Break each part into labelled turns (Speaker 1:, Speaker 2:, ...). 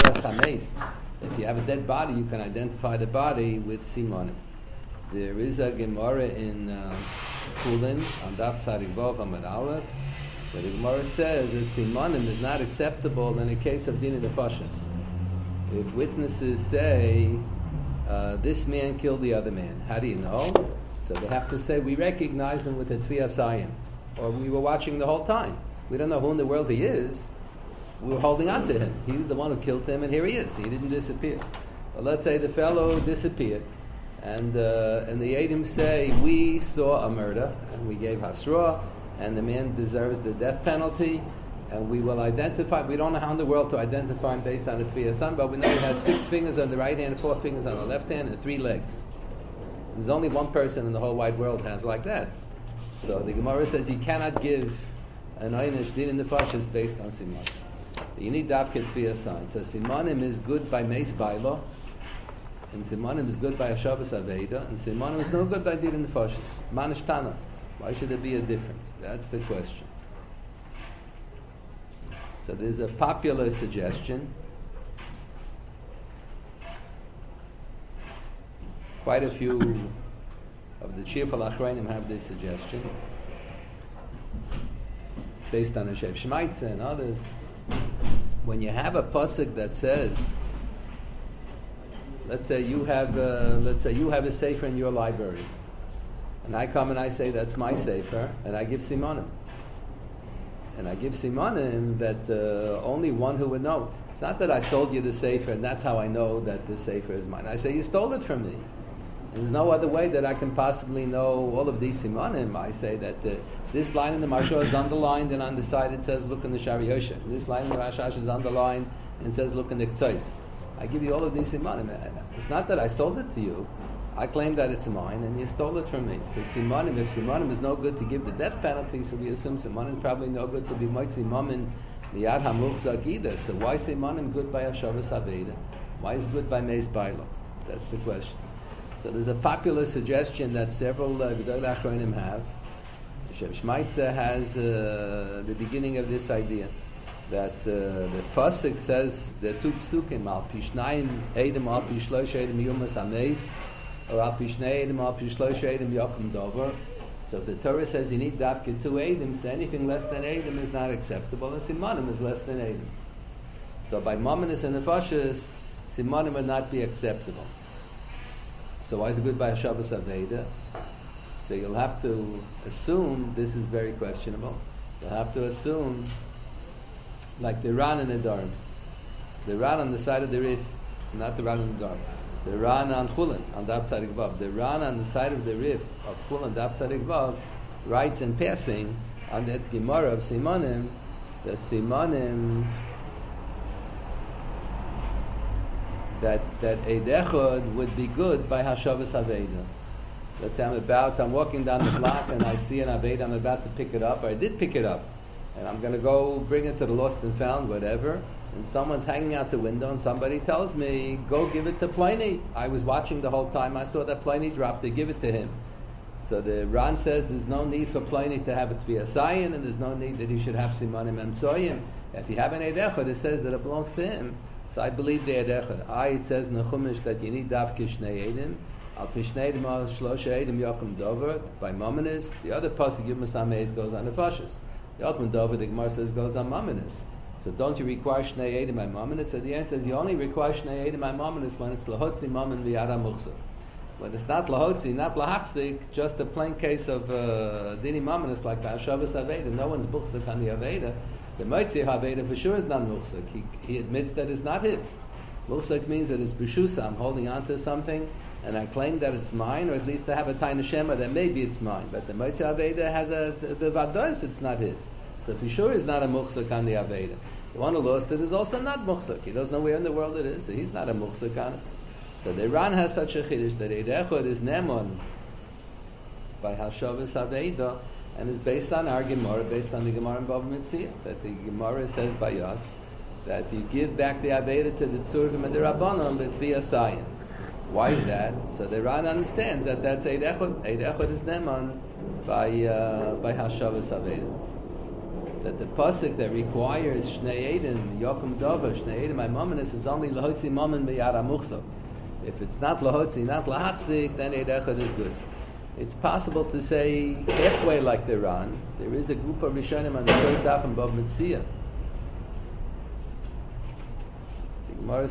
Speaker 1: Tvias Hames. If you have a dead body, you can identify the body with Simonim. There is a Gemara in Kulin on Daf Tzadik Vav Amud Aleph, where the Gemara says that Simonim is not acceptable in a case of Din Nefashos. If witnesses say, this man killed the other man, how do you know? So they have to say, we recognize him with a Tvias Ayin, or we were watching the whole time. We don't know who in the world he is. We were holding on to him. He was the one who killed him, and here he is. He didn't disappear. But let's say the fellow disappeared, and the Eidim say, we saw a murder, and we gave Hasra, and the man deserves the death penalty, and we will identify. We don't know how in the world to identify him based on the Tvias Ayin, but we know he has 6 fingers on the right hand, 4 fingers on the left hand, and 3 legs. And there's only one person in the whole wide world has like that. So the Gemara says you cannot give an Einish Din Nefashos based on Siman. You need Davke Tvias Ayin. So Simanim is good by Meis Bailo, and Simanim is good by Hashavas Aveda, and Simanim is no good by Din Nefashos. Manish Tana. Why should there be a difference? That's the question. So there's a popular suggestion. Quite a few of the Chiyafal Achreinim have this suggestion, based on the Shev Shmaitze and others. When you have a pasuk that says, let's say you have a sefer in your library, and I come and I say that's my sefer, and I give simanim, that only one who would know. It's not that I sold you the sefer and that's how I know that the sefer is mine. I say you stole it from me. And there's no other way that I can possibly know all of these simanim. I say that this line in the Marsha is underlined, and on the side it says, look in the Shari Yosef. This line in the Rashash is underlined and says, look in the K'tzais. I give you all of these simanim. It's not that I sold it to you. I claim that it's mine, and you stole it from me. So simanim, if simanim is no good to give the death penalty, so we assume simanim is probably no good to be moitzi mamin liyad hamuchzak either. So why simanim good by Hashavas Aveda? Why is good by Meis Bailo? That's the question. So there's a popular suggestion that several Gedolei Achronim have. Shev Shmaitze has the beginning of this idea that the pasuk says the 2 psukim al pishnayim edim al pishlosh edim yumas ameis, or al pishnei edim al pishlosh edim yakum dover. So if the Torah says you need dafke 2 edim, so anything less than edim is not acceptable, and simanim is less than edim. So by mominus and nefashos, simanim would not be acceptable. So why is it good by Hashavas Aveda? So you'll have to assume this is very questionable. You'll have to assume, like the Ran in the Darm, the Ran on the side of the Rif, not the Ran in the Darm, the Ran on Chulin, on Daf Tzadik Vav, the Ran on the side of the Rif of Chulin, Daf Tzadik Vav, writes in passing on that Gemara of Simanim, that Simanim, that Eid Echad would be good by Hashavas Aveda. Let's say I'm walking down the block and I see an Aveda, I'm about to pick it up, or I did pick it up, and I'm going to go bring it to the lost and found, whatever, and someone's hanging out the window and somebody tells me, go give it to Pliny. I was watching the whole time, I saw that Pliny dropped it, give it to him. So the Ran says there's no need for Pliny to have a Tvias Ayin, and there's no need that he should have Simanim Emtsoyim. If you have an Eid Echad, it says that it belongs to him. So I believe the Eid Echad. It says in the Chumash that you need Davke Shnei Eidim, Al Pishnei Eidim Al Shlosha Eidim Yakum Dover, by Mominus. The other pasuk Yom Sameis goes on the Nefashos. Yakum Dover, the Gemara says, goes on Mominus. So don't you require Shnei Eidim by Mominus? So the answer is you only require Shnei Eidim by Mominus when it's Lahotzi Momin V'Yada Muchzak. When it's not Lahotzi, not Lahachzik, just a plain case of Dini Mominus like the Hashavas Aveda. No one's Buchzak on the Aveda. The Moitzi Haveda for sure is not Muchzak. He admits that it's not his. Muchzak means that it's B'shusa. I'm holding on to something, and I claim that it's mine, or at least I have a Taina Shema that maybe it's mine. But the Moitzi Haveda has the Vados, it's not his. So for sure is not a Muchzak on the Aveda. The one who lost it is also not Muchzak. He doesn't know where in the world it is, so he's not a Muchzak on it. So the Ran has such a chiddush that Eid Echad is Nemon by Hashavas Aveda, and is based on our Gemara, based on the Gemara in Bava Metzia, that the Gemara says by us that you give back the Aveda to the Tzurvim and the Rabbanon b'Tvias Ayin. Why is that? So the Ran understands that that's Eid Echad. Eid Echad is Neman by Hashavas Aveda. that the pasuk that requires Shnei Edim, Yokum Dova, Shnei Edim, my Mominus is only Lahotzi Momin B'Yad HaMuchzak. If it's not Lahotzi, not Lahachzik, then Eid Echad is good. It's possible to say halfway like the Ran. There is a group of Rishonim on the first daf in Bava Metzia. The Gemara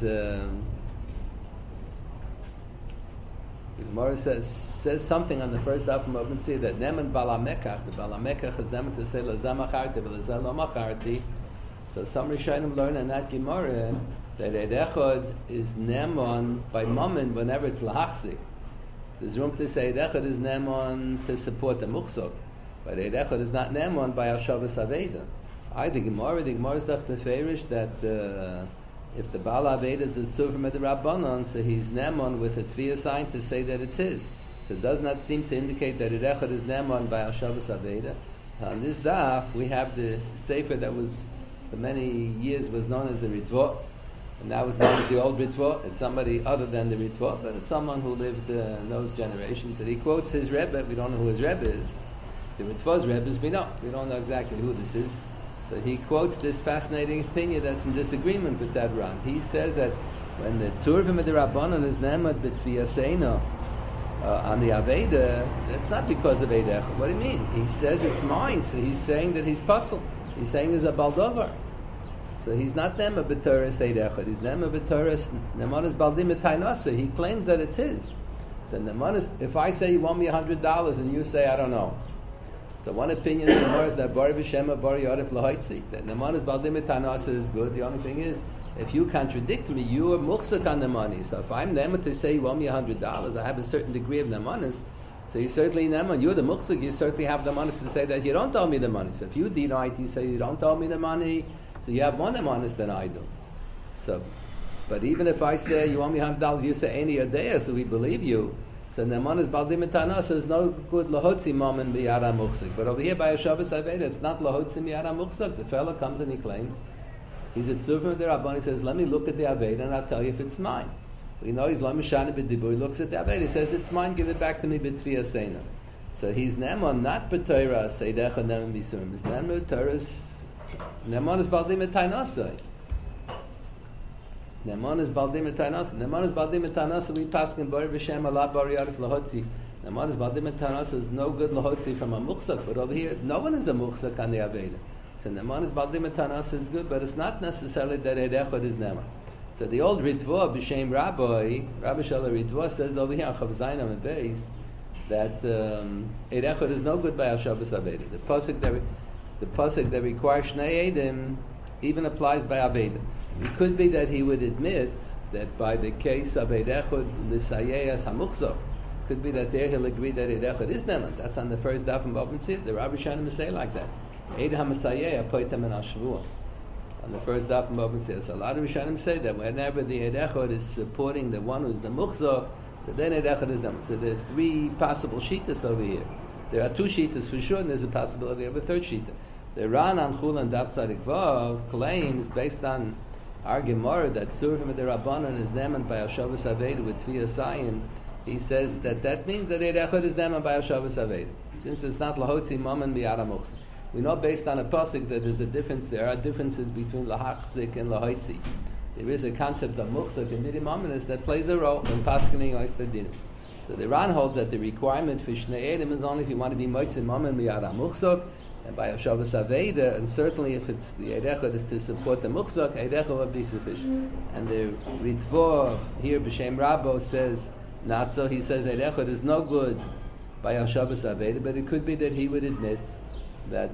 Speaker 1: says something on the first daf in Bava Metzia that Neman Balamekach, the Balamekach is Neman to say Lazamacharti, Lazamacharti. So some Rishonim learn in that Gemara that Eid Echad is Neman by Mammon whenever it's Lahachzik. There's room to say Eid Echad is Neman to support the Muchzok, but Eid Echad is not Neman by Hashavas Aveda. The Gemara is beferish that if the Baal Aveda is a tzur from the Rabbanon, so he's Neman with a Tviyah sign to say that it's his. So it does not seem to indicate that Eid Echad is Neman by Hashavas Aveda. On this daf, we have the Sefer that was for many years was known as the Ritva, and now it's known as the old Ritva. It's somebody other than the Ritva, but it's someone who lived in those generations. And he quotes his Rebbe. We don't know who his Rebbe is. The Ritva's Rebbe is we don't know exactly who this is. So he quotes this fascinating opinion that's in disagreement with that Ran. He says that when the Tzurvim of the Rabbanon is Nemad B'Tviyaseina on the Aveda, it's not because of Eid Echad. What do you mean? He says it's mine, so he's saying that he's puzzled. He's saying he's a Baldovar. So he's not Nema B'Teres Eid Echad. He's Nema B'Teres Nemanis Baldim Etainasa. He claims that it's his. So Nemanis, if I say you want me $100 and you say I don't know. So one opinion of the Gemara is that Bari V'Shema Bari Yodef Lahaitzi, that Nemanis Baldim Etainasa is good. The only thing is, if you contradict me, you are muchzak on the money. So if I'm Nema to say you want me $100, I have a certain degree of Nemanis. So you certainly Nema, you're the muchzak, you certainly have the money to say that you don't owe me the money. So if you deny it, you say you don't owe me the money, so you have more Nemanis than I do. So, but even if I say you owe me $100, you say any day, so we believe you. So Nemanis Baldim Etanas is no good lahotzi moment biyara muchzak. But over here by Hashavas Aveda, it's not lahotzi biyara muchzak. The fellow comes and he claims he's a tzur from the Rabban. He says, let me look at the Aveda and I'll tell you if it's mine. We know he's Lamishana B'Dibur. He looks at the Aveda. He says, it's mine, give it back to me B'Tviya Seina. So he's Neman, not B'Torah, Seidecha Neman B'Surim. He's Neman B'Torah, Neman is Baldim Etainasai. Neman is Baldim Etainasai. Neman is Baldim Etainasai. We pass in Bari V'Shem Allah Bari Yarif Lahotzi. Neman is Baldim Etainasai is no good Lahotzi from a Muchzak. But over here, no one is a Muchzak on the Aveda. So Neman is Baldim Etainasai is good, but it's not necessarily that Eid Echad is Neman. So the old Ritva, B'Shem Rabbi Shalom Ritva says over here, Chav Zayin and Beis, that Eid Echad is no good by Hashavas Aveda. The pasuk that requires Shnei Edim even applies by Aveda. It could be that he would admit that by the case of Eid Echad L'Sayeyas HaMuchzok, could be that there he'll agree that Eid Echad is Neman. That's on the first daf in Bava Metzia. The Rabbi Shanim say like that. Eid HaMasayeh Apoitem and Ashvuah. On the first daf in Bava Metzia. So a lot of Rishonim say that whenever the Eid Echad is supporting the one who's the Muchzok, so then Eid Echad is Neman. So there are three possible shittas over here. There are two shittas for sure, and there's a possibility of a third shitta. The Ran on Chul and Daf Tzadik Vav claims, based on our Gemara, that Surah the Rabbanon is Neman by Hashavas Aveda with Tviyah Sayin. He says that means that Eid Echad is Neman by Hashavas Aveda, since it's not Lahotzi Maman B'Yara Muchzak. We know based on a pasuk that there's a difference. There are differences between Lahachzik and Lahotzi. There is a concept of Muchzak and Midim Amanis that plays a role in Paskening Oistadinim. So the Ran holds that the requirement for Shnei Edim is only if you want to be Moitzim Maman B'Yara Muchzak, and by Hashavas Aveda, and certainly if it's the Eid Echad is to support the Muchzak, Eid Echad will be sufficient. And the Ritva here, B'Shem Rabbo, says not so. He says Eid Echad is no good by Hashavas Aveda, but it could be that he would admit that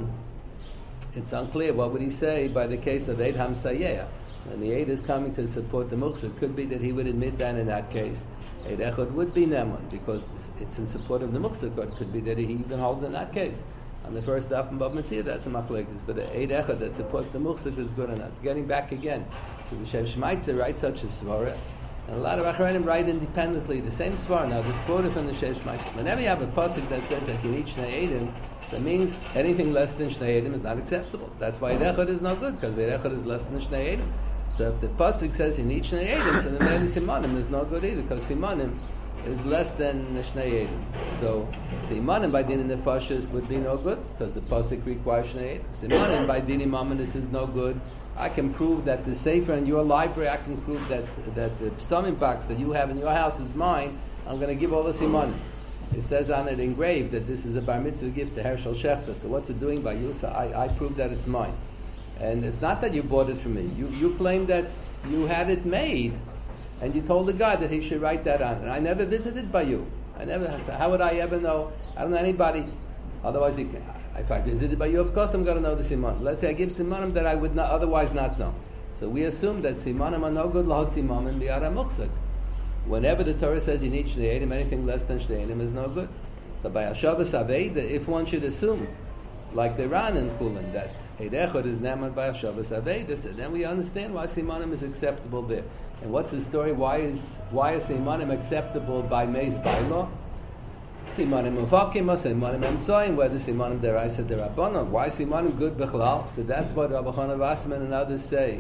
Speaker 1: it's unclear. What would he say by the case of Eid HaMsayeh? When the Eid is coming to support the Muchzak, could be that he would admit that in that case Eid Echad would be Neman, because it's in support of the Muchzak, or it could be that he even holds in that case. On the first daf in Bava Metzia, that's a machlekes, but the Eid Echad that supports the Muchzak is good enough. It's getting back again. So the Shev Shmaitzer writes such a svara, and a lot of Achronim write independently the same svara. Now, this quoted from the Shev Shmaitzer. Whenever you have a pasuk that says that you need Shnei Edim, that means anything less than Shnei Edim is not acceptable. That's why Eid Echad is no good, because Eid Echad is less than Shnei Edim. So if the pasuk says you need Shnei Edim, so the Meli Simanim is no good either, because Simanim is less than Shnei Edim. So Simanim by Din Nefashis would be no good because the pasuk requires Shnei Edim. Simanim by Din Mamonis is no good. I can prove that the Sefer in your library, I can prove that the psalmim box that you have in your house is mine. I'm going to give all the Simanim. It says on it engraved that this is a bar mitzvah gift to Hershel Shechter. So what's it doing by you? So I prove that it's mine. And it's not that you bought it from me. You claim that you had it made, and you told the guy that he should write that on. And I never visited by you. How would I ever know? I don't know anybody. Otherwise, if I visited by you, of course I'm going to know the simanim. Let's say I give simanim that I would not otherwise not know. So we assume that simanim are no good lahot simanim bi'ara muchzak. Whenever the Torah says you need shnei edim, anything less than shnei edim is no good. So by Hashavas Aveda, if one should assume, like the Ran in Chulin, that Eid Echad is named by Hashavas Aveda, so then we understand why simanim is acceptable there. And what's the story? Why is simanim acceptable by Meis Bailo? Simanim Mufakim or Simanim Emtzoyim, whether Simanim Deraisa Derabbanon. Why is Simanim good Bechlal? So that's what Rabbi Chana Wasserman and others say.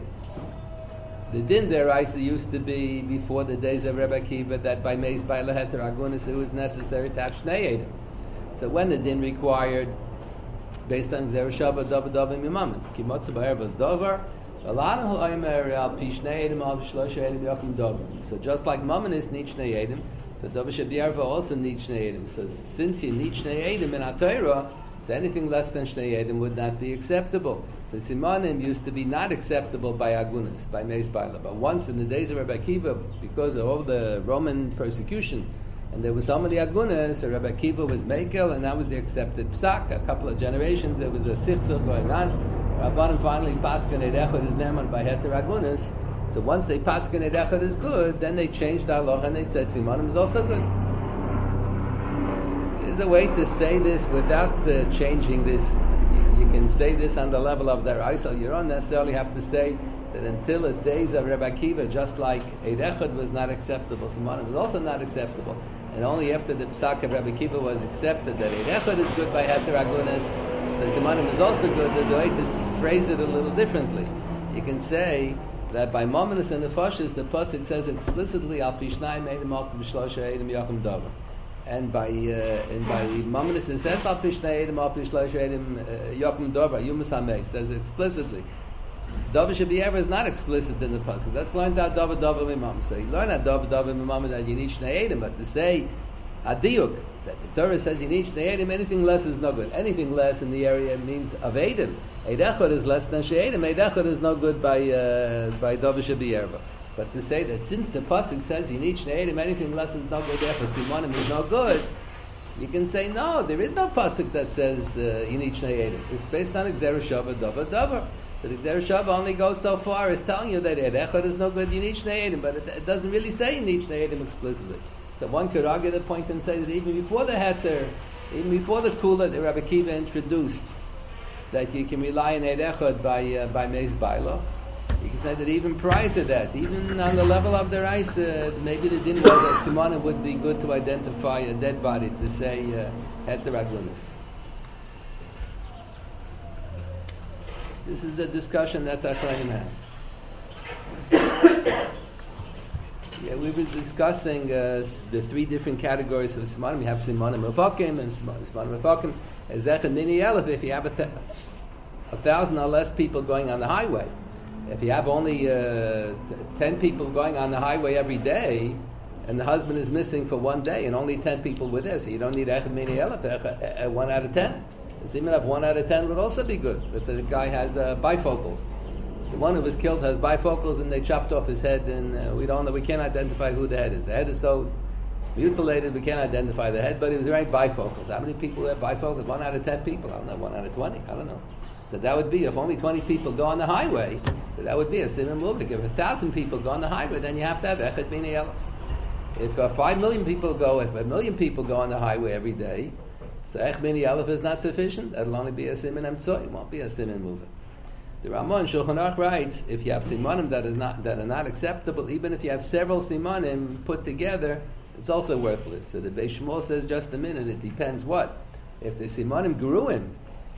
Speaker 1: The din deraisa used to be before the days of Rebbe Akiva that by Meis Baila Heter Agunis it was necessary to have Shnei Edim. So when the din required, based on Zera Shabbat Davar Davar Mimamin, Kimotza Ba'ervas Davar, Alana Ha'omer Al Pi Shnei Edim Al Shlosha Edim Yachim Davar. So just like Mamanis need Shnei Edim, so Davar Shabiyarva also needs Shnei Edim. So since you need Shnei Edim in HaTorah, so anything less than Shnei Edim would not be acceptable. So Simanim used to be not acceptable by Agunis, by Meis Baila. But once in the days of Rebbe Akiva, because of all the Roman persecution, and there was so many Agunis, so Rebbe Akiva was Mekel, and that was the accepted Psak. A couple of generations, there was a Sichsach going on. Rabbanim finally Paskan Eid Echad is Neman by Heter Agunis. So once they Paskan Eid Echad is good, then they changed the halacha and they said Simanim is also good. There's a way to say this without changing this. You can say this on the level of their Eisel. You don't necessarily have to say that until the days of Rebbe Akiva, just like Eid Echad was not acceptable, Simanim was also not acceptable. And only after the Psak of Rebbe Akiva was accepted that Eid Echad is good by Heter Agunis, so Simanim is also good. There's a way to phrase it a little differently. You can say that by Mominus and Nefashis, the Pasuk says explicitly, Al Pishnai Medim Al Pishlosha Edim Yakum Davar. And by Mamonis it says Al Pishnei Edim Al Pishlosha Edim Yakum Davar Yumas Hamei says explicitly. Davar Shabiyeva is not explicit in the pasuk. That's learned out Davar Mimam. So you learn out Davar Mimam that you need Shnei Edim, but to say Adiyuk that the Torah says you need Shnei Edim, anything less is no good. Anything less in the area means of Edim. Eid Echad is less than Shnei Edim. Eid Echad is no good by Davar Shabiyeva. But to say that since the pasuk says you need Shnei Edim, anything less is no good, therefore Simanim is no good, you can say no, there is no pasuk that says you need Shnei Edim. It's based on Gzera Shava Davar. So the Gzera Shava only goes so far as telling you that Eid Echad is no good, you need Shnei Edim, but it doesn't really say you need Shnei Edim explicitly. So one could argue the point and say that even before the Heter, even before the Kula that Rabbi Akiva introduced, that you can rely on Eid Echad by Meis Bailo, you can say that even prior to that, even on the level of the Reis, maybe the din was that Simanim would be good to identify a dead body, to say Heter Agunis. This is a discussion that Achronim had. We were discussing the three different categories of Simanim. You have Simanim Mefakim and Simanim Mefakim. Ezech and Nini Elef, if you have 1,000 or less people going on the highway. If you have only 10 people going on the highway every day, and the husband is missing for one day, and only 10 people were there, so you don't need Echad Mini Elef, 1 out of 10. The Siman of 1 out of 10 would also be good. Let's say the guy has bifocals. The one who was killed has bifocals, and they chopped off his head, and we can't identify who the head is. The head is so mutilated, we can't identify the head, but he was wearing bifocals. How many people have bifocals? 1 out of 10 people. I don't know, 1 out of 20. I don't know. So that would be, if only 20 people go on the highway, that would be a Siman Mubik. If 1,000 people go on the highway, then you have to have Echad Mini Elef. If 5 million people go, if 1 million people go on the highway every day, so Echad Mini Elef is not sufficient. That'll only be a Siman Emtzoy. It won't be a Siman Mubik. The Ramon Shulchan Aruch writes, if you have Simanim that are not acceptable, even if you have several Simanim put together, it's also worthless. So the Beis Shmuel says, just a minute, it depends what. If the Simanim grew in,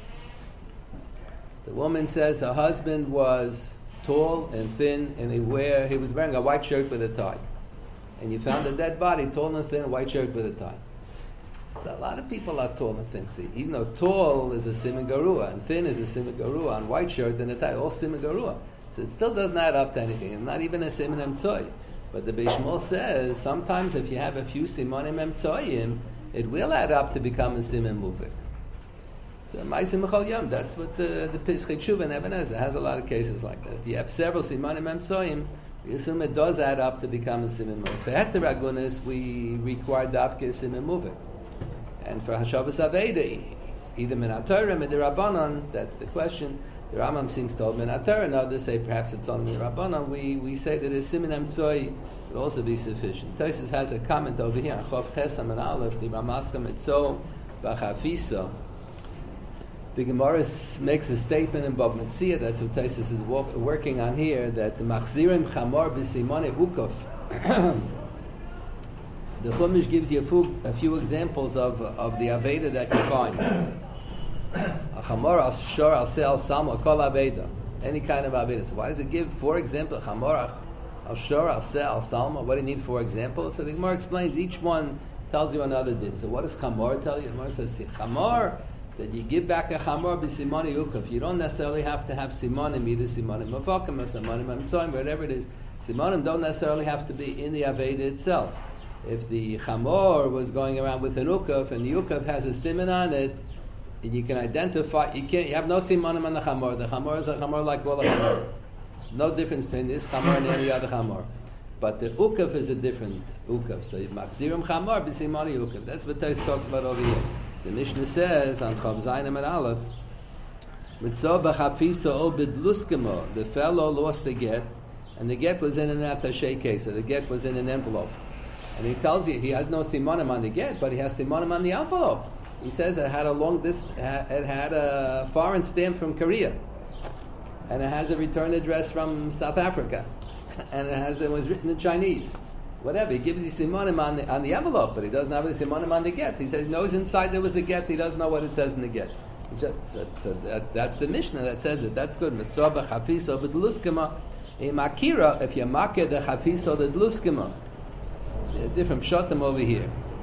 Speaker 1: the woman says her husband was tall and thin, and he was wearing a white shirt with a tie. and you found a dead body, tall and thin, white shirt with a tie. So a lot of people are tall and thin. See, even though tall is a siman garua and thin is a siman garua, and white shirt and a tie, all siman garua. So it still doesn't add up to anything. It's not even a siman emtsoy. But the Beis Shmuel says sometimes if you have a few simanim emtsoyim, it will add up to become a siman muvik. So Ma'asim B'chol Yom, that's what the Pischei Tshuva in Even Ezer has a lot of cases like that. If you have several simanim emtsoyim, we assume it does add up to become a siman muvik. For heter agunis, we require dafke siman muvik. And for Hashavas Aveda, either min HaTorah, min Rabbanon, that's the question. The Rambam seems to hold min HaTorah, and others say perhaps it's only min Rabbanon. We say that a siman emtzoi would also be sufficient. Tosfos has a comment over here, Chof Chesam and Aleph, the Ramaska Mitzvah B'Chafisa. The Gemara makes a statement in Bab Metzia, that's what Tosfos is working on here, that the Machzirim Chamor B'Simone Ukov. The Chumash gives you a few examples of the Aveda that you find. A Chamor, Al Shor, Al Se, Al Salma, Kol Aveda. Any kind of Aveda. So why does it give 4 examples? Chamor, Al Shor, Al Se, Al Salma. What do you need 4 examples? So the Gemara explains each one tells you another din. So what does Chamor tell you? The Gemara says, Chamor, that you give back a Chamor b'Simoni Ukaf. You don't necessarily have to have Simonim, either Simonim Mavakim or Simonim Amtzoim, whatever it is. Simonim don't necessarily have to be in the Aveda itself. If the Chamor was going around with an Ukaf, and the Ukaf has a Siman on it, and you can identify, you have no Simonim on the Chamor. The Chamor is a Chamor like all the Chamor. No difference between this Chamor and any other Chamor. But the Ukaf is a different Ukaf. So Machzirim Chamor b'Simoni Ukaf. That's what Tosfos talks about over here. The Mishnah says on Chav Zayin and Aleph, Mitzvah b'Chafisa o b'Dluskemo. The fellow lost the get, and the get was in an attaché case, so the get was in an envelope. And he tells you he has no simonim on the get, but he has simonim on the envelope. He says it had a foreign stamp from Korea, and it has a return address from South Africa, and it was written in Chinese. Whatever, he gives you simonim on the envelope, but he doesn't have the simonim on the get. He says he knows inside there was a get, he doesn't know what it says in the get. So that's the Mishnah that says it. That's good. Mitzvah b'Chafisa b'Dluskema. In Makira, if you makir the Chafisa the Dluskema. Different pshatim over here.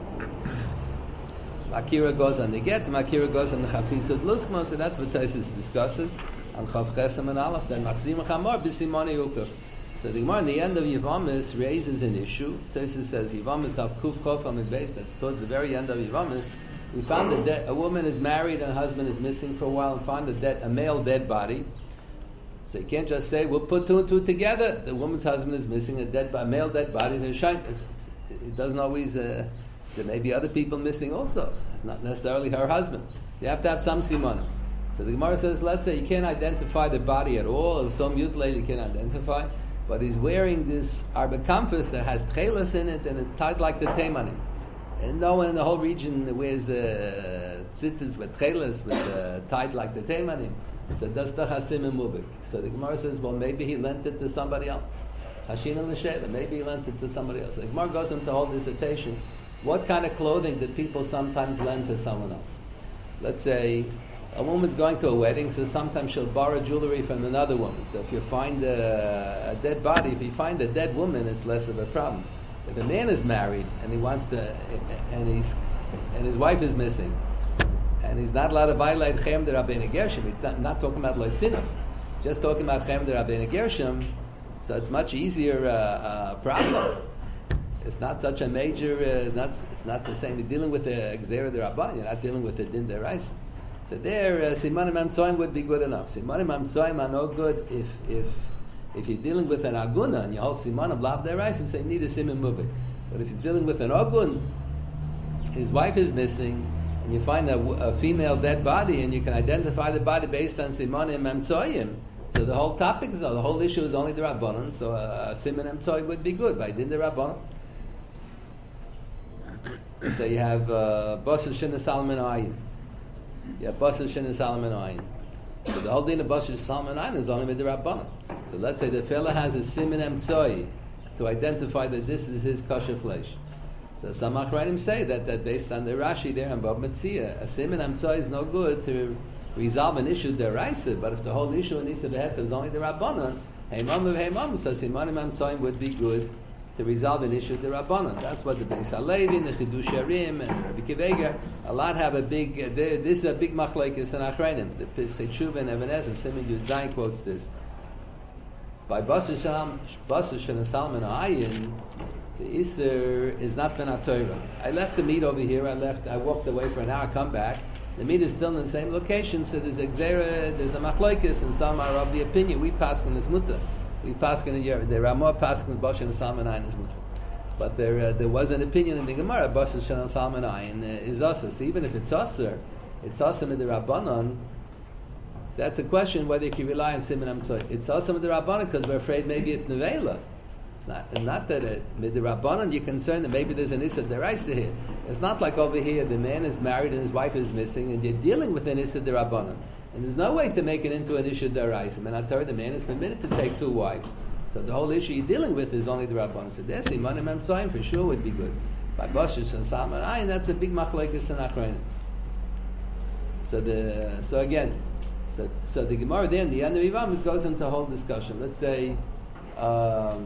Speaker 1: Makira goes on the get, Makira goes on the Chafisa Dluskma, so that's what Tosfos discusses on Chav Chesam and Aleph. Then Machzim Chamor b'Simoni Ukaf. So the Gemara in the end of Yevamis raises an issue. Tosfos says Yevamis Daf Kuf Chof Amid Beis. That's towards the very end of Yevamis. We found a woman is married and her husband is missing for a while, and found a male dead body. So you can't just say we'll put 2 and 2 together. The woman's husband is missing, a male dead body. It doesn't always. There may be other people missing also. It's not necessarily her husband. So you have to have some simanim. So the Gemara says, let's say you can't identify the body at all. It was so mutilated you can't identify. But he's wearing this arba kamfus that has tchelas in it, and it's tied like the teimanim. And no one in the whole region wears tzitzis with tchelas tied like the teimanim. So that's the chasim and muvik. So the Gemara says, well, maybe he lent it to somebody else. Hashina l'shela, maybe he lent it to somebody else. The Gemara goes into a whole dissertation. What kind of clothing did people sometimes lend to someone else? Let's say a woman's going to a wedding, so sometimes she'll borrow jewelry from another woman. So if you find a dead body, if you find a dead woman, it's less of a problem. If a man is married and he wants to, and his wife is missing, and he's not allowed to violate Chem de Rabbeinu Gershom, he's not talking about Loisinov, just talking about Chem de Rabbeinu Gershom, so it's much easier problem. It's not such a major. It's not the same. You're dealing with a Gzera de Rabban. You're not dealing with a Din de Raisa. So there, Simanim Amtzoim would be good enough. Simanim Amtzoim are no good if you're dealing with an Aguna and you hold Simanim Lav de Raisa, so you need a Simon Muvik. But if you're dealing with an Agun, his wife is missing, and you find a female dead body, and you can identify the body based on Simanim Amtzoim. So the whole topic is, the whole issue is only the Rabbanon, so a Simon Amtzoim would be good by Din de Rabbanon. So you have Basel Shina Salman Ayin. You have Basel Shina Salman Ayin. So the whole din of Basel Salman Ayin is only with the Rabbanon. So let's say the fella has a Siman Emtzoi to identify that this is his kosher flesh. So some Achranim say that based on the Rashi there and Bab Metzia, a Siman Emtzoi is no good to resolve an issue deraisa, but if the whole issue needs to be had, there's only the Rabbanon, Heimam of Heimam, so Simanim Emtzoim would be good to resolve an issue the Rabbanon. That's what the Beis Halevi and the Chidush Harim and Rabbi Kiva a lot have a big. This is a big machlekes and achreinim. The Pesach Tshuva and Even Ezer Siman Yud Zayin quotes this. By Basar Shem Salman Ayin, the Isser is not ben Torah. I left the meat over here. I walked away for an hour. Come back. The meat is still in the same location. So there's a gzera, there's a machlekes, and some are of the opinion. We paskin is mutter. We paskin in Yeruv. There are more paskin Basar Shem Salman Ayin is mutter. But there was an opinion in the Gemara. Basar Shem Salman Ayin is usher. So even if it's usher in the Rabbanon. That's a question whether you can rely on Siman Amtsoy. It's also with the Rabbanon because we're afraid maybe it's Nevela. It's not that with the Rabbanon you're concerned that maybe there's an Issa Deraisa here. It's not like over here the man is married and his wife is missing and you're dealing with an Issa Derabanan. And there's no way to make it into an Issa Deraisa. And I told the man is permitted to take two wives. So the whole issue you're dealing with is only the Rabbanon. So there's Siman Amtsoy for sure would be good. By Bashish and Salman Ayin, that's a big machlekes and achreinim. So again. So the Gemara there in the end of Yevamos goes into a whole discussion. Let's say a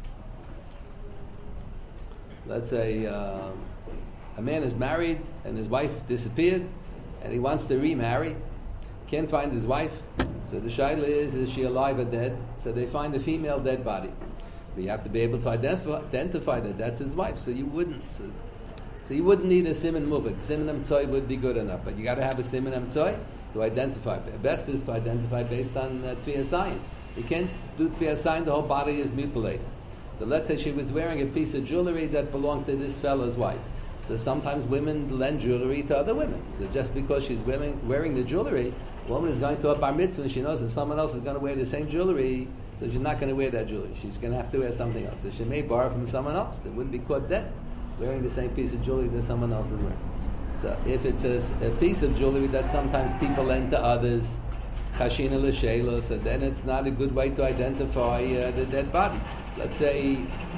Speaker 1: man is married and his wife disappeared and he wants to remarry, can't find his wife. So the shaila is she alive or dead? So they find a female dead body. But you have to be able to identify that that's his wife. So you wouldn't need a siman muvik. Siman amtsoy would be good enough, but you got to have a siman amtsoy to identify. Best is to identify based on tviyas ayin. You can't do tviyas ayin; the whole body is mutilated. So let's say she was wearing a piece of jewelry that belonged to this fellow's wife. So sometimes women lend jewelry to other women. So just because she's wearing the jewelry, a woman is going to a bar mitzvah and she knows that someone else is going to wear the same jewelry, so she's not going to wear that jewelry. She's going to have to wear something else. So she may borrow from someone else that wouldn't be caught dead, wearing the same piece of jewelry that someone else is wearing. So if it's a piece of jewelry that sometimes people lend to others, chashina l'sheila, so then it's not a good way to identify the dead body. Let's say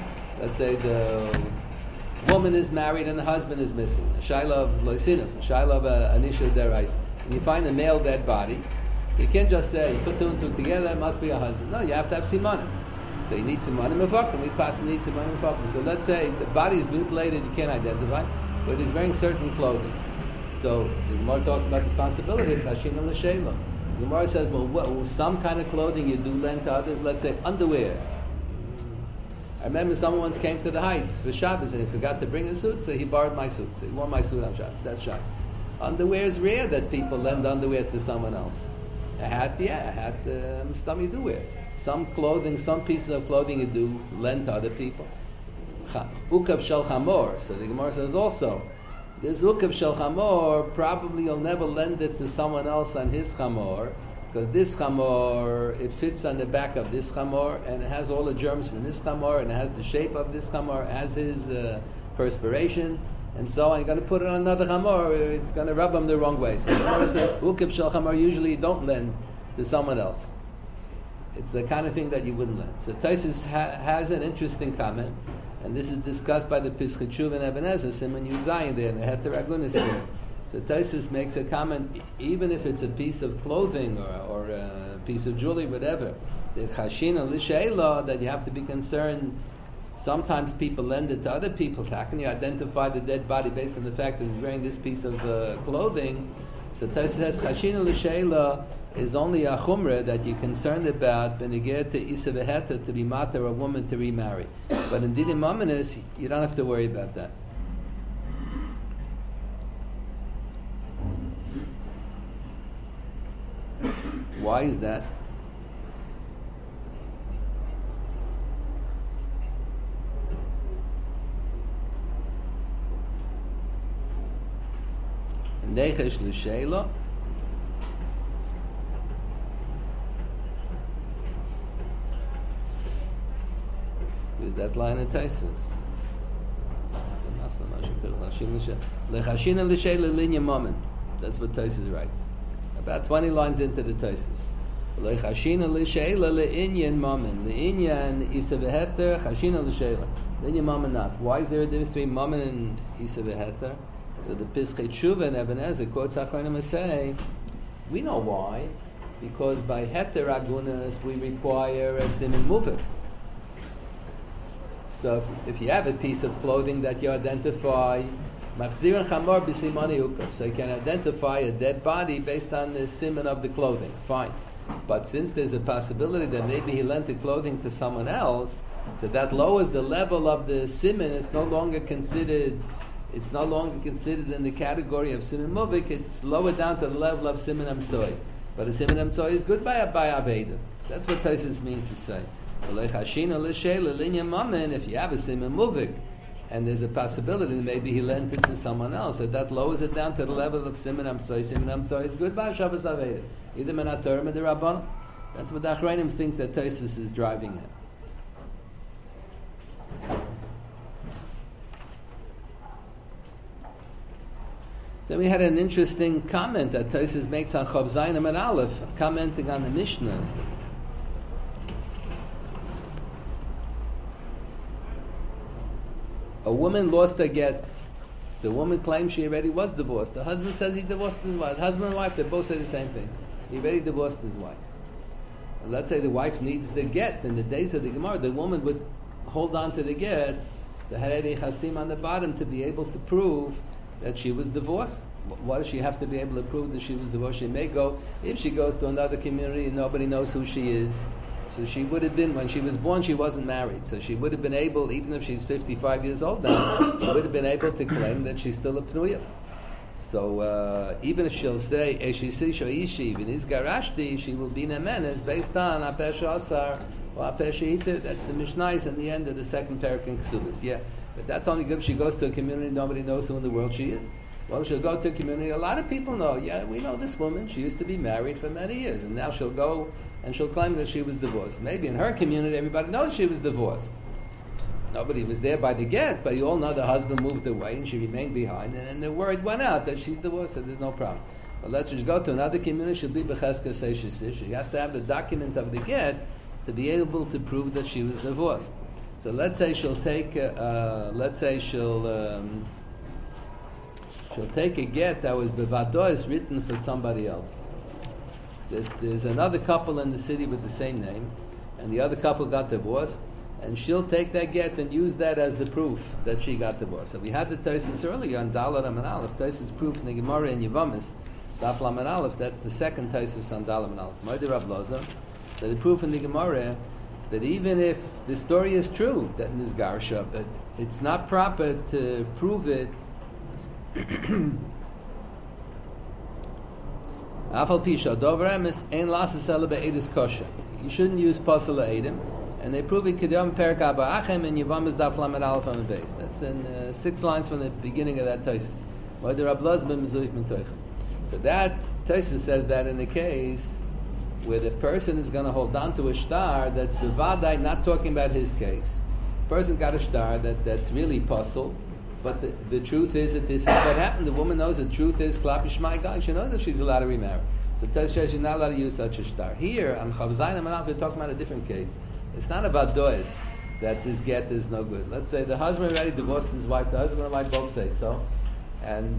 Speaker 1: the woman is married and the husband is missing. A shaila of loisinov, a shaila of an issue derais. And you find a male dead body, so you can't just say, put two and two together, it must be a husband. No, you have to have simanim. So you need simanim mevakim. We pass need simanim mevakim. So let's say the body is mutilated, you can't identify, but he's wearing certain clothing. So the Gemara talks about the possibility of chashina l'sheila. The Gemara says, well, some kind of clothing you do lend to others. Let's say underwear. I remember someone once came to the Heights for Shabbos and he forgot to bring a suit, so he borrowed my suit. So he wore my suit on Shabbos. That's shy. Underwear is rare that people lend underwear to someone else. A hat, stomach you do wear. Some clothing, some pieces of clothing you do lend to other people. Ukav shel chamor. So the Gemara says also, this ukav shel chamor, probably you'll never lend it to someone else on his chamor, because this chamor, it fits on the back of this chamor, and it has all the germs from this chamor, and it has the shape of this chamor, as his perspiration, and so on. You're going to put it on another chamor, it's going to rub him the wrong way. So the Gemara says, ukav shel chamor, usually you don't lend to someone else. It's the kind of thing that you wouldn't lend. So Taisus has an interesting comment, and this is discussed by the Pesach Tshuva and Even Ezer, Siman Yud Zayin there, and the Heter Agunis here. So Taisus makes a comment, even if it's a piece of clothing or a piece of jewelry, whatever, the chashina l'sheila, that you have to be concerned. Sometimes people lend it to other people. How can you identify the dead body based on the fact that he's wearing this piece of clothing? So Taisus says chashina l'sheila is only a chumrah that you're concerned about beneged to isa v'heta, to be mater a woman to remarry. But in dinim mamanis, you don't have to worry about that. Why is that? Nechesh l'sheila. There's that line in Taisus. Lechashina l'sheila linya moment. That's what Taisus writes. About 20 lines into the Taisus. Lechashina l'sheila le'inyan mammon. Le'inyan isa v'heter, chashina l'sheila. Le'inyan mammon not. Why is there a difference between mammon and isa v'heter? So the Pesach Tshuva and Even Ezer quotes Achronim and say, we know why. Because by heter agunas we require a siman muvik. So if you have a piece of clothing that you identify, machzir chamor b'simani ukav, so you can identify a dead body based on the siman of the clothing. Fine. But since there's a possibility that maybe he lent the clothing to someone else, so that lowers the level of the siman. It's no longer considered in the category of siman muvik. It's lower down to the level of siman amtzoi. But a siman amtzoi is good by aveda. That's what Tosfos means to say. If you have a siman muvik, and there's a possibility that maybe he lent it to someone else, so that lowers it down to the level of siman amtzoi. Siman amtzoi is good by Shabbos aveda. Either Menat Torah or the Rabban. That's what the Achrayim think that Tosfos is driving at. Then we had an interesting comment that Tosfos makes on Chav Zayin and Aleph, commenting on the Mishnah. A woman lost a get. The woman claims she already was divorced. The husband says he divorced his wife. The husband and wife, they both say the same thing. He already divorced his wife. And let's say the wife needs the get. In the days of the Gemara, the woman would hold on to the get, the Harei Chasim on the bottom, to be able to prove that she was divorced. Why does she have to be able to prove that she was divorced? She may go, if she goes to another community and nobody knows who she is. So she would have been, when she was born, she wasn't married. So she would have been able, even if she's 55 years old now, she would have been able to claim that she's still a Pnuya. So even if she'll say, Eshisish or Ishi, V'niz Garashti, she will be Nemenes based on Apesh Asar or Apesh Ita. That's the Mishnah is in the end of the second parak in Ksubis. Yeah, but that's only good if she goes to a community nobody knows who in the world she is. Well, she'll go to a community a lot of people know. Yeah, we know this woman. She used to be married for many years, and now she'll go and she'll claim that she was divorced. Maybe in her community everybody knows she was divorced. Nobody was there by the get, but you all know the husband moved away and she remained behind, and then the word went out that she's divorced, so there's no problem. But let's just go to another community. She'll be b'cheska seishisish. She has to have the document of the get to be able to prove that she was divorced. So let's say she'll take she'll take a get that was bevadois written for somebody else. There's another couple in the city with the same name, and the other couple got divorced, and she'll take that get and use that as the proof that she got divorced. So we had the Tosfos earlier on Dalar and Aleph. Tosfos proof in the Gemara and Yevamis, Daf Lamed Aleph. That's the second Tosfos on Dalar and Aleph. Moed Rav Loza, that the proof in the Gemara that even if the story is true that in this Garsha, but it's not proper to prove it. You shouldn't use pasal edim, and they prove it kedem perak aba'achem and Yevamis daf lamed aleph on the base. That's in 6 lines from the beginning of that Tosfos. So that Tosfos says that in a case where the person is going to hold on to a shtar that's bevadai, not talking about his case. The person got a shtar that's really pasal. But the truth is that this is what happened. The woman knows the truth is Klap Yishmai God. She knows that she's allowed to remarry. So Tosfos says she's not allowed to use such a shtar. Here, on Chav Zayin and Aleph, we're talking about a different case. It's not about dois that this get is no good. Let's say the husband already divorced his wife. The husband and wife both say so. And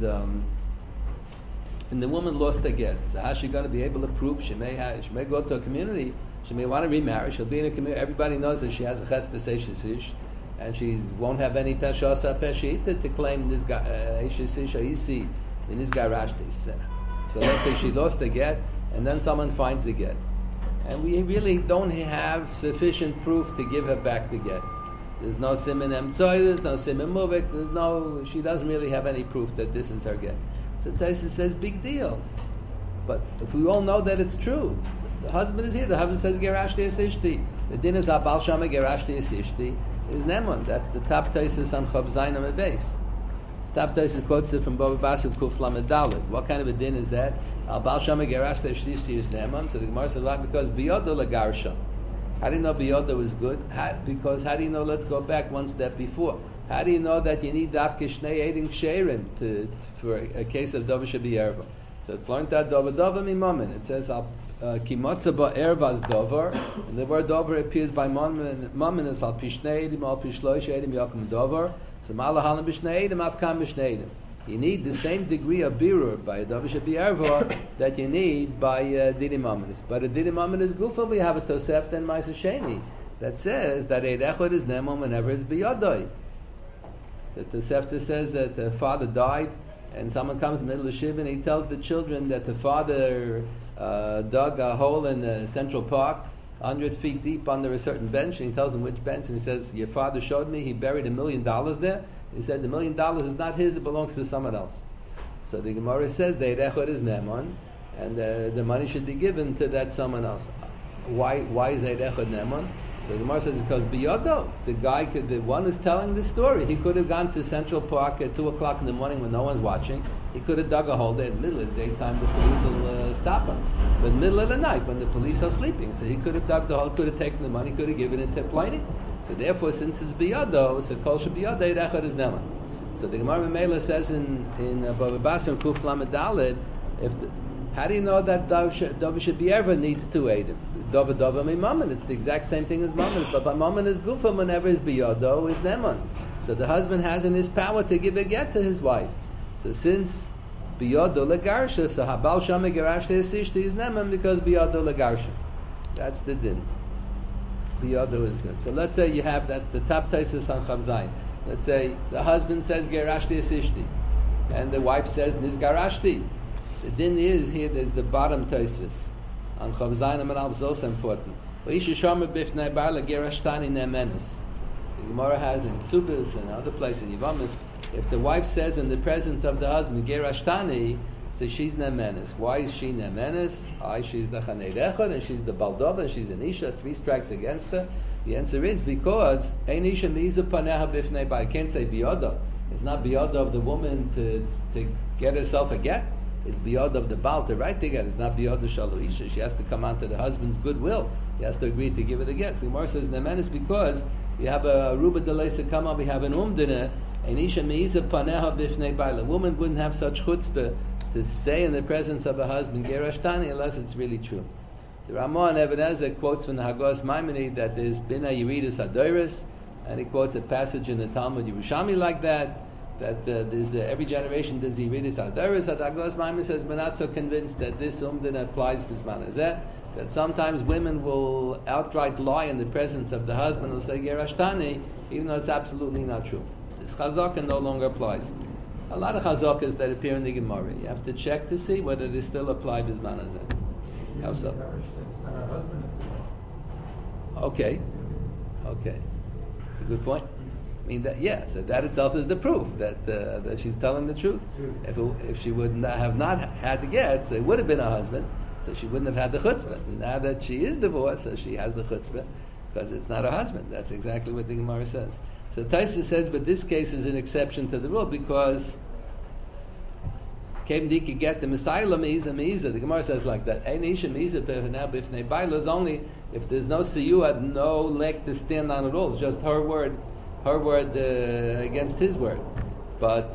Speaker 1: the woman lost the get. So how's she going to be able to prove? She may go to a community. She may want to remarry. She'll be in a community. Everybody knows that she has a ches b'seishisish. And she won't have any peshasa peshita to claim this Eishisish Aisi in this garashti. So let's say she lost the get, and then someone finds the get, and we really don't have sufficient proof to give her back the get. There's no siman emtzoy, there's no siman muvik, she doesn't really have any proof that this is her get. So Tosfos says big deal, but if we all know that it's true, the husband is here. The husband says gerashti esishti. The din is abal shama gerashti esishti. Is Neman. That's the top Tosfos on Chav Zayin on the base. Top Tosfos quotes it from Baba Basel Kuf Lamed Daled. What kind of a din is that? Al Bal Shama Gerashti Eshtishti is Neman. So the Gemara said, because Biyodo Lagarsha. How do you know Biyodo is good? Because how do you know? Let's go back one step before. How do you know that you need Dafke Shnei Edim Ksherim for a case of Dova Shebi Erva? So it's learned that Dova Mimamin. It says Kimotza ba ervas dover, and the word dover appears by mamin as al pishnei edim, al pishloish edim yakum dover. So malahalim bishnei edim, afkam bishnei edim. You need the same degree of birur by a dover shebi erva that you need by didi mamin. But a didi mamin is gufel. We have a tosefta and ma'aser sheni. that says that Eid Echad is Neman whenever it's Biyadai. The Tosefta says that the father died, and someone comes in the middle of Shiva and he tells the children that the father dug a hole in Central Park 100 feet deep under a certain bench, and he tells them which bench, and he says, your father showed me he buried $1 million there. He said the $1 million is not his, it belongs to someone else. So the Gemara says the Eid Echad is Neman, and the money should be given to that someone else. Why is Eid Echad Neman? So the Gemara says because Biyado, the one who's telling the story, he could have gone to Central Park at 2 o'clock in the morning when no one's watching. He could have dug a hole there. In the middle of the daytime, the police will stop him. But in the middle of the night, when the police are sleeping, so he could have dug the hole, could have taken the money, could have given it to Pliny. So therefore, since it's Biyado, so Kol Shebiyado, Eid Echad is Neman. So the Gemara Mela says in Bava Basra Kuf Lamed Daled, how do you know that Dova should be ever needs two Eidim? Dova mean Mammon. It's the exact same thing as Mammon. But by Mammon is Gufa whenever is Biyado is Neman. So the husband has in his power to give a get to his wife. So since Biyado legarsha, so Habal Shama Gerashte Esishti is Neman because Biyado legarsha. That's the din. Biyado is good. So let's say you have that's the top Taisus on Chav Zayin. Let's say the husband says Gerashte Esishti, and the wife says Nizgarashti. The din is here. There's the bottom Tosfos on Chav Zayin and Al is also important. The Gemara has in Subis and other places in Yivamis, if the wife says in the presence of the husband Gerashtani, so she's Nemenis. Why is she Nemenis? She's the Chanei Echad and she's the Baldova and she's an Isha. 3 strikes against her. The answer is because Ein Isha Miza Paneha Bifnei Ba. I can't say Biyada. It's not Biyada of the woman to get herself a get. It's biyod of the Baal to write the get. It's not biyod of Shaluisha. She has to come onto the husband's goodwill. He has to agree to give it a get. So Gemara says Nemenis because you have a Ruba Deleisa come up, we have an Umdina, and Isha Meiza Paneha Bifnei Baila. A woman wouldn't have such chutzpah to say in the presence of a husband Gerashtani unless it's really true. The Ramah and Ebenezer quotes from the Hagos Maimoni that there's been a Yeridus Adoris, and he quotes a passage in the Talmud Yerushalmi like that there's every generation does Yeridus Adoris. Hagos Maimoni says we're not so convinced that this Umdina applies Bisman Hazeh, that sometimes women will outright lie in the presence of the husband, will say Gerashtani, even though it's absolutely not true. This Chazaka no longer applies. A lot of Chazakas that appear in the Gemara, you have to check to see whether they still apply Bisman Hazeh. How so? Okay. It's a good point. I mean, so that itself is the proof that she's telling the truth. If she would have not had the get, so it would have been her husband, so she wouldn't have had the chutzpah. Now that she is divorced, so she has the chutzpah, because it's not her husband. That's exactly what the Gemara says. So Taisa says, but this case is an exception to the rule, because Kem Diki get the Messiah Meiza. The Gemara says like that. Einisha Meiza now bifnei baila is only if there's no siyua, no leg to stand on at all. It's just her word against his word. But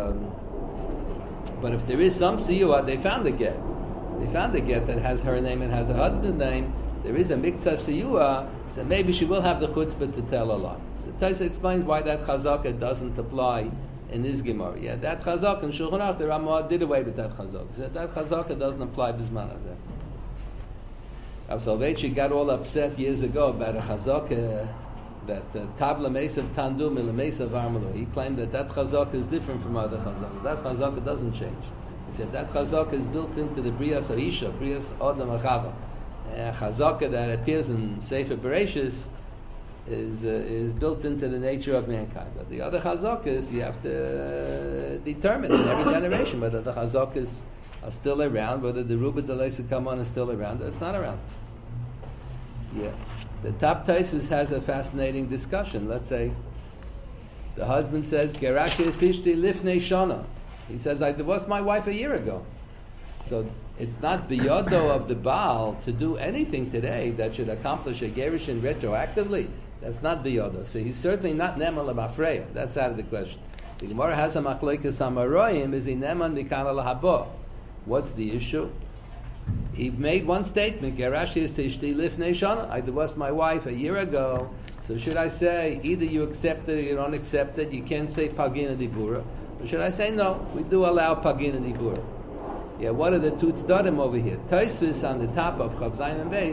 Speaker 1: if there is some siyua, they found a get. They found a get that has her name and has her husband's name. There is a mikzah siyua, so maybe she will have the chutzpah to tell a lie. So Taisa explains why that chazaka doesn't apply in this Gemara. Yeah, that chazaka in Shulchan Aruch, the Ramah did away with that chazaka. So that chazaka doesn't apply b'zman hazeh. Rav Soloveitchik got all upset years ago about a chazaka that Tavla Mesav Tandu Mila Mesav Armalo. He claimed that chazaka is different from other chazakas. That chazaka doesn't change. He said that chazaka is built into the Brias Aisha, Brias Adam Achava. Chazaka that appears in Sefer Bereshis is built into the nature of mankind. But the other chazakas you have to determine in every generation whether the chazakas are still around, whether the Ruba Deleisa come on is still around, or it's not around. Yeah. The Top Taisus has a fascinating discussion. Let's say the husband says, Gerashti Esishti Lifnei Shana. He says, I divorced my wife a year ago. So it's not biyodo of the Baal to do anything today that should accomplish a gerushin retroactively. That's not biyodo. So he's certainly not neman l'mafreya. That's out of the question. The Gemara has a machlekes amaroyim. Is he neman mikana lahabo? What's the issue? He made one statement, Gerashti Esishti Lifnei Shana. I divorced my wife a year ago. So should I say either you accept it or you don't accept it? You can't say pagina dibura. Or should I say no? We do allow pagina dibura. Yeah, what are the two tzdadim over here? Tosfos on the top of Chav Zayin and Beis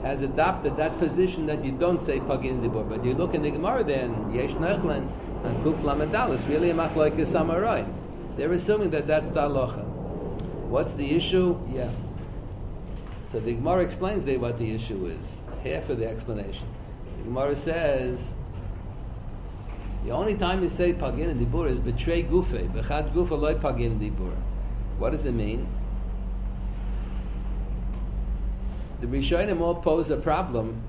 Speaker 1: has adopted that position that you don't say Pagin Dibur. But you look in the Gemara then, Yesh Nechlen, and Kuf Lamed is really a Machlokes Amoraim. They're assuming that that's the halacha. What's the issue? Yeah. So the Gemara explains there what the issue is. Half of the explanation. The Gemara says the only time you say Pagin and Dibur is betray Gufe. Bechad Gufa loy Pagin Dibur. What does it mean? The Rishonim all pose a problem.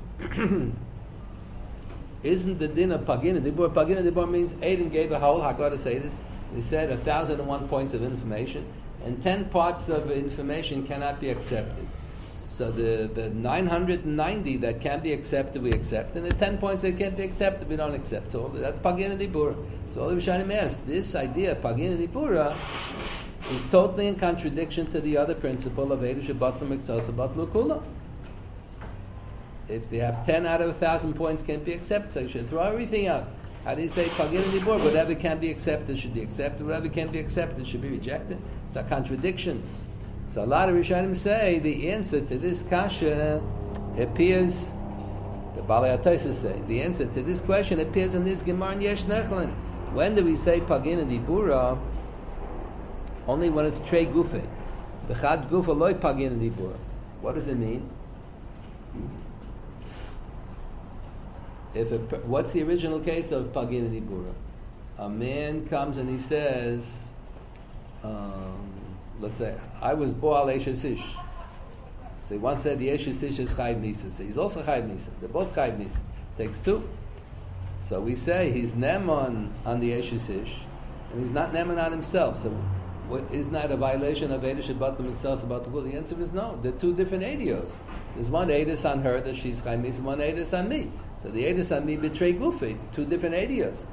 Speaker 1: Isn't the din of Pagin and Dibur? Pagin and Dibur means Aiden gave a whole Haggadah Seidus. He said 1,001 points of information, and 10 parts of information cannot be accepted. So the 990 that can be accepted, we accept, and the 10 points that can't be accepted, we don't accept. So that's Pagin and Dibur. So all the Rishonim ask, this idea of Pagin and Dibura is totally in contradiction to the other principle of Eidu Shabbatlu Miksosa Batlu Kula. If they have 10 out of 1,000 points can't be accepted, so you should throw everything out. How do you say Pagin and Dibur? Whatever can be accepted should be accepted. Whatever can't be accepted should be rejected. It's a contradiction. So a lot of Rishonim say the answer to this kasha appears, the Balei HaTosfos say, the answer to this question appears in this Gemara in Yesh Nechlen. When do we say Pagin and Dibura? Only when it's Trei Gufe. Bechad Gufa loy Pagin and Dibura. What does it mean? What's the original case of Pagin and Dibura? A man comes and he says, let's say, I was Boal Eshes Ish. So he once said the Eshes Ish is Chayv Misa. So he's also Chayv Misa. They're both Chayv Misa. Takes two. So we say he's Neman on the Eshes Ish, and he's not Neman on himself. So isn't that a violation of Eidu Shabbat L'Mitzvah Shabbat L'Kul? The answer is no. They're two different Eidios. There's one Eidus on her that she's Chayv Misa, one Eidus on me. So the Eidus on me betray Gufi. Two different Eidios.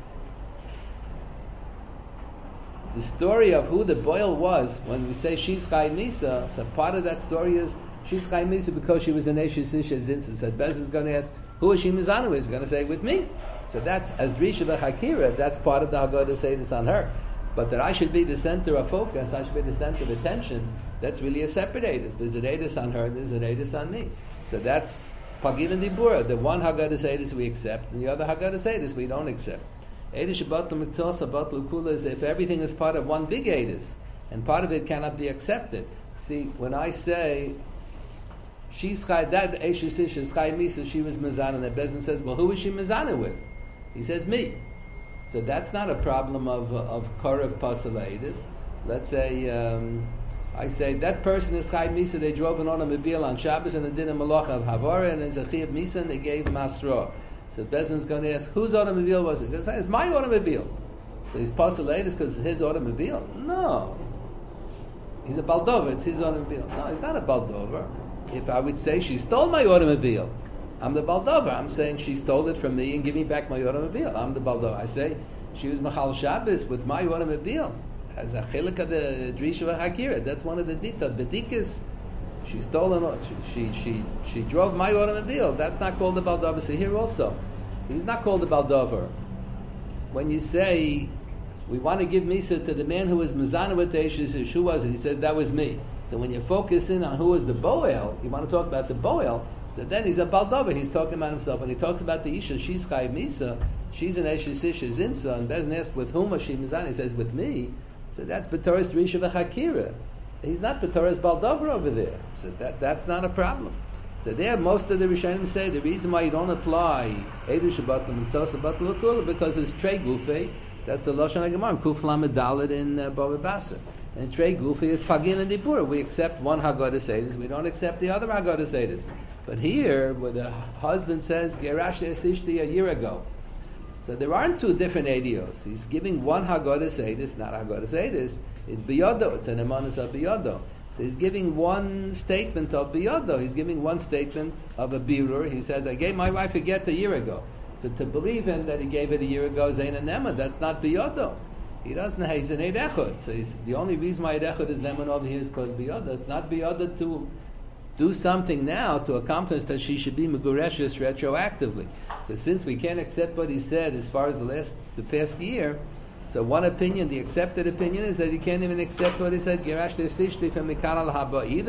Speaker 1: The story of who the boil was, when we say she's Chayv Misa, so part of that story is she's Chayv Misa because she was an Eshes Ish Zinsa. So Bez is going to ask, who is she Mizanu with? He's going to say, with me. So that's, as Drisha V'Chakira, that's part of the Haggadah Seidus on her. But that I should be the center of focus, I should be the center of attention, that's really a separate Eidus. There's an Eidus on her, and there's an Eidus on me. So that's Pagin and Dibura. The one Haggadah Seidus we accept, and the other Haggadah Seidus we don't accept. Eidu Shabbat L'Mitzvah Shabbat L'Kula is if everything is part of one big Eidus, and part of it cannot be accepted. See, when I say she's Chai, that Eshes Ish is Chai Misa, she was Mizana, and the Bezin says, well, who is she Mizana with? He says, me. So that's not a problem of Korav Pasal Eidus. Let's say, I say, that person is Chai Misa, they drove an automobile on Shabbos, and they did a Malacha of Havara, and it's a Chiyav Misa, and they gave him Asra. So Bezin's going to ask, whose automobile was it? He's going to say, it's my automobile. So he's Pasal Eidus because it's his automobile? No. He's a Baldover, it's his automobile. No, he's not a Baldover. If I would say, she stole my automobile, I'm the Baldover. I'm saying she stole it from me and give me back my automobile. I'm the Baldover. I say, she was Machal Shabbos with my automobile. As a chilik of the Drisha V'Chakira. That's one of the Dita. Bedikas, she stole she drove my automobile. That's not called the Baldover. So here also, he's not called the Baldover. When you say, we want to give Misa to the man who was Mizana with the Eshes, who was it? He says, that was me. So when you focus in on who was the Boel, you want to talk about the Boel, so then he's a Baldover, he's talking about himself. When he talks about the Isha, she's Chayv Misa, she's an Eshes Isha Zinsa, and Bezin asks, with whom was she Mizana? He says, with me. So that's B'toras Drisha V'Chakira. He's not B'toras Baldover over there. So that's not a problem. So there, most of the Rishonim say the reason why you don't apply Eidu Shabbat L'Mitzvah Shabbat L'Kula because it's Trei Gufe. That's the Lashon HaGemara, Kuf Lamed Dalet in Bava Basra. And Trei Gufi is Pagin and Dibur. We accept one Haggadah Seidus, we don't accept the other Haggadah Seidus. But here, where the husband says, Gerash Esishti a year ago. So there aren't two different Eidios. He's giving one Haggadah Seidus, not Haggadah Seidus. It's Biyodo, it's an Emanus of Biyodo. So he's giving one statement of Biyodo. He's giving one statement of a Birur. He says, I gave my wife a get a year ago. So to believe him that he gave it a year ago is Ein Nema. That's not Biyodo. He doesn't know he's an Eid Echad. So the only reason why Eid Echad is Neman over here is because Biyodo. It's not Biyodo to do something now to accomplish that she should be Megureshes retroactively. So since we can't accept what he said as far as the past year, so one opinion, the accepted opinion, is that he can't even accept what he said, Gerash Testishti from Mikar al Haba either,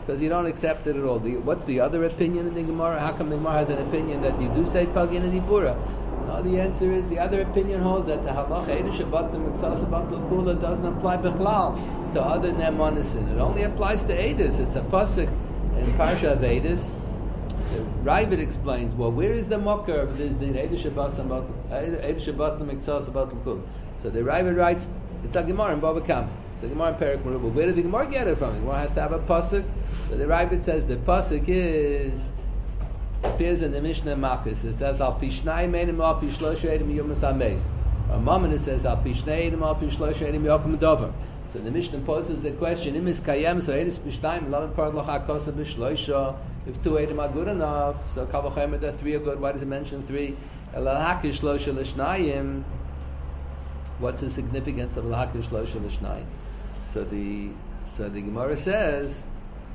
Speaker 1: because you don't accept it at all. What's the other opinion in the Gemara? How come the Gemara has an opinion that you do say pagin and ibura? No, the answer is the other opinion holds that the halacha Eidish Shabbatim Miksasa Batal Kula doesn't apply bichlal to other nemonisin. It only applies to Eidus. It's a pasuk in Parsha of Eidus. Ravid explains, well, where is the mocker of this din? Eidish Shabbatim Miksasa Batal Kula. So the Ravid writes, it's a Gemara in Bava Kama. It's a Gemara in Perek Merubah. Where did the Gemara get it from? The Gemara has to have a pasuk. So the Ravid says the pasuk appears in the Mishnah Makis. It says al pishnai menim al pishlosha edim yumas hameis. Or Maimon says al pishnai edim al pishlosha edim yokum dover. So the Mishnah poses the question: Im is kayem so edis pishnai lamed part locha kosa b'shloisha. If 2 edim are good enough, so kal v'chomer that 3 are good. Why does it mention 3? El hakish shlosha l'shnayim. What's the significance of el hakish shlosha l'shnayim? So the Gemara says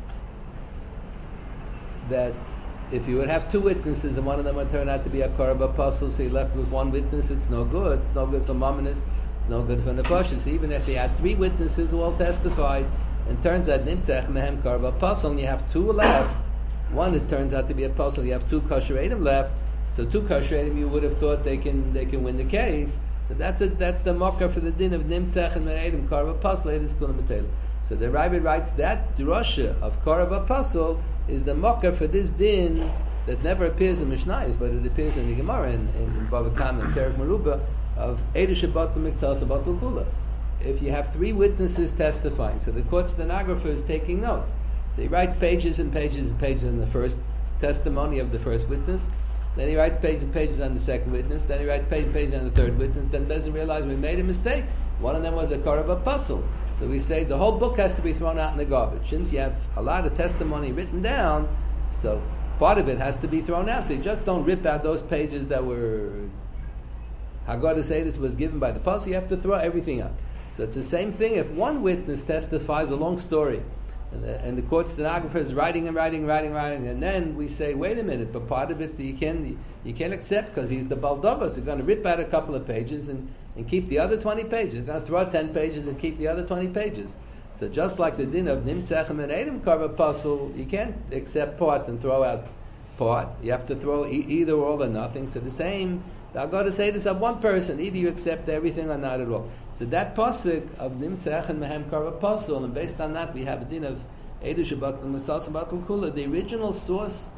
Speaker 1: that if you would have 2 witnesses and one of them would turn out to be a korban apostle, so you're left with 1 witness, it's no good. It's no good for Mamonis, it's no good for Nefashis. Even if you had 3 witnesses who all testified, and turns out Nimtzech Mehem korban apostle, and you have 2 left, one it turns out to be apostle, you have 2 kosher edim left, so 2 kosher edim you would have thought they can win the case. So that's the mocker for the din of Nimtzech and Me'edim korban apostle, Eidus Kulam B'Teila. So the Rabbi writes that drasha of korban apostle is the mocker for this din that never appears in Mishnayos, but it appears in the Gemara in Bava Kama and Perek Merubah of Eidish Shabbat L'Miksasa Batul Kula. If you have 3 witnesses testifying, so the court stenographer is taking notes. So he writes pages and pages and pages on the first testimony of the first witness. Then he writes pages and pages on the second witness. Then he writes pages and pages on the third witness. Then Bezin realized we made a mistake. One of them was a korban apostle. So we say the whole book has to be thrown out in the garbage. Since you have a lot of testimony written down, so part of it has to be thrown out. So you just don't rip out those pages that were Haggadah Seidus was given by the apostle. You have to throw everything out. So it's the same thing. If one witness testifies a long story, and the court stenographer is writing, and then we say, wait a minute, but part of it you can't accept because he's the Baldova, so you're going to rip out a couple of pages and keep the other 20 pages. You're going to throw out 10 pages and keep the other 20 pages. So just like the din of Nimtzechem and Edim korban apostle, you can't accept part and throw out part. You have to throw either all or nothing. So the same, I've got to say this of one person, either you accept everything or not at all. So that pasuk of Nimtzech and Mehem korban apostle, and based on that we have a din of Eidish Shabbat and Miksasa Batal Kula. The original source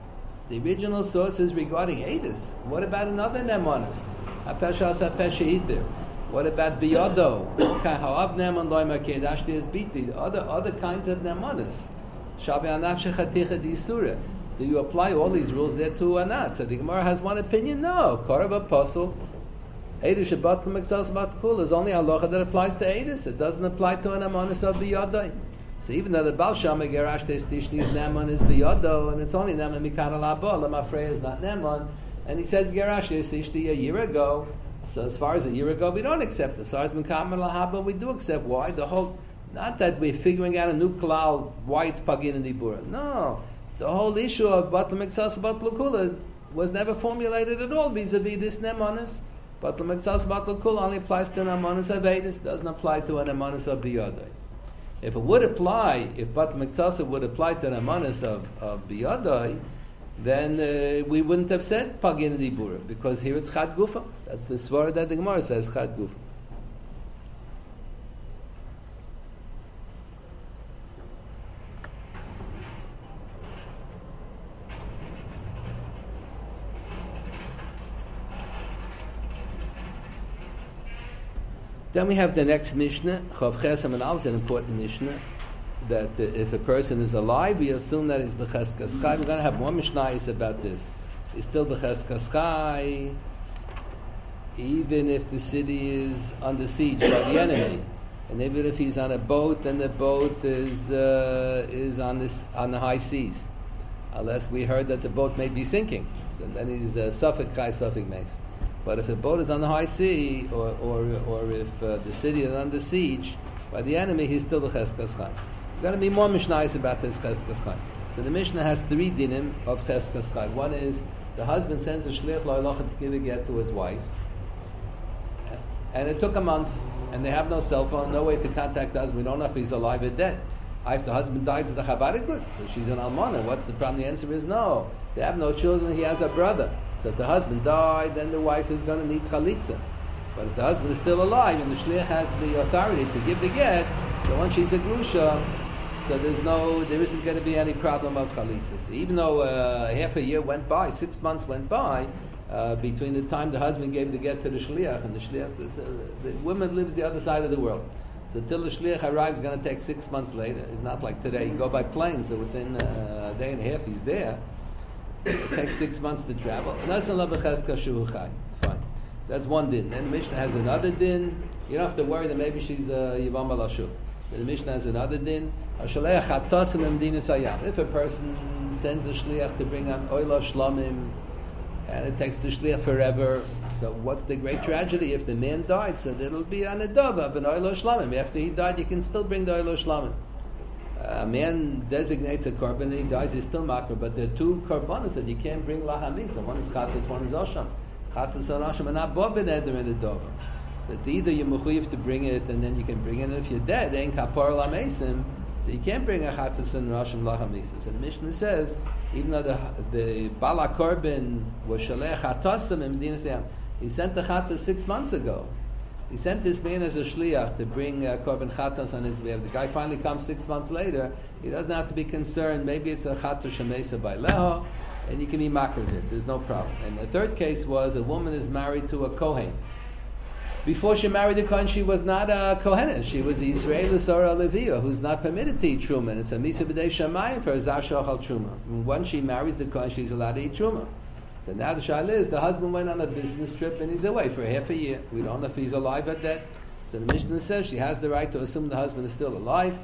Speaker 1: is regarding Eidus. What about another nemonis? Hapeshas hapeshahiter. What about biyado? Ha'av neman loyma kedash de'ezbiti. Other kinds of nemonis. Shavi anaf shechaticha di'isura. Do you apply all these rules there too or not? So the Gemara has one opinion. No, korban apostle, Eidish Shabbat and Miksasa Batal Kula is only halacha that applies to Eidus. It doesn't apply to an nemonis of biyado. So even though the Baal Shama Gerashtes Tishni's Neman is Biyado, and it's only Neman Mikan Alabo, Lamafreya is not Neman, and he says Gerashtes Tishni a year ago, so as far as a year ago we don't accept it. As far as Mikan Alabo we do accept. Why? Not that we're figuring out a new klal, why it's Pagin and Ibura. No. The whole issue of Batal Miksasa Batal Kula was never formulated at all vis-a-vis this Nemanis. Batal Miksasa Batal Kula only applies to Nemanis of Eidus, doesn't apply to a Nemanis of Biyado. If it would apply, if Batal Miksasa would apply to the Amanis of Biyadai, then we wouldn't have said Pagin Dibura, because here it's Chad Gufa. That's the Svara that the Gemara says, Chad Gufa. Then we have the next Mishnah, Chav Chesam and Al, is an important Mishnah, that if a person is alive, we assume that he's B'cheskas Chai. We're going to have more Mishnayos about this. He's still B'cheskas Chai, even if the city is under siege by the enemy. And even if he's on a boat and the boat is on the high seas. Unless we heard that the boat may be sinking. So then he's Suffolk Chai, Suffolk Mace. But if the boat is on the high sea, or if the city is under siege by the enemy, he's still the Cheskas Chai. There's going to be more Mishnayos about this Cheskas Chai. So the Mishnah has 3 dinim of Cheskas Chai. One is the husband sends a shliach lo'alacha to give a get to his wife, and it took a month, and they have no cell phone, no way to contact us. We don't know if he's alive or dead. If the husband died, it's the Chabad good. So she's an almana. What's the problem? The answer is no. They have no children. He has a brother. So if the husband died, then the wife is going to need chalitza. But if the husband is still alive and the shliach has the authority to give the get, so once she's a grusha, so there isn't going to be any problem of chalitzas. Even though half a year went by, 6 months went by, between the time the husband gave the get to the shliach and the shliach, the woman lives the other side of the world. So till the shliach arrives, it's going to take 6 months later. It's not like today. You go by plane, so within a day and a half he's there. It takes 6 months to travel. Fine. That's one din. Then the Mishnah has another din. You don't have to worry that maybe she's Yivam Balashuk. The Mishnah has another din. If a person sends a shliach to bring on oila shlamim, and it takes the shliach forever, so what's the great tragedy? If the man died, so it'll be an adava of an oila shlamim. After he died, you can still bring the oila shlamim. A man designates a korban and he dies, he's still makar, but there are two korbanos that you can't bring lahamisa. One is chatas, one is osham. Chatas and osham are not bobbin eder in the dova. So it's either you're mechuyev to bring it and then you can bring it, and if you're dead, ain't kapar lamesim, so you can't bring a chatas and osham lahamisa. So the Mishnah says, even though the bala korban was shalech chatasim in Medina Siyam, he sent the chatas 6 months ago. He sent this man as a shliach to bring korban chatas on his behalf. The guy finally comes 6 months later. He doesn't have to be concerned. Maybe it's a chatas shemesa by leho, and you can be makar of it. There's no problem. And the third case was a woman is married to a kohen. Before she married the kohen, she was not a kohenet. She was a Yisrael Sora Levia, who's not permitted to eat truma. It's a misa b'dei shamayim for a zashachal truma. Once she marries the kohen, she's allowed to eat truma. So now the shaila is, the husband went on a business trip and he's away for half a year. We don't know if he's alive or dead. So the Mishnah says she has the right to assume the husband is still alive,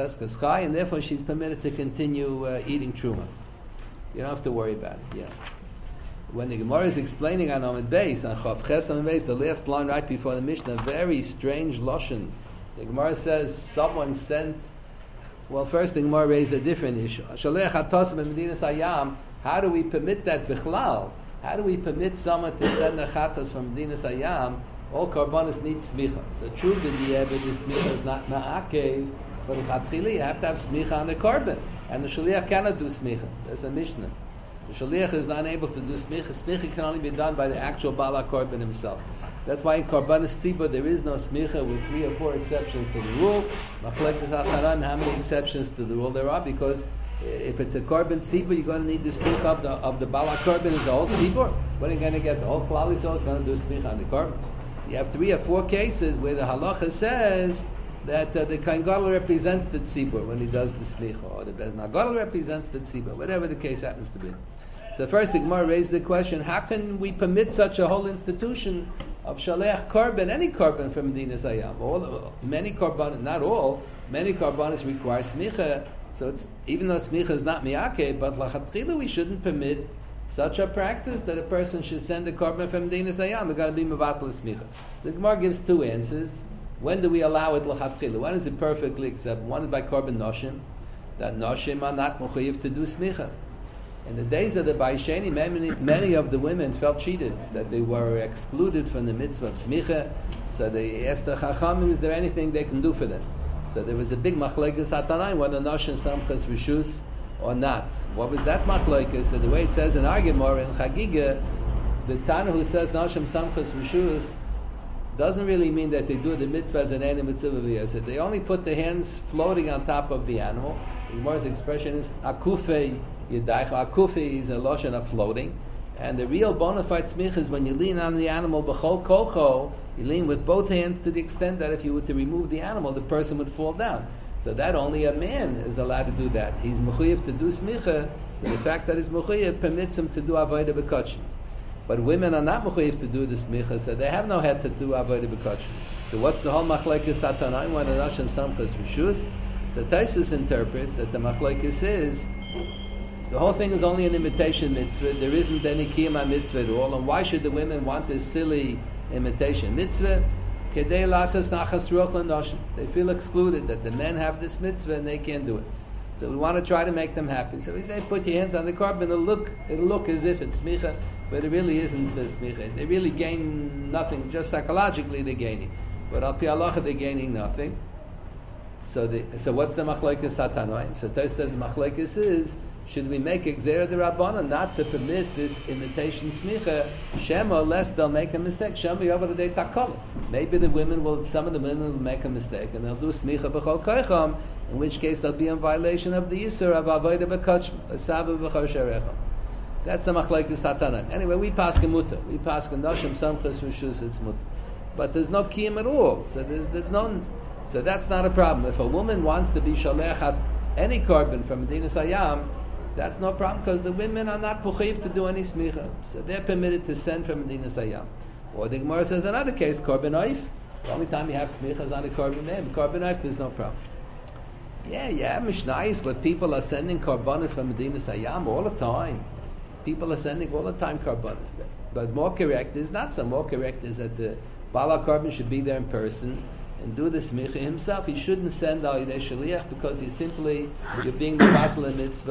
Speaker 1: and therefore she's permitted to continue eating truma. You don't have to worry about it. Yeah. When the Gemara is explaining on Amud Beis, on Chav Ches Amud Beis, the last line right before the Mishnah, very strange lashon. The Gemara says someone sent. Well, first the Gemara raised a different issue. Shalech hatasim in Medinas Hayam. How do we permit that bichlal? How do we permit someone to send a chatas from Medinas Hayam? All korbanos need smicha. So true that the smicha is not ma'akev, but l'chatchila you have to have smicha on the korban, and the shaliach cannot do smicha. There's a Mishnah. The shaliach is not able to do smicha. Smicha can only be done by the actual bala korban himself. That's why in korbanos tzibur there is no smicha, with 3 or 4 exceptions to the rule. Machlekes HaCharan, how many exceptions to the rule there are? Because if it's a korban tzibur, you're going to need the smicha of the bala korban is the whole tzibur. When are you going to get the whole klal Yisrael is going to do smicha on the korban? You have 3 or 4 cases where the halacha says that the Kohen Gadol represents the tzibur when he does the smicha, or the Bezdin Gadol represents the tzibur, whatever the case happens to be. So first the Gemara raised the question, how can we permit such a whole institution of shaleach korban, any korban from Medinas Hayam? Many korban, not all, many korbanos require smicha. So it's, even though smicha is not miyake, but lachatchila we shouldn't permit such a practice that a person should send a korban from Medinas Hayam. It's got to be mevatel smicha. The Gemara gives 2 answers. When do we allow it lachatchila? One is it perfectly accepted. One is by korban noshim, that noshim are not mechuyev to do smicha. In the days of the Baisheni, many of the women felt cheated, that they were excluded from the mitzvah of smicha. So they asked the Chachamim, is there anything they can do for them? So there was a big machlekes hatanaim, whether noshim samchas rishus or not. What was that machlekes? So the way it says in our Gemara in Chagiga, the Tana who says noshim samchas rishus doesn't really mean that they do the mitzvah as an animal mitzvah. So they only put the hands floating on top of the animal. The Gemara's expression is akufei yedaycha. Akufei is a loshon of floating. And the real bona fide smicha is when you lean on the animal b'chol kocho, you lean with both hands to the extent that if you were to remove the animal, the person would fall down. So that only a man is allowed to do that. He's mechuyev to do smicha, so the fact that he's mechuyev permits him to do avodah b'kachim. But women are not mechuyev to do the smicha, so they have no head to do avodah b'kachim. So what's the whole machlekes hatanaim when an asham samchas rishus? So Taisus interprets that the machlekes is the whole thing is only an imitation mitzvah. There isn't any kiyama mitzvah at all. And why should the women want this silly imitation mitzvah? Kedei lasas nachas ruach l'noshim. They feel excluded that the men have this mitzvah and they can't do it. So we want to try to make them happy. So we say, put your hands on the korban. It'll look as if it's smicha, but it really isn't the smicha. They really gain nothing. Just psychologically they're gaining, but al pi halacha they're gaining nothing. So what's the machlokes Hatanoim? So Tos says the machlokes is, should we make a gzera de Rabbana not to permit this imitation smicha? Shema, lest they'll make a mistake. Shema yovad de takol. Maybe some of the women will make a mistake and they'll do smicha b'chol koicham, in which case they'll be in violation of the yisur of avodah b'kachma, asabu b'chol sherechem. That's the machlokes Hatanoim. Anyway, we paskin muta. We paskin noshim samchus rishus it's muta. But there's no kiyum at all. So there's no. So that's not a problem. If a woman wants to be shalech at any korban from Medina Sayyam, that's no problem because the women are not puchiv to do any smicha. So they're permitted to send from Medina Sayyam. Or the Gemara says another case, korban oif. The only time you have smicha is on a korban meim. Korban oif, there's no problem. Yeah, Mishnayis, but people are sending korbanos from Medina Sayyam all the time. People are sending all the time korbanos there. But more correct is not so. More correct is that the Bala korban should be there in person and do the smicha himself. He shouldn't send al yidei shaliach because you're being the battle mitzvah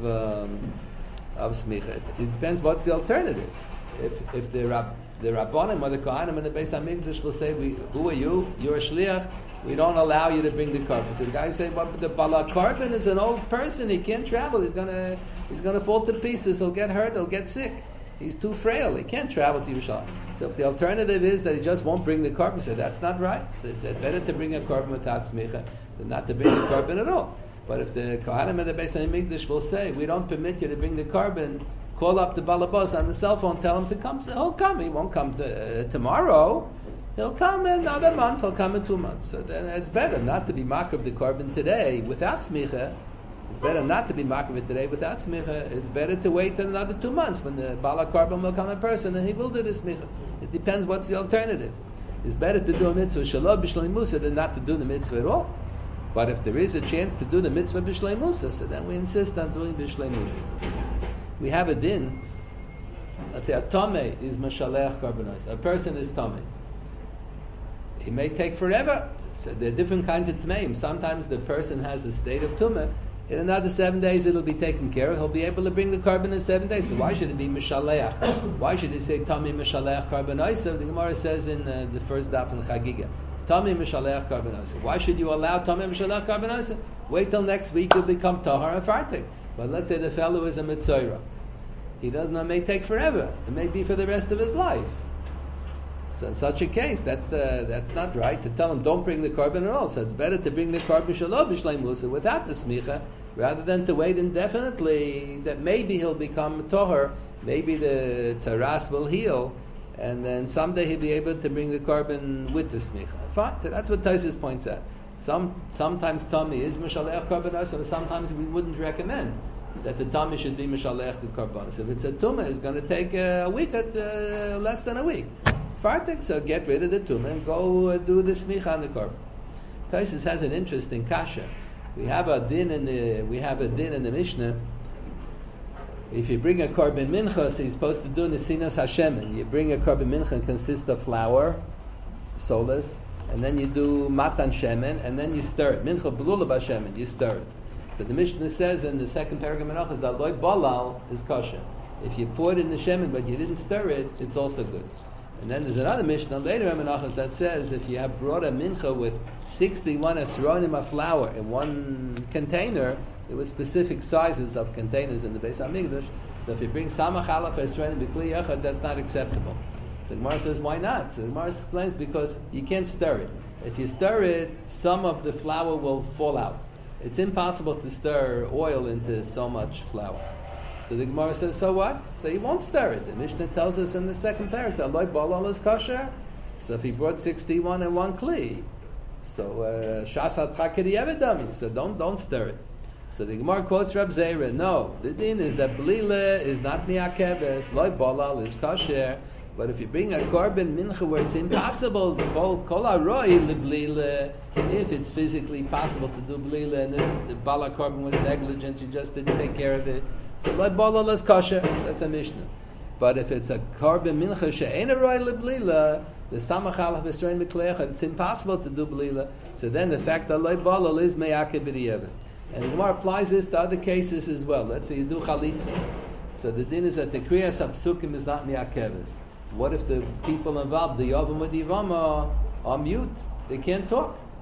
Speaker 1: of smicha. It depends what's the alternative. If the rabbanim or the kohanim in the Beis Hamikdash will say, "Who are you? You're a shliach. We don't allow you to bring the korban." So the guy will say, "But the bala korban is an old person. He can't travel. He's gonna fall to pieces. He'll get hurt. He'll get sick. He's too frail. He can't travel to Yerushalayim." So if the alternative is that he just won't bring the korban, so that's not right. So it's better to bring a korban without smicha than not to bring the korban at all. But if the kohanim and the Beis Hamikdash will say, "We don't permit you to bring the korban," call up the balabos on the cell phone, tell him to come. So he'll come. He won't come tomorrow. He'll come in another month. He'll come in 2 months. So then it's better not to be makar of the korban today without smicha. It's better not to be makar of it today without smicha. It's better to wait another 2 months when the bala korban will come in person and he will do the smicha. It depends what's the alternative. It's better to do a mitzvah shalom b'shlei musa than not to do the mitzvah at all. But if there is a chance to do the mitzvah b'shlei musa, so then we insist on doing b'shlei musa. We have a din. Let's say a tomei is mashalech karbanos. A person is tomei. He may take forever. So there are different kinds of tmeim. Sometimes the person has a state of tumah. In another 7 days it'll be taken care of. He'll be able to bring the korban in 7 days. So why should it be mishaleach? Why should it say tomei mishaleach karbanos? The Gemara says in the first daf in Chagiga, tomei mishaleach karbanos. Why should you allow tomei mishaleach karbanos? Wait till next week you'll become tahar and fartik. But let's say the fellow is a mitzorah. He does not may take forever. It may be for the rest of his life. So in such a case, that's not right to tell him don't bring the korban at all. So it's better to bring the korban shalom b'shlei musa without the smicha, rather than to wait indefinitely that maybe he'll become tohar, maybe the tzaras will heal, and then someday he'll be able to bring the korban with the smicha. Fine, that's what Tosfos points out. Sometimes tummy is mishalech korbanos, and sometimes we wouldn't recommend that the tummy should be mishalech the korbanos. If it's a tumah, it's going to take a week, less than a week. Fartik, so get rid of the tumah and go do the smicha on the korban. Tosfos has an interesting kasha. We have a din in the Mishnah. If you bring a korban mincha, so you're supposed to do nesinas Hashem. And you bring a korban mincha, and consists of flour, solas, and then you do matan shemen, and then you stir it. Mincha blula b'shemen, you stir it. So the Mishnah says in the second paragraph of Menachos that loy balal is kosher. If you pour it in the shemen but you didn't stir it, it's also good. And then there's another Mishnah later in Menachos that says if you have brought a mincha with 61 esronim of flour in one container, there were specific sizes of containers in the Beis Hamikdash. So if you bring samach alaf esronim b'kli yachad, that's not acceptable. So the Gemara says, why not? So the Gemara explains because you can't stir it. If you stir it, some of the flour will fall out. It's impossible to stir oil into so much flour. So the Gemara says, so what? So you won't stir it. The Mishnah tells us in the second paragraph, Loi balal is kosher. So if he brought 61 in one kli, so shas hatchakiri evedami. So don't stir it. So the Gemara quotes Rab Zera. No, the din is that blila is not miakeves. Loi balal is kosher. But if you bring a korban mincha where it's impossible, kol aroi leblila, if it's physically possible to do blila and the bala korban was negligent, you just didn't take care of it, so let bala is kosher. That's a mishnah. But if it's a korban mincha she'ein aroi leblila, the samach alaf b'srein b'kleichad, it's impossible to do blila. So then the fact that let bala is meyakeh b'diavad. And the Gemara applies this to other cases as well. Let's say you do chalitza. So the din is that the kriyas hapsukim is not miyakeves. What if the people involved, the Yavam or the Yavama, are mute? They can't talk.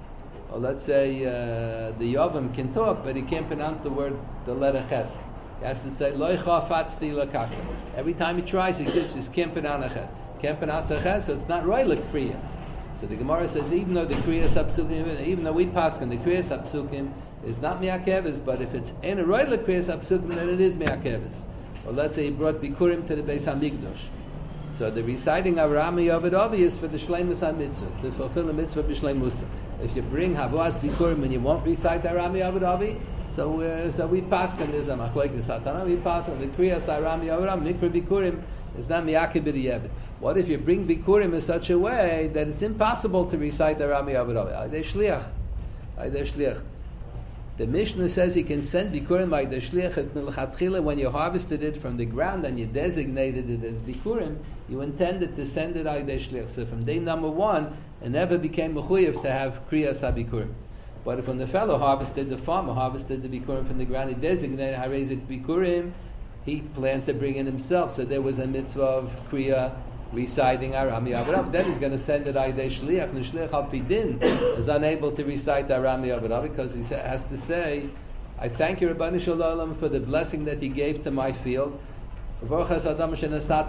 Speaker 1: Or let's say the Yovam can talk, but he can't pronounce the letter Ches. He has to say Loicha Fatzti Lakaka. Every time he tries, he just can't pronounce a Ches. Can't pronounce a Ches, so it's not Roilik Kriya. So the Gemara says, even though the Kriya Sapsukim, even though we pass on the Kriya Sapsukim is not Miakevis, but if it's in a Roilik Kriya Sapsukim, then it is Miakevis. Or let's say he brought Bikurim to the Beis Hamikdash. So the reciting Arami Yovid Avi is for the Shleimus HaMitzvah, to fulfill the mitzvah b'Shleimusa. If you bring Havas Bikurim and you won't recite Arami Yovid Avi, so we pass on this Machlekes Satana, we pass on the Kriyas Arami Yovid Avi, Mikra Bikurim is not Miyakeh B'Di'evet. What if you bring Bikurim in such a way that it's impossible to recite Arami Yovid Avi? Aydei Shliach. The Mishnah says you can send Bikurim by the Shliach at Milchatchila when you harvested it from the ground and you designated it as Bikurim, you intended to send it by the Shliach. So from day number one, it never became mechuyev to have Kriyas HaBikurim. But if when the fellow harvested, the farmer harvested the Bikurim from the ground, he designated Harezik Bikurim, he planned to bring it himself. So there was a mitzvah of Kriya reciting Arami Avrav. Then he's going to send it Aydei Shliach. And the Shliach Al Pidin is unable to recite Arami Avrav because he has to say, I thank you, Rabbanu Shalom, for the blessing that he gave to my field. There's no Adam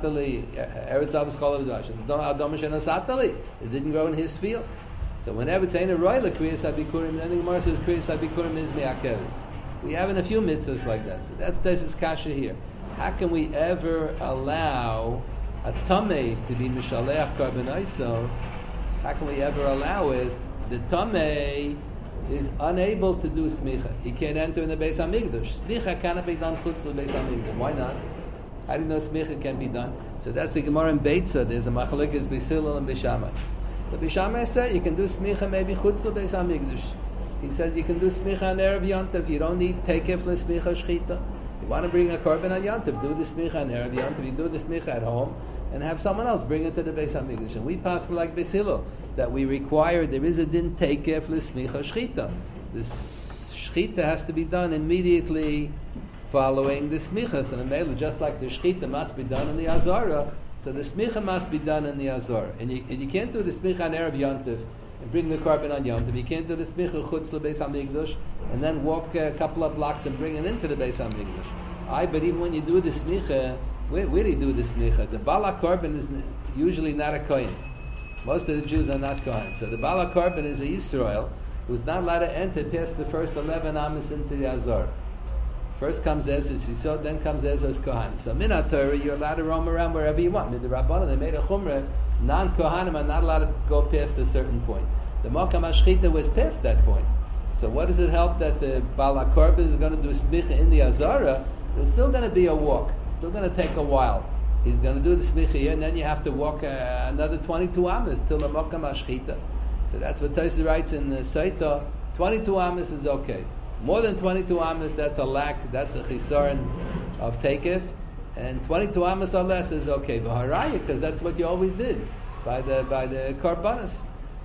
Speaker 1: Shenasatali. It didn't grow in his field. So whenever it's ain't a roiler Kriyas HaBikurim, then the Gemara says Kriyas HaBikurim is Mi'akeves. We have in a few mitzvahs like that. So that's Tesis Kasha here. How can we ever allow a Tameh to be Mishaleach Karban Oisav? How can we ever allow it? The Tameh is unable to do Smicha. He can't enter in the Beis HaMikdash. Smicha cannot be done chutz to the Beis HaMikdash. Why not? How do you know Smicha can be done? So that's the Gemara in Beitza. There's a Machlekes B'Hillel and B'Shammai. The B'Shammai said you can do Smicha maybe chutz to the Beis HaMikdash. He says you can do Smicha on Erev Yontav. You don't need Tekef l'Smicha Shchita. You want to bring a korban on Yontav, do the Smicha on Erev Yontav. You do the Smicha at home and have someone else bring it to the Beis HaMikdash. And we pass like B'Hillel that we require there is a din Tekef l'Smicha Shchita. The Shchita has to be done immediately following the Smicha. So the just like the Shchita must be done in the Azara, so the Smicha must be done in the Azara. And you can't do the Smicha on Erev Yontav and bring the korban on Yontav. You can't do the Smicha chutz to Beis HaMikdash and then walk a couple of blocks and bring it into the Beis HaMikdash. But even when you do the Smicha, where do you do the Smicha? The Bala korban is usually not a Kohen. Most of the Jews are not Kohen. So the Bala korban is a Yisrael who's not allowed to enter past the first 11 Amos into the Azar. First comes Ezra's Yisod, then comes Ezra's Kohanim. So Min HaTorah, you're allowed to roam around wherever you want. The Rabbanan, they made a Chumrah, non-Kohanim are not allowed to go past a certain point. The Mokam HaShchita was past that point. So what does it help that the Bala Korban is going to do Smicha in the Azara? It's still going to be a walk. It's still going to take a while. He's going to do the Smicha here, and then you have to walk another 22 Amos till the Mokam HaShchita. So that's what Tosfos writes in Saita. 22 Amos is okay. More than 22 Amos, that's a lack, that's a chisaron of Tekef. And 22 Amos or less is okay. But Haraya, because that's what you always did by the Karbanas.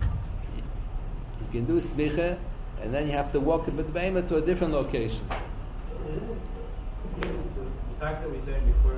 Speaker 1: You can do Smicha, and then you have to walk with the Behemah to a different location.
Speaker 2: The fact that we say before,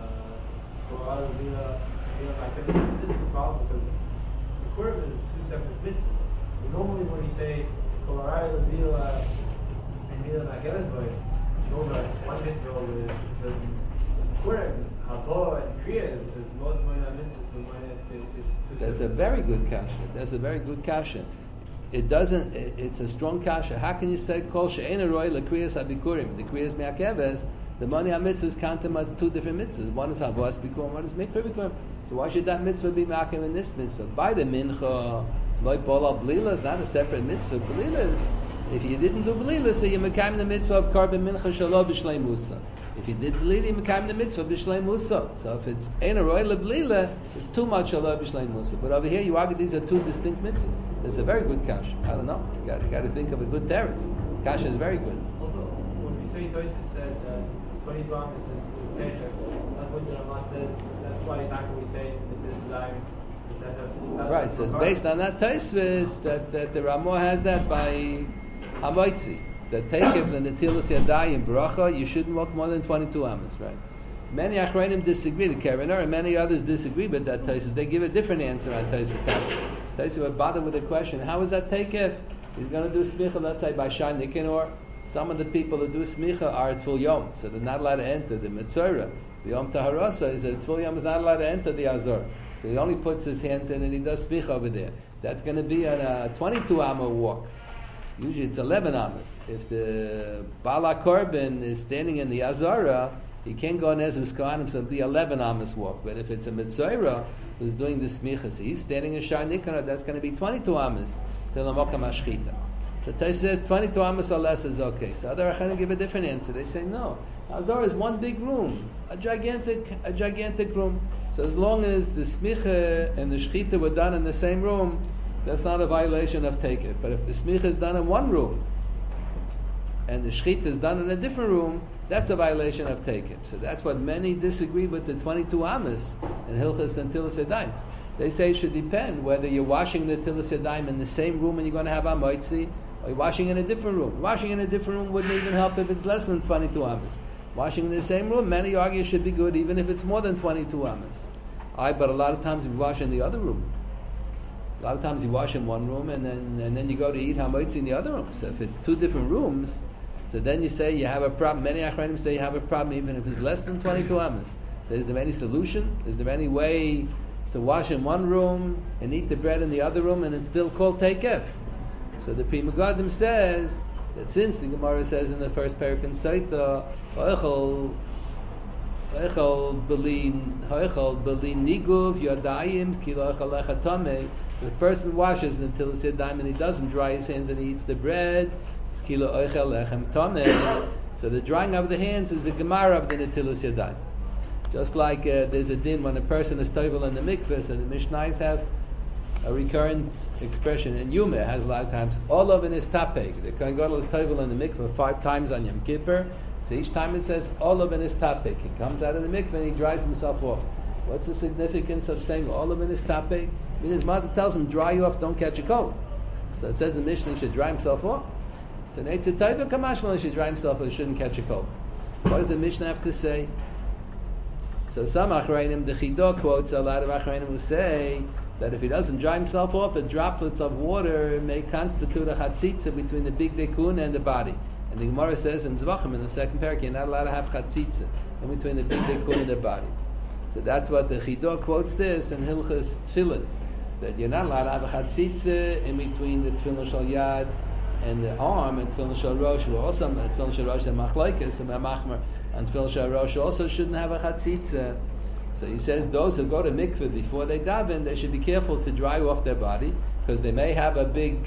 Speaker 2: isn't a problem because the Kurv is two separate mitzvahs. Normally when you say Kolarai, Levila, and Mila Magelesboy, one mitzvah with Kurv, Habo, and Kriya is most of the mitzvahs, so
Speaker 1: that's a very good kasha. That's a very good kasha. It doesn't. It's a strong kasha. How can you say kol she'ena roy lekriyas habikurim? The kriyas me'akeves. The money mitzvahs count them as two different mitzvahs. One is havas bikurim, one is mikra bikurim. So why should that mitzvah be me'akev in this mitzvah? By the mincha, loy bola blila is not a separate mitzvah. Blila is, if you didn't do blila, so you mekayim the mitzvah of korban mincha shalo b'shlei musa. If you did blila, you mekayim the mitzvah b'shlei musa. So if it's ena roy leblila, it's too much shalo b'shlei musa. But over here, you argue these are two distinct mitzvahs. That's a very good kasha. I don't know. You got to think of a good teretz. Kasha is very good.
Speaker 2: Also, when we say Tosfos said 22 Amos is Techer, that's what the Rama says. That's why we say it is Zayin.
Speaker 1: Right. So it's based on that Tosfos that the Rama has that by Hamoitzi. The Tekevs and the Tilas Yadayim Bracha, you shouldn't walk more than 22 Amos, right? Many Achronim disagree. The Karaner and many others disagree with that Tosfos. They give a different answer on Tosfos Kasha. Tosfos were bothered with the question, how is that Tekev? He's going to do smicha, let's say, by Shai Nicanor. Some of the people who do smicha are at Tvul Yom, so they're not allowed to enter the Metzora. The Yom Taharasa is that Tvul Yom is not allowed to enter the Azor. So he only puts his hands in and he does smicha over there. That's going to be on a 22 amma walk. Usually it's 11 ammas. If the Bala Korban is standing in the Azara, he can't go on Ezra's Kohanim, so it'll be 11 ammas walk. But if it's a Mitzayra who's doing the smichas, he's standing in Shai Nikanor, that's going to be 22 ammas till the Mokam Ashchita. So Tais says 22 ammas or less is okay. So other Achanim give a different answer. They say no. Azara is one big room, a gigantic room. So as long as the smicha and the shchita were done in the same room, that's not a violation of take it. But if the smicha is done in one room and the shchita is done in a different room, that's a violation of take it. So that's what many disagree with the 22 amas in Hilchas and Tilas Yadayim. They say it should depend whether you're washing the Tilas Yadayim in the same room and you're going to have a moitzi, or you're washing in a different room. Washing in a different room wouldn't even help if it's less than 22 amas. Washing in the same room, many argue should be good even if it's more than 22 amas. But a lot of times we wash in the other room. A lot of times you wash in one room and then you go to eat hamoitzi in the other room. So if it's two different rooms, so then you say you have a problem. Many achronim say you have a problem even if it's less than 22 amas. Is there any solution? Is there any way to wash in one room and eat the bread in the other room and it's still called teikef? So the Pri Megadim says that since the Gemara says in the first parak in Saita, if a person washes until it's yadayim and he doesn't dry his hands and he eats the bread, so the drying of the hands is a gemara of the netilas yadayim. Just like there's a din when a person is tovel in the mikvah, and the Mishnayos have a recurrent expression in Yuma has a lot of times all of in his tapek. The Kohen Gadol is tovel in the mikvah 5 times on Yom Kippur. So each time it says olav in his tapek. He comes out of the mikveh and he dries himself off. What's the significance of saying olav in his tapek? I mean, his mother tells him, dry you off, don't catch a cold. So it says in the Mishnah he should dry himself off. So Neitzah Taiva Kamashmal he should dry himself off, he shouldn't catch a cold. What does the Mishnah have to say? So some Achrayim, the Chidah quotes a lot of Achrayim who say that if he doesn't dry himself off, the droplets of water may constitute a chatzitza between the big dekuna and the body. And the Gemara says in Zvachim, in the second parak, you're not allowed to have chatzitza in between the big dekuna and the body. So that's what the Chidah quotes this in Hilchas Tefillin, that you're not allowed to have a chatzitza in between the Tefillin Shal Yad and the arm, and Tefillin Shal Rosh, also Tefillin Shal Rosh and Machlokes and Machmer, and Tefillin Shal Rosh also shouldn't have a chatzitza. So he says those who go to mikveh before they daven, they should be careful to dry off their body, because they may have a big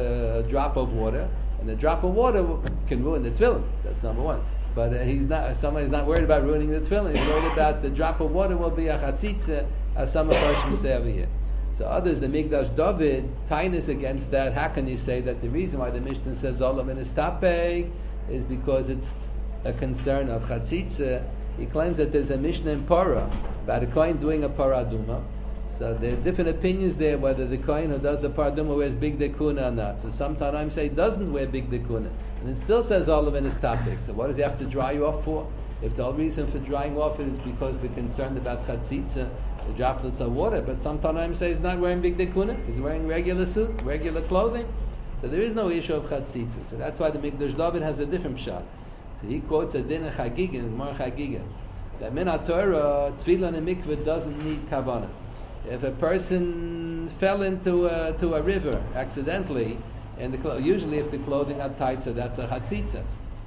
Speaker 1: drop of water, and the drop of water can ruin the tefillin. That's number one. But somebody's not worried about ruining the tefillin. He's worried about the drop of water will be a chatzitza, as some of us say over here. So others, the Migdash David, tinus against that. How can you say that the reason why the Mishnah says Olam in his tapeg is because it's a concern of chatzitza? He claims that there's a Mishnah in Parah about a Kohen doing a paraduma. So there are different opinions there whether the Kohen who does the paraduma wears big dekuna or not. So some Tanaim say he doesn't wear big dekuna, and it still says olive in his topic. So what does he have to dry you off for? If the whole reason for drying off it is because we're concerned about chatzitza, the droplets of water. But some Tanaim say he's not wearing big dekuna; he's wearing regular suit, regular clothing. So there is no issue of chatzitza. So that's why the Mikdash David has a different shot. So he quotes a din of Chagiga, Gemara Chagiga, that min Torah tefillah in a mikveh doesn't need kavanah. If a person fell into a river accidentally, and usually if the clothing are tight, so that's a chatzitza.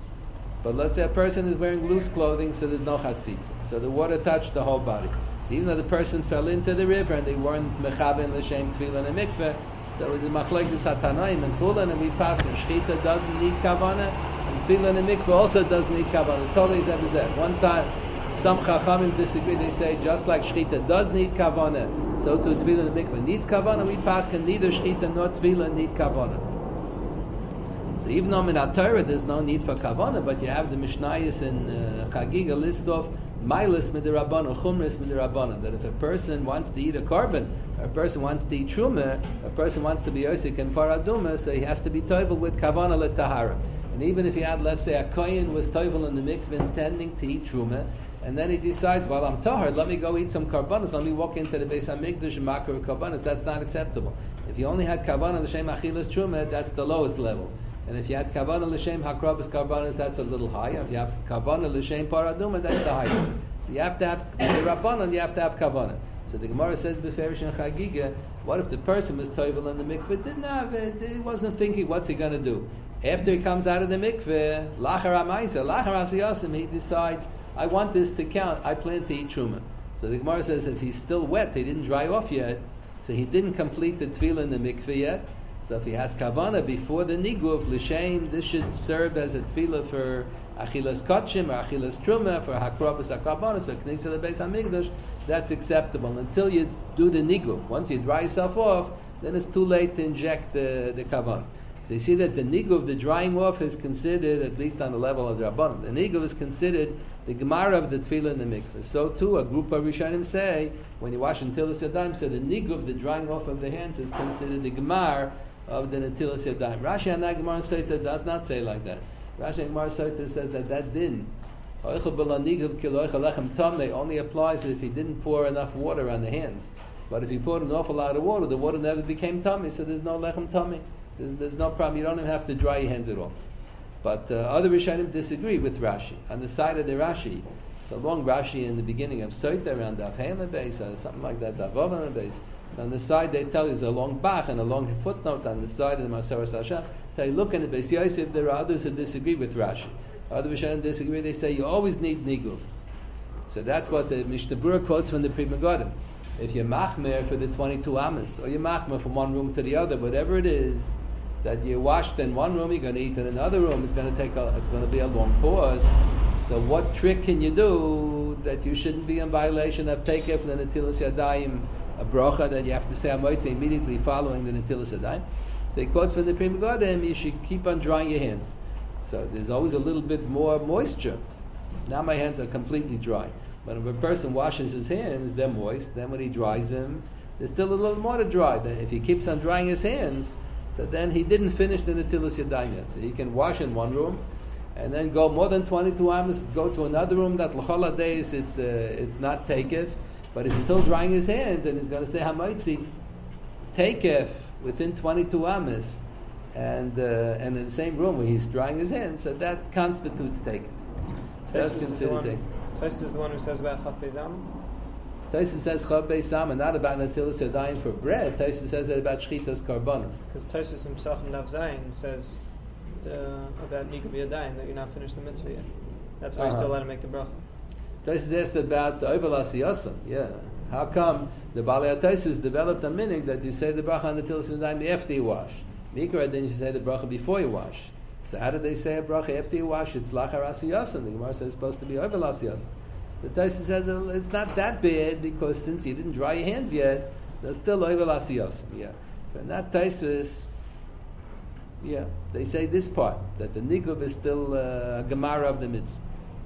Speaker 1: But let's say a person is wearing loose clothing, so there's no chatzitza. So the water touched the whole body. So even though the person fell into the river and they weren't mechaben l'shem tefillah in a mikveh, so the machlekes hatanaim and chulan, and we pass the shchita doesn't need kavanah. And tefillah in the mikveh also doesn't need kavanah. It's totally zeh. One time, some chachamim disagree. They say just like shchita does need kavanah, so too tefillah in the mikveh needs kavanah. We pass can neither shchita nor tefillah need kavanah. So even though in our Torah there's no need for kavanah, but you have the Mishnayos in Chagiga list of milas midirabbanan, chumras midirabbanan, that if a person wants to eat a korban, or a person wants to eat truma, a person wants to be osik and paraduma, so he has to be tovel with kavanah letahara. And even if he had, let's say, a kohen was toivel in the mikveh intending to eat truma, and then he decides, well, I'm tahor, let me go eat some karbanos, let me walk into the Beis HaMikdash and makar karbanos, that's not acceptable. If you only had kavanah l'shem achilas truma, that's the lowest level. And if you had kavanah l'shem hakrabas karbanos, that's a little higher. If you have kavanah l'shem paraduma, that's the highest. So you have to have the rabbanon, you have to have kavanah. So the Gemara says beferish and chagiga, what if the person was toivel in the mikveh, didn't have it, he wasn't thinking what's he going to do. After he comes out of the mikveh, lachar ha'maisa, lachar ha'siyasim, he decides, I want this to count, I plan to eat truma. So the Gemara says if he's still wet, he didn't dry off yet, so he didn't complete the tefillah in the mikveh yet. So if he has kavanah before the niguv, l'shem, this should serve as a tefillah for achilas kachim or achilas truma, for hakrabas hakabanos, or knesset lebeis hamikdash, that's acceptable until you do the niguv. Once you dry yourself off, then it's too late to inject the kavanah. So you see that the niguv, the drying off, is considered, at least on the level of the Rabbanon, the niguv is considered the gemara of the tefillah in the mikveh. So too, a group of Rishonim say, when you wash Netilas Yadayim, so the niguv, the drying off of the hands, is considered the gemara of the Netilas Yadayim. Rashi and Gemara Sotah does not say like that. Rashi and Gemara Sotah says that din, only applies if he didn't pour enough water on the hands. But if he poured an awful lot of water, the water never became tummy, so there's no lechem tummy. There's no problem. You don't even have to dry your hands at all. But other Rishonim disagree with Rashi. On the side of the Rashi, it's a long Rashi in the beginning of Sotah around Daf Hema base, something like that, Daf Vavam base. On the side they tell you there's a long bach and a long footnote on the side of the Maseres Hashem. Tell you, look in the Beis Yosef, there are others who disagree with Rashi. Other Rishonim disagree. They say you always need niguv. So that's what the Mishnah Berurah quotes from the Pri Megadim. If you're machmer for the 22 amas, or you're machmer from one room to the other, whatever it is, that you washed in one room, you're going to eat in another room, it's going to be a long pause. So what trick can you do that you shouldn't be in violation of Tekef the Netilas Yadayim, a bracha that you have to say Hamoitzi immediately following the Netilas Yadayim? So he quotes from the Pri Megadim, you should keep on drying your hands. So there's always a little bit more moisture. Now my hands are completely dry. But if a person washes his hands, they're moist. Then when he dries them, there's still a little more to dry. Then if he keeps on drying his hands, so then he didn't finish the Netilas Yadayim yet. So he can wash in one room, and then go more than 22 amos, go to another room that l'chol days it's not takef. But if he's still drying his hands and he's going to say Hamaitzi, takef within 22 amos, and in the same room where he's drying his hands, so that constitutes takef. That's considered takef.
Speaker 3: Tosfos is the one who says about Chaf Beizam.
Speaker 1: Tosfos says Chaf Beizam, and not about Netilas Yadayim for bread. Tosfos says that about Shchitas Karbanos.
Speaker 3: Because Tosfos himself in Daf Zayin says about Niguv Yadayim, that you're not finished the mitzvah yet. That's why you're still allowed to make the bracha.
Speaker 1: Tosfos asked about Ovelas Yasam. Yeah. How come the Balei Tosfos developed a minig that you say the bracha on Netilas Yadayim after you wash? Mikra, then you say the bracha before you wash. So how do they say a bracha after you wash? It's lachar asiyasam. The Gemara says it's supposed to be over asiyasam. The Tosfos says it's not that bad because since you didn't dry your hands yet, there's still over asiyasam. Yeah. For that Tosfos, yeah, they say this part that the niguv is still a gemara of the mitzvah.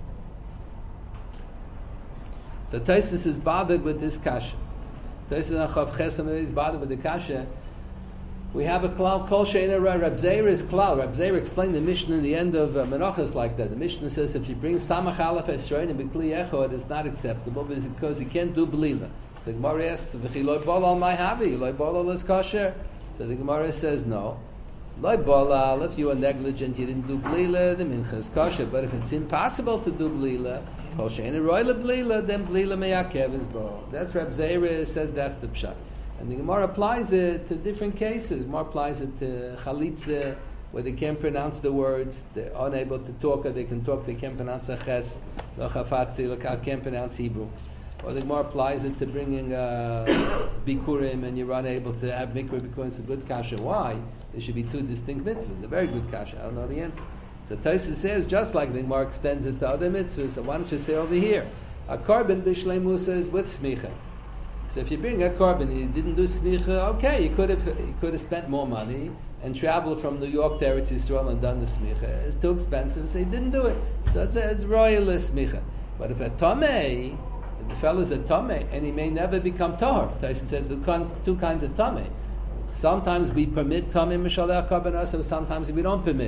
Speaker 1: So Tosfos is bothered with this kasha. Tosfos and Chav Chesam is bothered with the kasha. We have a klal kol she'ena Reb Zeir is klal. Reb Zeir explained the Mishnah in the end of Menachos like that. The Mishnah says if you bring samach aleph esroin and b'kli echod, it's not acceptable because you can't do blila. So the Gemara asks, "V'chi loy bol al my havi, loy bol al is kosher." So the Gemara says, "No, loy bol al. If you were negligent, you didn't do blila, the mincha is kosher. But if it's impossible to do blila, kol she'ena roy le blila, then blila meyakev is bol." That's Reb Zeir says that's the pshat. And the Gemara applies it to different cases. Gemara applies it to chalitza, where they can't pronounce the words, they're unable to talk, or they can talk, they can't pronounce a ches, they can't pronounce Hebrew. Or the Gemara applies it to bringing bikurim, and you're unable to have mikra because it's a good kasha. Why? There should be two distinct mitzvahs. A very good kasha. I don't know the answer. So Tosfos says, just like the Gemara extends it to other mitzvahs, so why don't you say over here, a korban b'shleimus says with smicha. So if you bring a korban and you didn't do smicha, okay, you could have spent more money and traveled from New York to Eretz Yisrael and done the smicha. It's too expensive, so he didn't do it. So it's royal smicha. But if a tamei, if the fellow is a tamei and he may never become tahor, Tosfos says there are two kinds of tamei. Sometimes we permit tamei mishalech korban, so sometimes we don't permit it.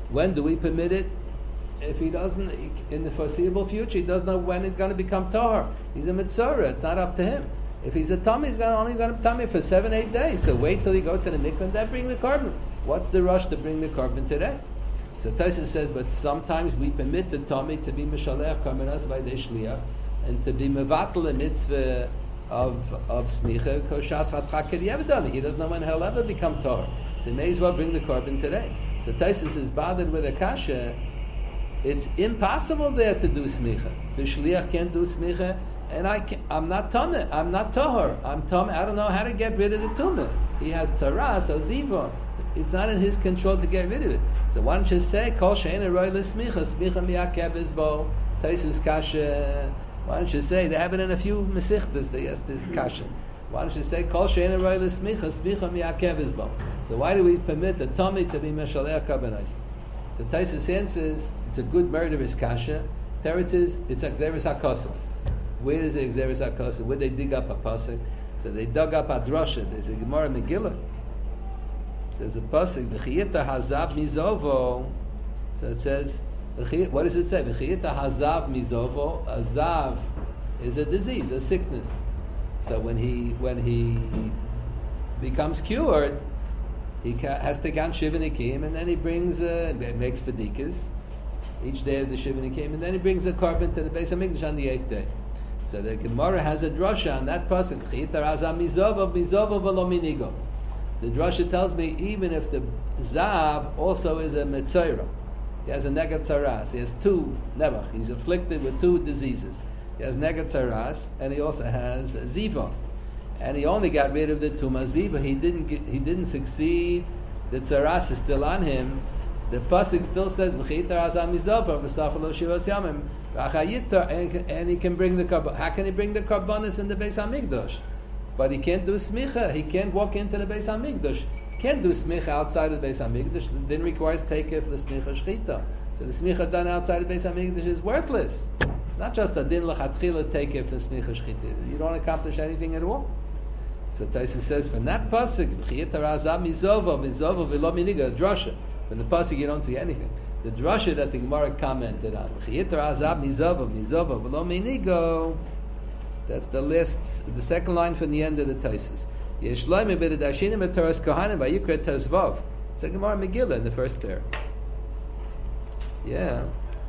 Speaker 1: When do we permit it? If he doesn't, in the foreseeable future, he doesn't know when he's going to become tahor. He's a mitzvah. It's not up to him. If he's a tummy, he's only going to tummy for 7-8 days. So wait till he go to the mikvah and then bring the carbon. What's the rush to bring the carbon today? So Tosfos says, but sometimes we permit the tummy to be mishalech karbanos v'yidei shliach and to be mevatel a mitzvah of smicha because shas hatchak ever done it. He doesn't know when he'll ever become tahor. So he may as well bring the carbon today. So Tosfos is bothered with a kasha. It's impossible there to do smicha. The shliach can't do smicha, and I'm not tameh. I'm not tahor. I'm tameh. I don't know how to get rid of the tumah. He has taras or ziva. It's not in his control to get rid of it. So why don't you say kol she'ein roy l'smicha miyakev izbo Tosfos kasha? Why don't you say they have it in a few mesichtas? They ask this kasha. Why don't you say kol she'ein roy l'smicha miyakev izbo? So why do we permit the tummy to be meshaleh karbanos? So Tosfos answers, it's a good murderous kasha. Teretz is, it's Gzeres HaKosov. Where is the Gzeres HaKosov? Where they dig up a pasuk? So they dug up a drasha. There's a Gemara Megillah. There's a pasuk, V'chiyita hazav mizovo. So it says, what does it say? V'chiyita hazav mizovo. A zav is a disease, a sickness. So when he becomes cured, he has to count Shiva Nikim, and then he brings, makes Bedikas each day of the Shiva Nikim, and then he brings a carbon to the Beis HaMikdash on the 8th day. So the Gemara has a drasha on that pasuk. The drasha tells me even if the Zav also is a Metzora, he has a Negat Tzaras, he has two Nevach, he's afflicted with two diseases. He has Negat Tzaras, and he also has Ziva. And he only got rid of the Tumah Ziva. He didn't succeed. The Tzaras is still on him. The pasuk still says and he can bring the carbon. How can he bring the carbonis in the Beis Hamikdash? But he can't do smicha. He can't walk into the Beis Hamikdash. He can't do smicha outside of the Beis Hamikdash. Then requires takef the smicha shchita. So the smicha done outside of the Beis Hamikdash is worthless. It's not just a din lachatchila takef the smicha shchita. You don't accomplish anything at all. So Tosfos says from that pasuk, drasha. From the pasuk you don't see anything. The drasha that the Gemara commented on, that's the second line from the end of the Tosfos. It's a Gemara Megillah in the first pair. Yeah.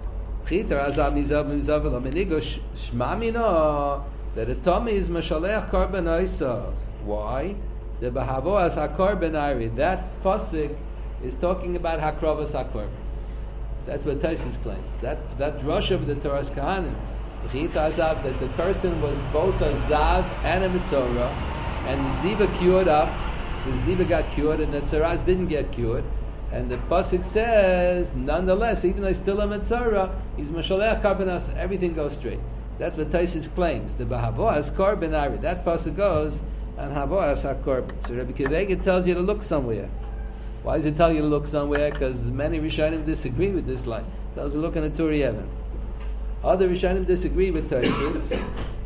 Speaker 1: That a tummy is mashalech karban oisav. Why? The bahavo as hakar benari. That pasuk is talking about hakravas hakar. That's what Tosfos claims. That rush of the Toras Kahanim, that the person was both a zav and a mitzora, and the ziva cured up. The ziva got cured, and the tzaras didn't get cured. And the pasuk says, nonetheless, even though he's still a mitzora, he's mashalech karbanas. Everything goes straight. That's what Tosfos claims. The bahavo as karban ari. That pasuk goes and havo as hakarban. So Rabbi Kivega tells you to look somewhere. Why does he tell you to look somewhere? Because many Rishonim disagree with this line. He tells you to look in the Turi Even. Other Rishonim disagree with Tosfos,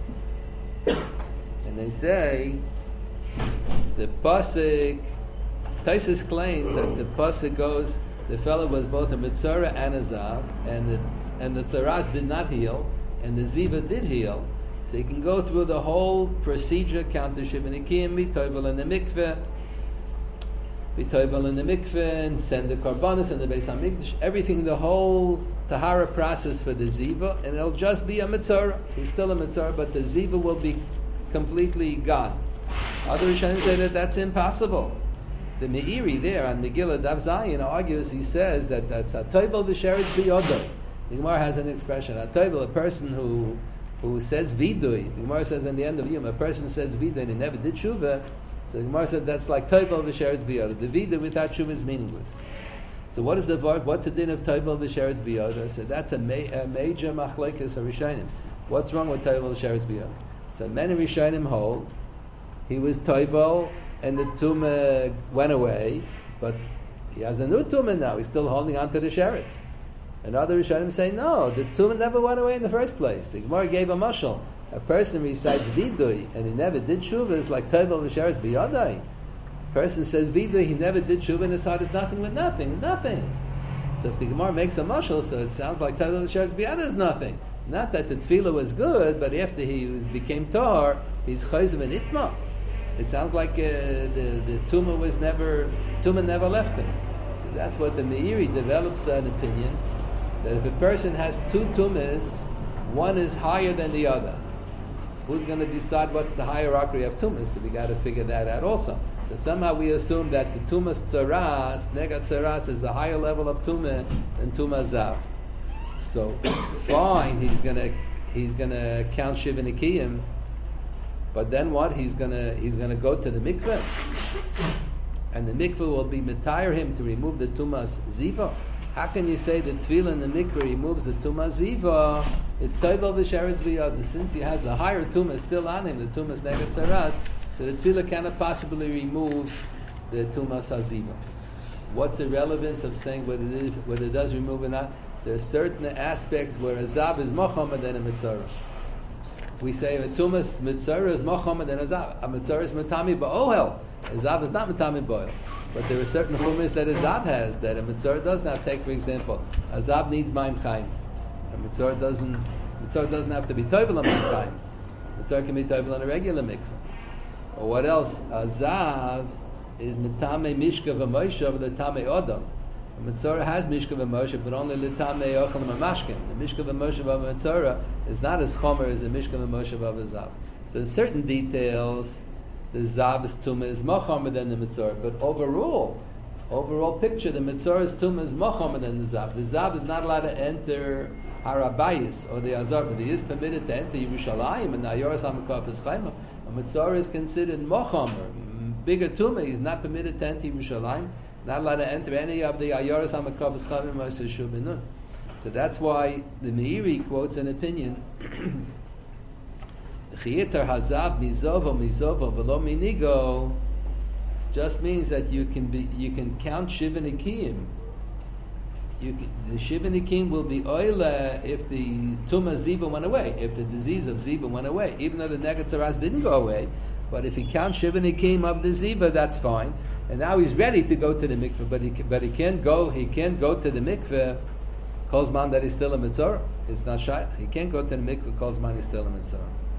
Speaker 1: and they say the pasuk. Tosfos claims that the pasuk goes. The fellow was both a mitzora and a zav, and the tzaras did not heal. And the ziva did heal, so you can go through the whole procedure, count the Shiva Nikim, be toivel in the mikveh, and send the karbanos and the Beis Hamikdash, everything, the whole tahara process for the ziva, and it'll just be a mitzvah. He's still a mitzvah, but the ziva will be completely gone. Other Rishonim say that that's impossible. The Meiri there on Megillah Daf Zayin argues. He says that that's a toivel v'sheretz biyodo. The Gemara has an expression. A person who says vidui. The Gemara says in the end of Yom, a person says vidui and he never did tshuva. So the Gemara said that's like toivel v'sheretz biyada. The vidui without tshuva is meaningless. So what is the vart? What's the din of toivel v'sheretz biyada? So that's a major machlekes of Rishonim. What's wrong with toivel v'sheretz biyada? So many Rishonim hold he was toivel and the tumah went away, but he has a new tumah now. He's still holding on to the sheretz. And other Rishonim say, no, the tumah never went away in the first place. The Gemara gave a mashal. A person recites vidui and he never did tshuva, it's like toivel v'sheretz biyadai. A person says vidui, he never did tshuva, and his heart is nothing but nothing. So if the Gemara makes a mashal, so it sounds like Tovel L'Sheretz B'Yada is nothing. Not that the tefillah was good, but after he became tar, he's chayzev and itma. It sounds like the tumah never left him. So that's what the Meiri develops an opinion, that if a person has two tumas, one is higher than the other. Who's going to decide what's the hierarchy of tumas? So we got to figure that out also. So somehow we assume that the tumas tzaras, negat tzaras, is a higher level of tumah than tumah zav. So fine, he's gonna count shiva nikiyim, but then what? He's gonna go to the mikveh, and the mikveh will be mitayr him to remove the tumas ziva. How can you say the tefillah in the mikveh removes the tumas ziva? It's tovel v'sheretz b'yada. Since he has the higher tumas still on him, the tumas negat tzaras, so the tefillah cannot possibly remove the tumas haziva. What's the relevance of saying what it does remove or not? There are certain aspects where a zav is mochamed than a mitzvah. We say a tumas mitzvah is mochamed than a zav. A mitzvah is matami ba'ohel. A zav is not matami ba'ohel. But there are certain chumas that a zav has that a mitzvah does not. Take, for example, a zav needs mayim chaim. A mitzvah doesn't have to be tovel on mayim chaim. Mitzvah can be tovel on a regular mikveh. Or what else? A zav is mitame mishka v'moshe the tame odom. The Mitzvah has Mishka v'Moshe, but only l'tamei ochel mamashkin. The Mishka v'Moshe of a Mitzvah is not as chomer as the Mishka v'Moshe of a Zav. So in certain details, the Zav's tumah is more chomer than the Mitzvah. But overall picture, the Mitzvah's tumah is more chomer than the Zav. The Zav is not allowed to enter Harabayis or the Azar, but he is permitted to enter Yerushalayim and Ayoras HaMekafes Chaima. A Mitzvah is considered more chomer, bigger tumah. He's not permitted to enter Yerushalayim. Not allowed to enter any of the Ayoras HaMekavos Chavim Moshe Shubinun. So that's why the Meiri quotes an opinion. Chiyetar Hazav Mizovo Mizovo Velo Minigo just means that you can count Shiva Nikiyim. The Shiva Nikiyim will be oile if the Tumah Ziva went away, if the disease of Ziva went away, even though the Negat Tzaras didn't go away. But if he counts Shiva Nikim of the Ziva, that's fine. And now he's ready to go to the mikveh, but he can't go to the mikveh calls man that he's still a mitzvah. It's not shy. He can't go to the mikveh calls man he's still a mitzvah.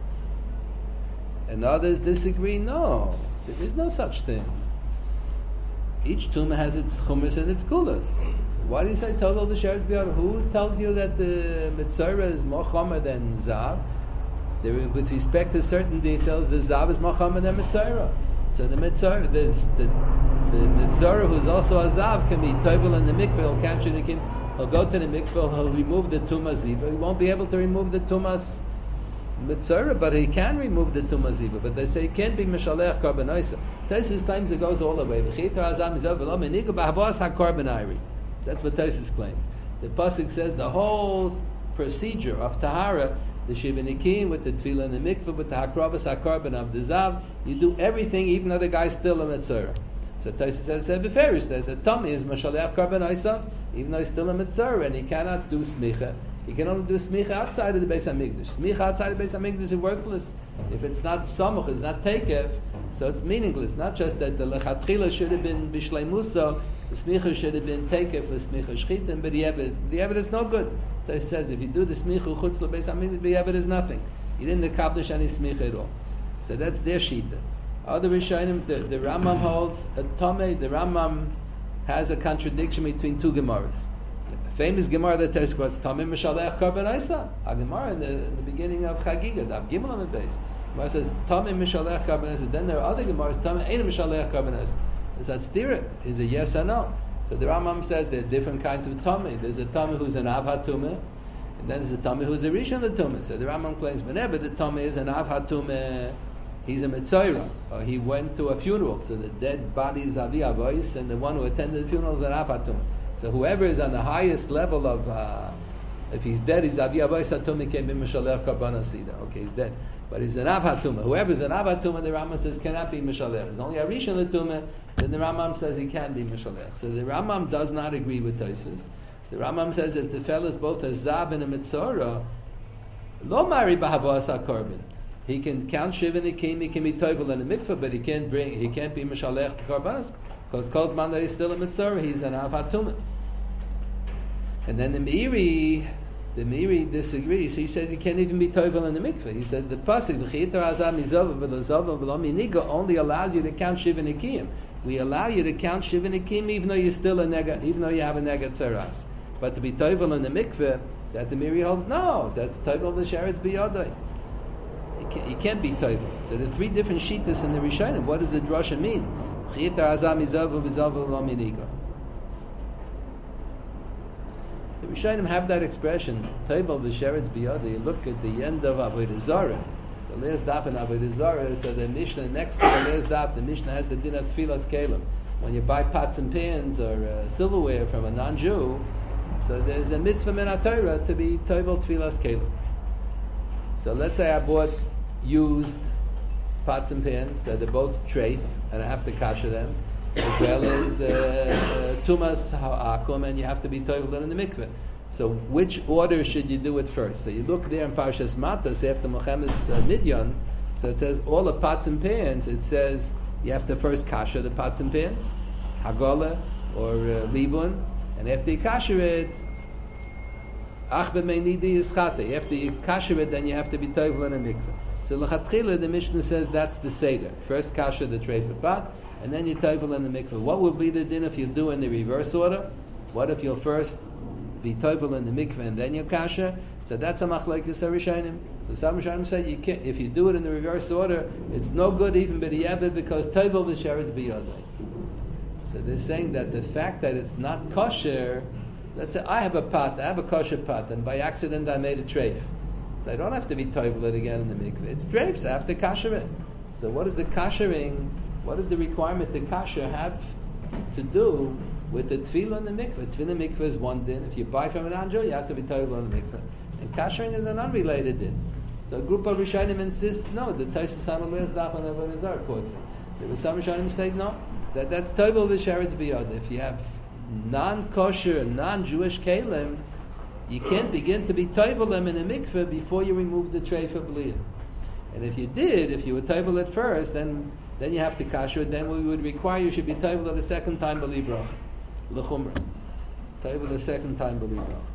Speaker 1: And others disagree. No, there is no such thing. Each tumah has its chumas and its kulas. Why do you say total v'sheretz b'yada? Who tells you that the mitzvah is more chomer than zav? With respect to certain details, the zav is more chomer than mitzvah. So the mitzvah, the mitzvah who's also a zav can be tovel in the mikveh. He'll catch it. He'll go to the mikveh. He'll remove the tumas ziva. He won't be able to remove the tumas mitzvah, but he can remove the tumas ziva. But they say he can't be mishalech karbanoisa. Tosis claims it goes all the way. That's what Tosis claims. The pasuk says the whole procedure of tahara, the shiva nikim with the tefillah and the mikveh, with the hakravas hakarban of the zav, you do everything even though the guy's still a mitzvah. So Tosis said beferish that the tummy is mashalech karban oisav, even though he's still a mitzvah and he cannot do smicha. He can only do smicha outside of the Beis Hamikdash. Smicha outside of the Beis Hamikdash is worthless. If it's not samuch, it's not tekev, so it's meaningless. Not just that the lechatchila should have been bishleimusa, the smicha should have been tekev for smicha shchitim, but the evid is no good. So it says if you do the smicha chutz leBeis Hamikdash, the evid is nothing. You didn't accomplish any smicha at all. So that's their shita. Other Rishonim, the Rambam holds a tomei. The Rambam has a contradiction between two Gemaras. Famous Gemara that tells what's Tamim Mishalech Karban Isa. A Gemara in the beginning of Chagiga, Dav Gimel on the base. Gemara says Tamim Mishalech Karban Isa. Then there are other Gemaras Tamim Ein Mishalech Karban Isa. Is that stira? Is a yes or no? So the Rambam says there are different kinds of Tamim. There's a Tamim who's an Avhat Tumah, and then there's a Tamim who's a Rishon Tumah. So the Rambam claims whenever the Tamim is an Avhat Tumah, he's a Mitzayra, or he went to a funeral. So the dead body is Avi Avois, and the one who attended the funeral is an Avhat Tumah. So whoever is on the highest level of, if he's dead, he's Avi Avois Hatumah came in Mishalech Karban Sida. Okay, he's dead. But he's an Av Hatumah. Whoever is an Av Hatumah, the Rambam says cannot be Mishalech. There's only a Rishon Hatumah, then the Rambam says he can be Mishalech. So the Rambam does not agree with Tosfos. The Rambam says if the fellow is both a Zav and a Mitzorah, Lo Mari B'Havas HaKarban. He can count Shiva Nikim, he can be Tovel in the mikveh, but he can't be Mishalech to Karbanos. Because Kozman that he's still a Mitzorah, he's an Av Hatumah. And then the Meiri disagrees. He says he can't even be toivel in the mikveh. He says the pasuk only allows you to count shiva nikiyim. We allow you to count shiva nikiyim even though you're still a nega, even though you have a nega tzaras. But to be toivel in the mikveh, that the Meiri holds no. That's toivel v'sheretz biyodai. You can't be toivel. So there are three different shittas in the Rishonim. What does the drasha mean? The Rishonim have that expression, Toivel v'sheretz biyodai. You look at the end of Avodah Zarah, the last daf in Avodah Zarah, so the Mishnah, next to the last daf, the Mishnah has the din of Tfilas Kelim. When you buy pots and pans or silverware from a non-Jew, so there's a mitzvah min HaTorah to be Toivel Tfilas Kelim. So let's say I bought used pots and pans, so they're both treif, and I have to kasher them, as well as tumas ha'akum, and you have to be toivel in the mikveh. So which order should you do it first? So you look there in Parshas Matas after Mochem's Midyan, so it says all the pots and pans, it says you have to first kasher the pots and pans, hagola or libun, and after you kasher it, after you kasher it, then you have to be toivel in a mikveh. So l'chatchila, the Mishnah says that's the seder. First kasher the treifa pot, and then you toivel in the mikveh. What will be the din if you do in the reverse order? What if you'll first be toivel in the mikveh and then you kasher? So that's a machlokes Rishonim. So some Rishonim say you can't. If you do it in the reverse order, it's no good even b'diavad because toivel v'sheretz biyodai. So they're saying that the fact that it's not kosher. Let's say I have a pot, I have a kosher pot, and by accident I made a treif. So I don't have to be toivel it again in the mikveh. It's treif, so I have to kasher it. So what is the kashering? What is the requirement the kasher have to do with the tefillah in the mikveh? Tefillah in the mikveh is one din. If you buy from an anjo, you have to be toivel in the mikveh. And kashering is an unrelated din. So a group of Rishonim insist, no, the Taisus Hanaliyas Daf and Avodah Zarah quotes it. There were some Rishonim say, no, that's toivel v'sheretz biyodai. If you have non-kosher, non-Jewish kelim, you can't begin to be toivel them in a mikveh before you remove the treifa bliyah. And if you were toivel at first, then you have to kasher it. Then we would require you should be toivel at a second time b'li bracha, l'chumra. Toivel a second time b'li bracha.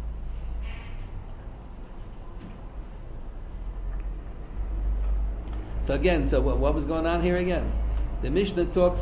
Speaker 1: So again, what was going on here again? The Mishnah talks.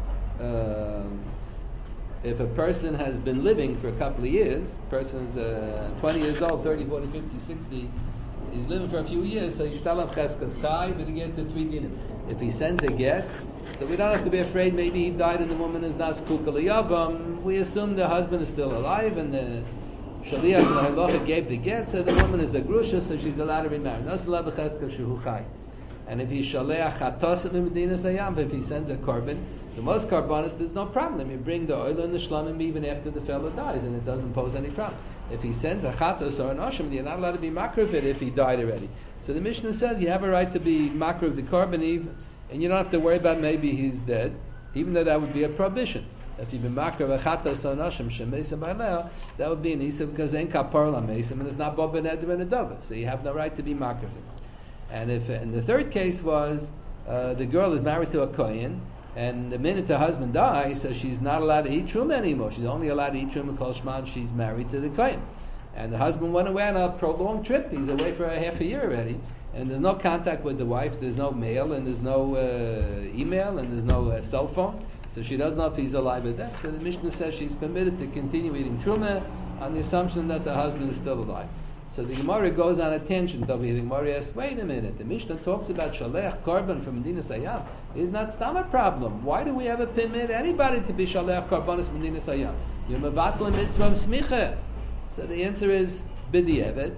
Speaker 1: If a person has been living for a couple of years, person's 20 years old, 30, 40, 50, 60, he's living for a few years, so yishtalam cheskas chai, but he gets to 3 dinim. If he sends a get, so we don't have to be afraid maybe he died and the woman is not zkuka liyavam. We assume the husband is still alive and the shaliach l'halacha gave the get, so the woman is a grusha, so she's allowed to remarry. Nasalav cheskas shehu chai. And if he shaleach chatosim in Medinas Hayam, if he sends a korban, so most korbanos there's no problem. You bring the oil and the shlamim even after the fellow dies, and it doesn't pose any problem. If he sends a chatos or an oshim, you're not allowed to be makriv it if he died already. So the Mishnah says you have a right to be makriv the korban even, and you don't have to worry about maybe he's dead, even though that would be a prohibition. If you've been makriv a chatos or an oshim shemesim b'aleil, that would be an isa because ein kapar lamesim and it's not bob ben eder and a dova, so you have no right to be makriv it. And if in the third case was the girl is married to a kohen, and the minute the husband dies, so she's not allowed to eat truma anymore. She's only allowed to eat truma kol shman. She's married to the kohen, and the husband went away on a prolonged trip. He's away for a half a year already, and there's no contact with the wife. There's no mail, and there's no email, and there's no cell phone. So she doesn't know if he's alive or dead. So the Mishnah says she's permitted to continue eating truma on the assumption that the husband is still alive. So the Gemara goes on a tangent over here. The Gemara asks, wait a minute, the Mishnah talks about Shalech Korban from Medinas Hayam. Isn't that stam a problem? Why do we ever permit anybody to be Shalech Korbanos from Medinas Hayam? You're mevatl mitzvah smicha. So the answer is b'diavad.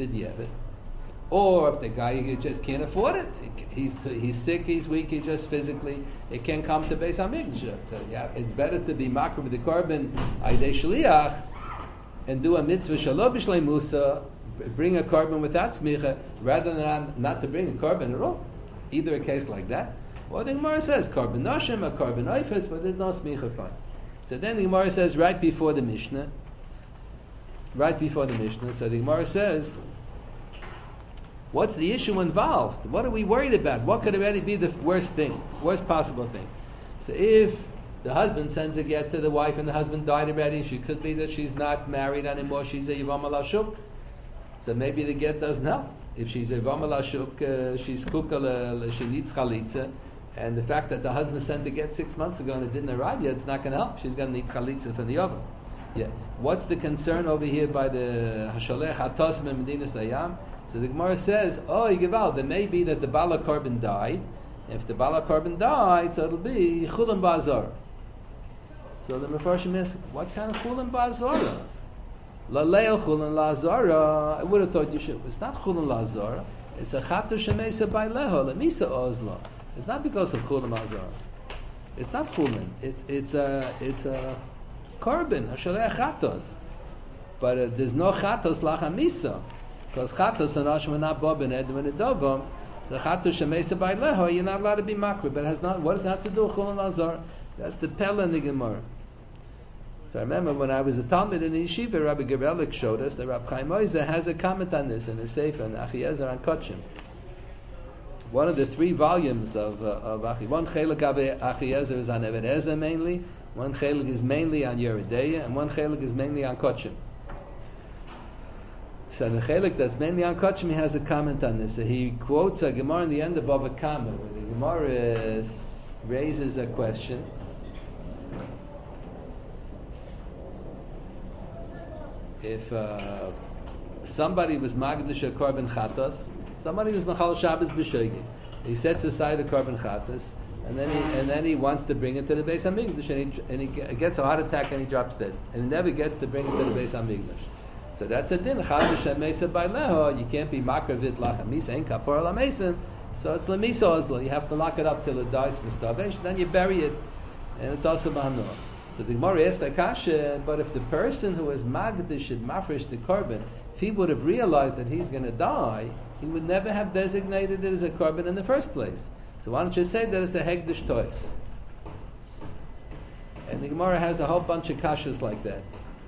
Speaker 1: Or if the guy just can't afford it, he's sick, he's weak, he just physically, it can't come to Beis HaMikdash. So yeah, it's better to be makar with the korban aydei shliach and do a mitzvah shalom b'shlei musa, bring a korban without smicha, rather than not to bring a korban at all. Either a case like that, or the Gemara says korban noshim, a korban oifus, but there's no smicha fine. So then the Gemara says right before the Mishnah, so the Gemara says, what's the issue involved? What are we worried about? What could already be the worst possible thing? So if The husband sends a get to the wife, and the husband died already. She could be that she's not married anymore. She's a Yivam al Ashuk. So maybe the get doesn't help. If she's a Yivam al Ashuk, she's kukal, she needs chalitza. And the fact that the husband sent the get 6 months ago and it didn't arrive yet, it's not going to help. She's going to need chalitza from the oven. Yeah. What's the concern over here by the Hasholech Hatos Medina Sayam? So the Gemara says, oh, Yigaval, there may be that the Bala Korban died. If the Bala Korban died, so it'll be Chulam Ba'azor. So the Mefarshim ask, what kind of Chulam Ba'azor? Laleil Chulam La'azora. I would have thought you should. It's not Chulam La'azora. It's a Chatu Shemesa Baileho, Lemisa Ozla. It's not because of Chulam La'azora. It's not Chulam. It's a Korban, Hasholech Chatos. But there's no Chatos La'chamisa. Because Chatos and Rosh Hashanah Bob and Edom and Edovam, so Chatos Shemesa Baileho, you're not allowed to be makri. But it has not. What does it have to do with Chulam La'azora? That's the Pella in the Gemara. So I remember when I was a Talmud in the Yeshiva, Rabbi Gebelik showed us that Rabbi Chaim Oizer has a comment on this in his Sefer, and Achiezer on Kotchim. One of the 3 volumes of Achi. One chelik of Achiezer is on Even Ezer mainly, one chelik is mainly on Yeridea, and one chelik is mainly on Kotchim. So the chelik that's mainly on Kotchim, he has a comment on this. So he quotes a Gemara in the end of Bava Kama, where the Gemara raises a question. If somebody was Magdish a Korban Chatos, somebody was Machal Shabbos B'Shoigi, he sets aside a Korban Chatos, and then he wants to bring it to the Beis HaMikdash, and he gets a heart attack and he drops dead, and he never gets to bring it to the Beis HaMikdash. So that's a din. Chadosh Mesa Baileho. You can't be makravit lachamisa ain't kapor lamesim. So it's lemisa ozla. You have to lock it up till it dies from starvation. Then you bury it, and it's also b'hanor. So the Gemara asked Akasha, but if the person who is magdish and mafresh the korban, if he would have realized that he's going to die, he would never have designated it as a korban in the first place. So why don't you say that it's a hegdish tois? And the Gemara has a whole bunch of kashas like that.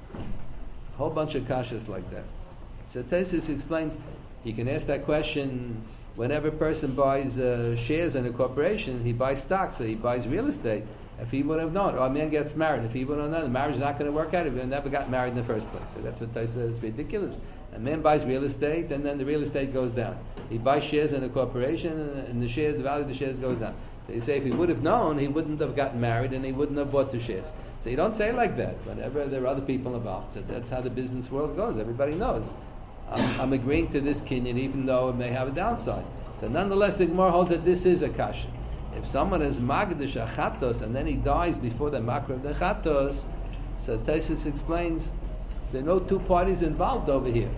Speaker 1: A whole bunch of kashas like that. So Tesis explains, you can ask that question whenever a person buys shares in a corporation, he buys stocks, so he buys real estate. If he would have known, or a man gets married, if he would have known, the marriage is not going to work out if he never got married in the first place. So that's what Tesis says, it's ridiculous. A man buys real estate, and then the real estate goes down. He buys shares in a corporation, and the value of the shares goes down. So you say if he would have known, he wouldn't have gotten married and he wouldn't have bought the shares. So you don't say it like that whenever there are other people involved. So that's how the business world goes. Everybody knows. I'm agreeing to this kinyan even though it may have a downside. So nonetheless, the Gemara holds that this is a kasha. If someone is magdish a chatos and then he dies before the makra of the chatos, so Tesis explains there are no 2 parties involved over here.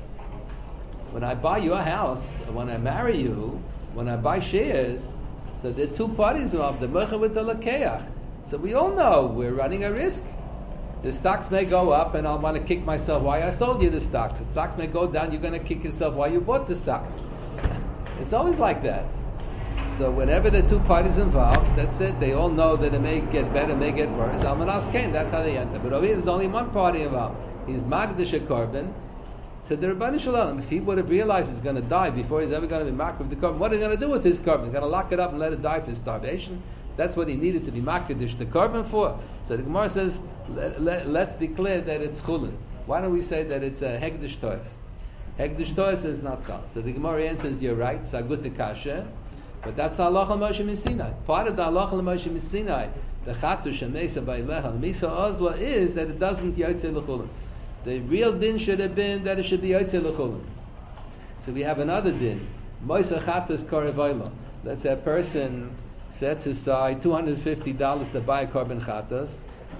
Speaker 1: When I buy your house, when I marry you, when I buy shares, so there are 2 parties involved, the mecha with the lakeach. So we all know we're running a risk. The stocks may go up and I'll want to kick myself why I sold you the stocks. The stocks may go down, you're going to kick yourself why you bought the stocks. It's always like that. So whenever there are 2 parties involved, that's it. They all know that it may get better, may get worse. Almanas came, that's how they enter. But over here there's only 1 party involved. He's Magdish a Korban to the Rebbeinu Shalom. If he would have realized he's going to die before he's ever going to be makriv with the korban, what are he going to do with his korban? He's going to lock it up and let it die for starvation? That's what he needed to be makridish the korban for. So the Gemara says, let's declare that it's chulin. Why don't we say that it's a hegdish tois? Hegdish tois is not chal. So the Gemara answers, you're right, it's a good kasha, but that's the halacha Moshe Sinai. Part of the halacha Moshe Sinai, the chatu shemesa ba'aleha, the misa ozla, is that it doesn't yotze l'chulin. The real din should have been that it should be yotze l'chulin. So we have another din. Moisa chatus korevayla. Let's say a person sets aside $250 to buy a korban chatas.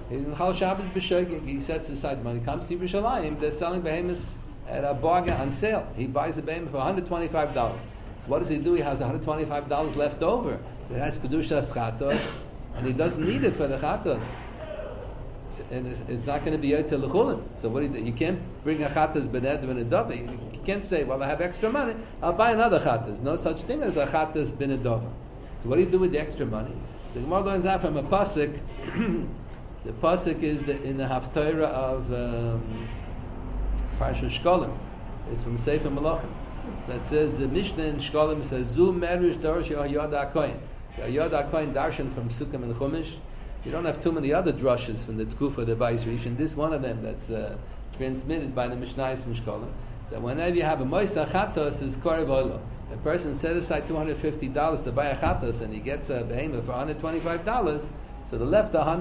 Speaker 1: He sets aside money. Comes to Yerushalayim, they're selling behemoths at a bargain on sale. He buys the behemoth for $125. So what does he do? He has $125 left over. It has kedushas chatos, and he doesn't need it for the chatos. And it's not going to be yotze l'chulin. So what do you do? You can't bring a chatas bened and a dova. You can't say, well, I have extra money, I'll buy another chatas. No such thing as a chatas benedova. So what do you do with the extra money? So the Gemara learns out from a pasuk. The pasuk is in the Haftorah of Parashat Shkolim. It's from Sefer Malachim. So it says the Mishnah in Shkolim says Zu Merish Dorosh Yod HaKoyin. Yod HaKoyin darshan from Sukkim and Chumash. You don't have too many other drushes from the Tkufa, the Bais Rishon. This one of them that's transmitted by the Mishnayos and Shkolim. That whenever you have a Moisa Chatos, is Korev Oilo. A person set aside $250 to buy a Chatos and he gets a behemoth for $125, so the left over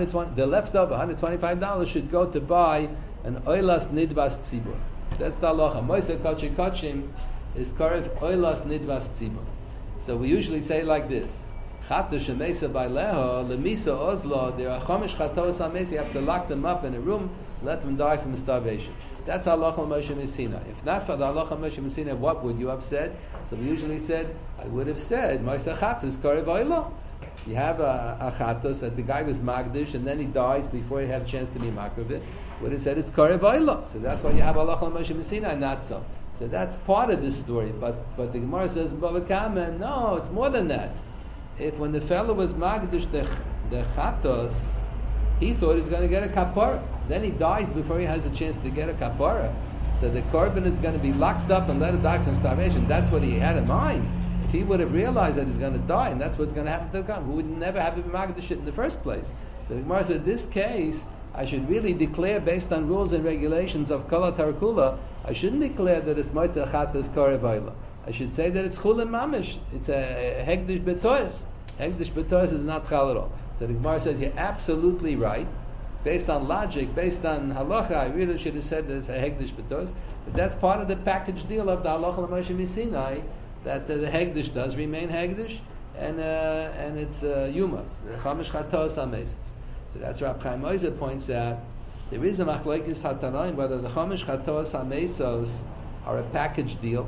Speaker 1: $125 should go to buy an Oilas Nidvas Tzibur. That's the halacha. Moisa Kochi Kochim is Korev Oilas Nidvas Tzibur. So we usually say it like this. Chatos shemesa by leho lemisa ozlo. There are chomish chatos hamesa. You have to lock them up in a room, let them die from starvation. That's halacha Moshe Messina. If not for the halacha Moshe Messina, what would you have said? So we usually said, I would have said, Moisa chatos korev oilo. You have a chatos that the guy was magdish and then he dies before he had a chance to be makravit. Would have said it's korev oilo. So that's why you have halacha Moshe Messina and not so. So that's part of this story. But the Gemara says in Bava Kama, no, it's more than that. If when the fellow was magdish the chatos, he thought he was going to get a kapara. Then he dies before he has a chance to get a kapara. So the korban is going to be locked up and let it die from starvation. That's what he had in mind. If he would have realized that he's going to die and that's what's going to happen to the korban, we would never have been magdish it in the first place. So the Gemara said, in this case, I should really declare based on rules and regulations of Kala Tarakula, I shouldn't declare that it's Moita Chatas Korevaila. I should say that it's Chulim Mamish. It's a Hegdish Betois. Hegdish Betois is not Chal at all. So the Gemara says you're absolutely right. Based on logic, based on halacha, I really should have said that it's a Hegdish Betois. But that's part of the package deal of the halacha l'Moshe Missinai, that the Hegdish does remain Hegdish, and it's Yumas, the Chamish Chatos HaMesis. So that's Rab Chaim Oizer points out, there is a machlokes hatanaim whether the Chamish Chatos HaMesos are a package deal.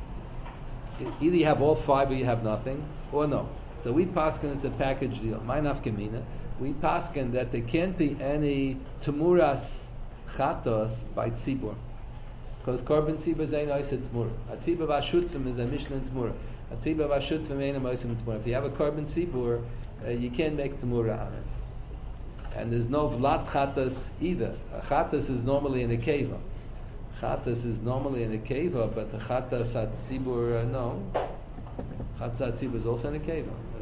Speaker 1: Either you have all five or you have nothing, or no. So we paskin it's a package deal. My nafkamina. We paskin that there can't be any temuras chatos by tzibur, because korban tzibur is ein oised temura. A tzibur v'ashutvim is a mishnah temura. A tzibur v'ashutvim ein a oised temura. If you have a korban tzibur, you can't make temura on it. And there's no vlat chatos either. A chatos is normally in a keva. Chatas is normally in a keva, but the chatas at tzibur, no. Chatas at tzibur is also in a keva. I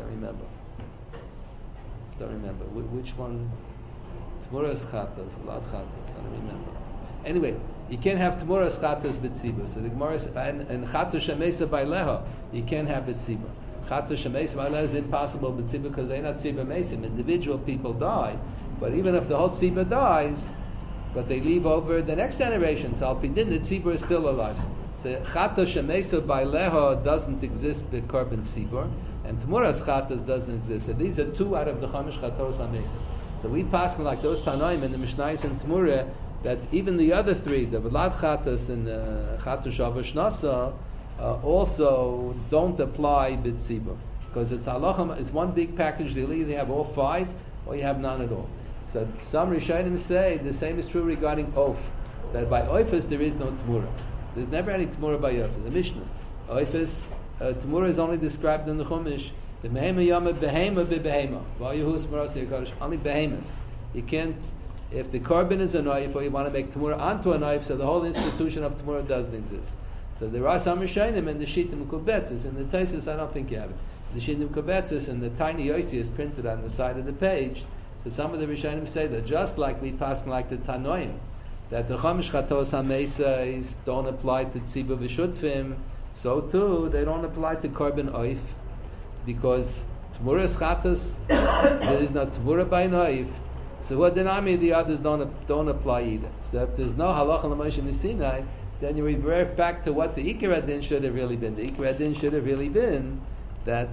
Speaker 1: don't remember. Which one? Tmuras chatas, vlad chatas. I don't remember. Anyway, you can't have tmuras chatas b'tzibur. So the Gemara is, and chatus shemesa b'leha, you can't have b'tzibur. Chatus shemesa b'leha is impossible b'tzibur because they're not tzibur mesim. Individual people die, but even if the whole tzibur dies, but they leave over the next generation. So Alpidin, the tzibur is still alive. So chatas shemesa b'leha doesn't exist by korban tzibur, and tmuras chatas doesn't exist. So these are two out of the chamish chatos hamesas. So we pass like those tanoim and the mishnayos and tmura that even the other three, the vlad chatas and the chatus shavash nasa, also don't apply b'tzibur because it's halacha. It's one big package. They either have all five or you have none at all. So some Rishonim say the same is true regarding oaf, that by oifus there is no tmura. There's never any tmura by oifus. The Mishnah, oifus, tmura is only described in the Chumash. The behema yama behema bebehema. Only behemas. You can't. If the korban is a knife, or you want to make tmura onto a knife, so the whole institution of tmura doesn't exist. So there are some Rishonim and the Shitim Kubetzis. In the Taisus, I don't think you have it. The Shitim Kubetzis and the tiny Yosi is printed on the side of the page. So some of the Rishonim say that just like we pass like the Tanoim, that the Chamish Chatos HaMeisais don't apply to Tzibur V'Shutvim, so too they don't apply to Korban Oif, because Tmuras Chatos, there is no Tmura by Noif. So what the others don't apply either. So if there's no Halacha L'Moshe Missinai, then you revert back to what the Ikar Adin should have really been. The Ikar Adin should have really been that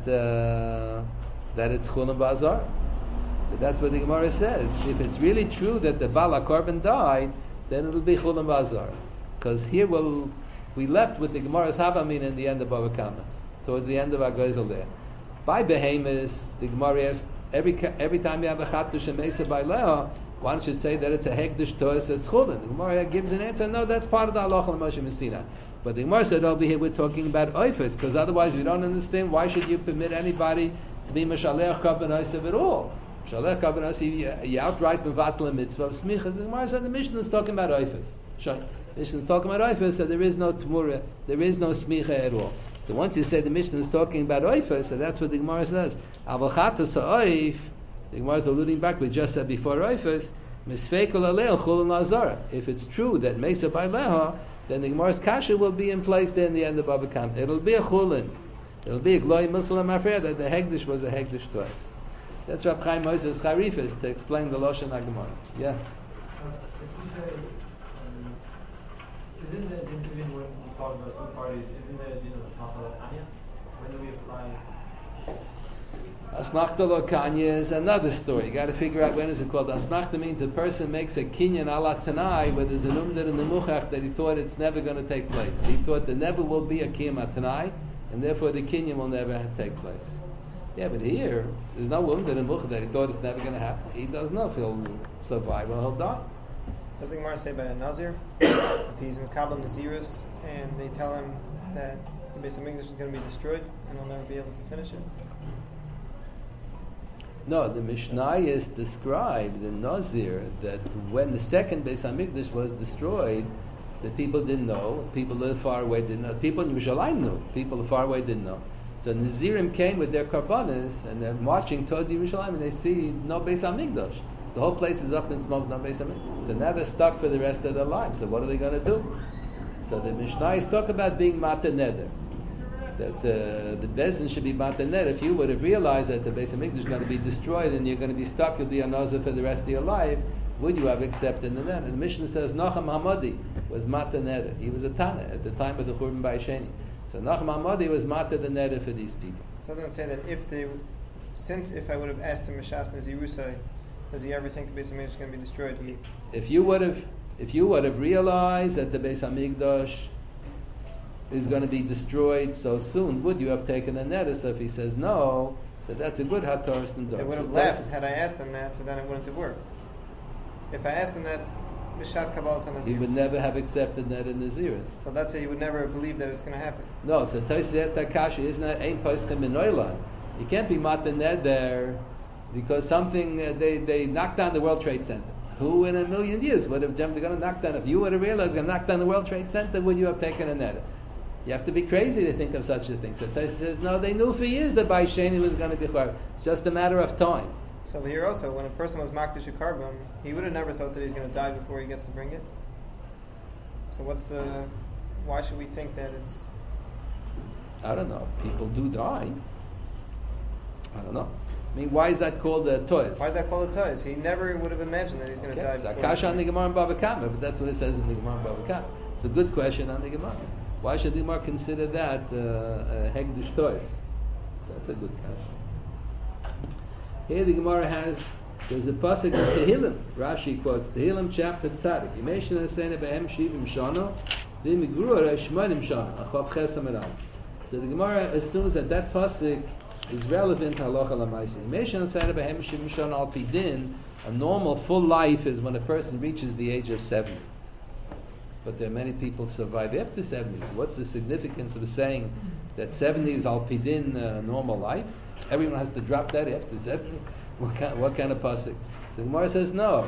Speaker 1: it's Chulam Bazar. So that's what the Gemara says. If it's really true that the Bala Korban died, then it'll be Chulam Bazar. Because here we left with the Gemara's Havamin in the end of Bava Kama, towards the end of our Gezel there. By Behemoth, the Gemara asks, every time you have a Chatus Shemesa by Leah, why don't you say that it's a Hegdish Toas at Chulin? The Gemara gives an answer, no, that's part of the Halacha L'Moshe Messina. But the Gemara said over here we're talking about Oifus, because otherwise we don't understand why should you permit anybody to be Mashalech Korban Oisav at all. Mashalech Korban Oisav, you outright Mevatel a mitzvah of Smichas. The Gemara said the Mishnah is talking about Oifus. The Mishnah is talking about Oifus, so there is no Tmura, there is no Smicha at all. So once you say the Mishnah is talking about Oifus, so that's what the Gemara says. Aval Chatas Ha'oif, The Gemara is alluding back, we just said before Reifus, Misfekel Alel Chulin Lazara. If it's true that Mesa by Leha, then the Gemara's kasha will be in place there in the end of Baba Kama. It'll be a Chulin. It'll be a Gloi Muslim Affair that the Hegdish was a Hegdish twice. That's Rab Chaim Moses Charifis to explain the Lashon HaGemara. Yeah.
Speaker 2: If you say, isn't the even when we talk about two parties, isn't there the Smachta Tanya? When do we apply?
Speaker 1: Asmachta lo kanya is another story. You got to figure out when is it called. Asmachta means a person makes a kinyan ala tanai where there's an umdar in the muchach that he thought it's never going to take place. He thought there never will be a kiyam tanai, and therefore the kinyan will never take place. Yeah, but here there's no umdar in the muchach that he thought it's never going to happen. He doesn't know if he'll survive or he'll die.
Speaker 3: Does the Gemara say by a Nazir? If he's Mekabel Nazirus and they tell him that the Beis HaMikdash is going to be destroyed and he'll never be able to finish it?
Speaker 1: No, the Mishnayos described the Nazir that when the second Beis HaMikdash was destroyed, the people didn't know. People that far away didn't know. People in Yerushalayim knew. People far away didn't know. So Nazirim came with their karbanos and they're marching towards Yerushalayim and they see no Beis HaMikdash. The whole place is up in smoke, no Beis HaMikdash. So now they're stuck for the rest of their lives. So what are they going to do? So the Mishnayos talk about being Mata Neder. That the Bezdin should be Mata Neder. If you would have realized that the Beis HaMikdash is going to be destroyed and you're going to be stuck, you'll be a Nazir for the rest of your life, would you have accepted the Neder? And the Mishnah says Nachum Hamadi was Mata Neder. He was a Tana at the time of the Churban Bayis Sheni. So Nachum Hamadi was Mata the Neder for these people.
Speaker 3: Doesn't it say that if I would have asked him Mishas Nazirusai, does he ever think the Beis HaMikdash is going to be destroyed?
Speaker 1: If you would have realized that the Beis HaMikdash is going to be destroyed so soon, would you have taken a neder? So if he says no, so that's a good hataras and
Speaker 3: They would have left had I asked him that, so then it wouldn't have worked. If I asked him that, Mishas Kabbalas HaNazirus,
Speaker 1: he would never have accepted that in Naziris.
Speaker 3: So let's say he would never have believed that it's going to happen.
Speaker 1: No, so Tosfos asked that kasha, isn't that ein poschim in Neuland? You can't be mata neder because something they knocked down the World Trade Center. Who in a million years would have jumped? They're going to knock down. If you would have realized they're going to knock down the World Trade Center, would you have taken a neder? You have to be crazy to think of such a thing. So Tosfos says, no, they knew for years that Bayis Sheni was going to get fired. It's just a matter of time.
Speaker 3: So here also, when a person was Makdish Karbon, he would have never thought that he's going to die before he gets to bring it. So why should we think that it's...
Speaker 1: I don't know. People do die. I don't know. I mean, why is that called a toys?
Speaker 3: Why is that called a toys? He never would have imagined that he's going to die
Speaker 1: before. It's
Speaker 3: Akasha
Speaker 1: on the Gemara and Bava Kama, but that's what it says in the Gemara and Bava Kama. It's a good question on the Gemara. Why should the Gemara consider that Hegdish toys? That's a good question. Here the Gemara there's a pasuk in Tehillim. Rashi quotes Tehillim chapter Tzadik. Yimeshin asena behem shivim shana, v'migru shmanim shana. Achav ches amaram. So the Gemara assumes that pasuk is relevant to halacha l'maisa. Yimeshin asena behem shivim shana al pidin. A normal full life is when a person reaches the age of 70. But there are many people survive after 70. So what's the significance of saying that 70 is al pidin normal life? Everyone has to drop that after 70. What kind of pasuk? So the Gemara says no.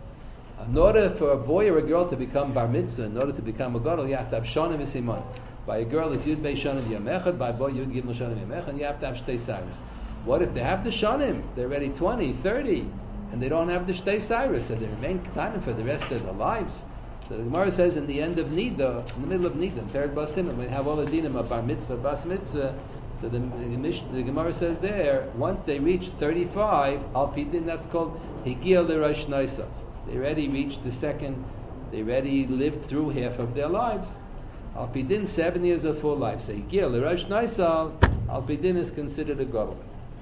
Speaker 1: In order for a boy or a girl to become bar mitzvah, in order to become a gadol, you have to have shanim v'siman. By a girl, it's yud bei shanim yamechad. By a boy, yud gimel shanim yamechad. And you have to have shtei cyrus. What if they have the shanim? They're already 20, 30, and they don't have the shtei cyrus, so they remain ketanim for the rest of their lives. So the Gemara says in the end of Nida, in the middle of Nida, in Perik Basimim, we have all the dinim of bar mitzvah, bas mitzvah. So the Gemara says there, once they reach 35, al pidin, that's called higia l'rosh naisa. They already reached they already lived through half of their lives. Al pidin, 7 years of full life. So higia l'rosh naisa, al pidin is considered a gadol.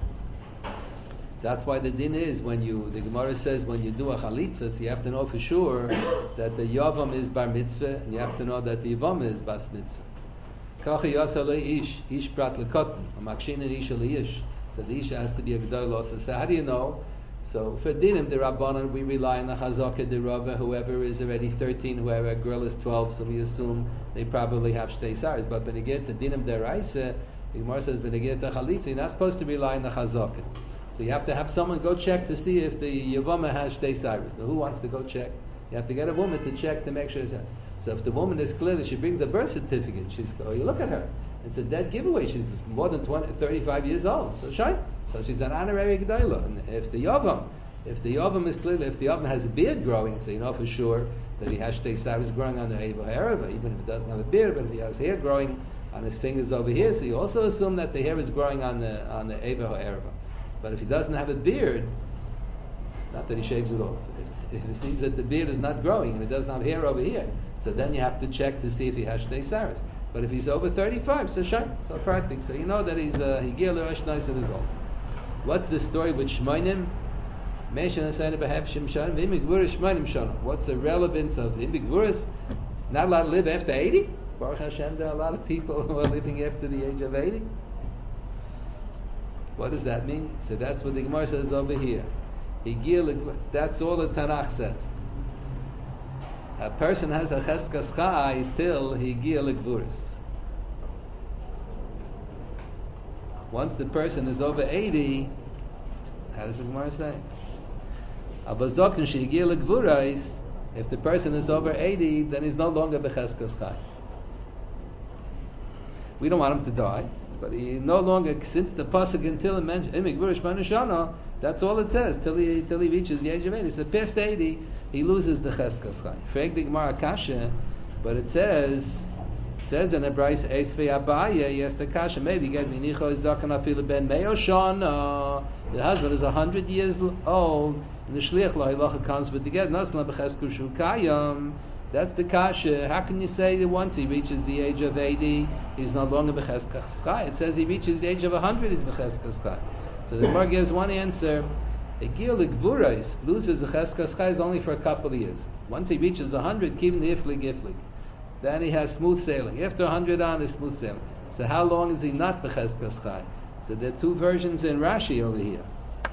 Speaker 1: That's why the din is the Gemara says when you do a chalitza, so you have to know for sure that the yavam is bar mitzvah, and you have to know that the yavam is bas mitzvah. Kachi yasa ish prat lekotten, amakshin and isha leish. So the isha has to be a gedol also. So how do you know? So for dinim the rabbanon we rely on the chazaka the rava. Whoever is already 13, whoever a girl is 12, so we assume they probably have shtei saris. But when you get to dinim deraisa, the Gemara says when you get to chalitza, you're not supposed to rely on the chazaka. So you have to have someone go check to see if the yavama has shtei saris. Now who wants to go check? You have to get a woman to check to make sure it's. So if the woman is clear that she brings a birth certificate, you look at her. It's a dead giveaway. She's more than 35 years old. So shine. So she's an honorary G'dayla. And if the Yavam is clearly, if the Yavam has a beard growing, so you know for sure that he has Shtei Saris growing on the Eiva Ha'ereva, even if it doesn't have a beard, but if he has hair growing on his fingers over here, so you also assume that the hair is growing on the Eiva Ha'ereva. But if he doesn't have a beard, not that he shaves it off. If it seems that the beard is not growing and it doesn't have hair over here, so then you have to check to see if he has Shtei Saris. But if he's over 35, so shine. So practic. So you know that he's Higir L'Rosh Nois years old. What's the story with Shmoinim? What's the relevance of Imbigvuris? Not allowed to live after 80? Baruch Hashem, there are a lot of people who are living after the age of 80. What does that mean? So that's what the Gemara says over here. That's all the Tanakh says. A person has a cheskas chai till Higir L'Gvuris. Once the person is over 80, how does the Gemara say? If the person is over 80, then he's no longer becheskas chai. We don't want him to die, but he no longer, since the pasuk until it mentions imigvurish manushana, that's all it says till he reaches the age of 80. So past 80, he loses the cheskas chai. Frag the Gemara kasha, but it says in the Bryce Esvei Abaya, yes, the kasha maybe get minicho zakan afilu ben meyoshana. The husband is 100 years old, and the shliach lo hilacha comes with the get nasla bechesku shukayam. That's the kasha. How can you say that once he reaches the age of 80, he's no longer becheskas chai? It says he reaches the age of 100, he's becheskas chai. So the Gemara gives one answer. A gil gvurais loses the cheskas chai only for a couple of years. Once he reaches 100, kivin iflig. Then he has smooth sailing. After 100 on, is smooth sailing. So how long is he not becheskas chai? So there are two versions in Rashi over here.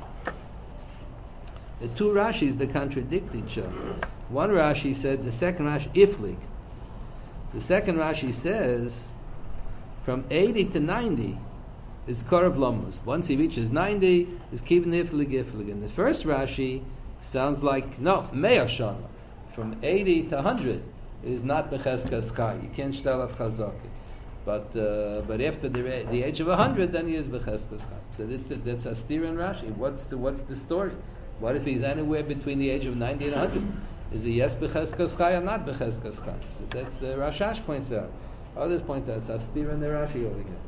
Speaker 1: The two Rashis that contradict each other. One Rashi said, the second Rashi, iflig. The second Rashi says, from 80 to 90 is Korav Lomus. Once he reaches 90, is Kivin iflig. And the first Rashi sounds like, no, Me'ah Shana. From 80 to 100 is not Becheskas Chai. You can't shtel of Chazaki. But after the age of 100, then he is Becheskas Chai. So that's Astir and Rashi. What's the story? What if he's anywhere between the age of 90 and 100? Is he yes Becheskas Chai or not Becheskas Chai? So that's the Rashash points out. Others point out it's Astir and the Rashi over here.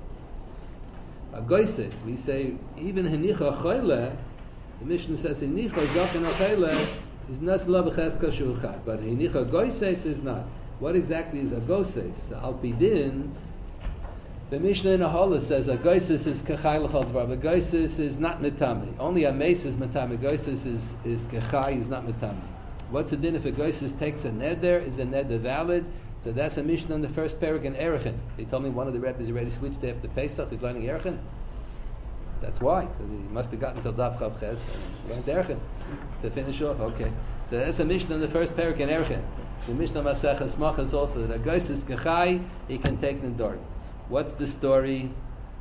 Speaker 1: Agoises, we say, even Henicha Choyle, the Mishnah says Henicha Zaken Choyle is Nasla Becheskas Shulchan, but Henicha Goises is not. What exactly is a Goses? Al Pidin, the Mishnah in Ahola says a Goises is Kechai L'chol Dvar. A Goises is not Metame. Only a Mace is Metame. Goises is Kechai, is not Metame. What's the din if a Goises takes a neder? Is a neder valid? So that's a Mishnah in the first parak in Erechin. He told me one of the rabbis already switched after Pesach. He's learning Erechin. That's why, because he must have gotten till Daf Chav Ches and learned Erechin to finish off. Okay, so that's a Mishnah in the first parak in Erechin. So Mishnah Maseches Machas also that a Goises Kechai, he can take Nidor. What's the story?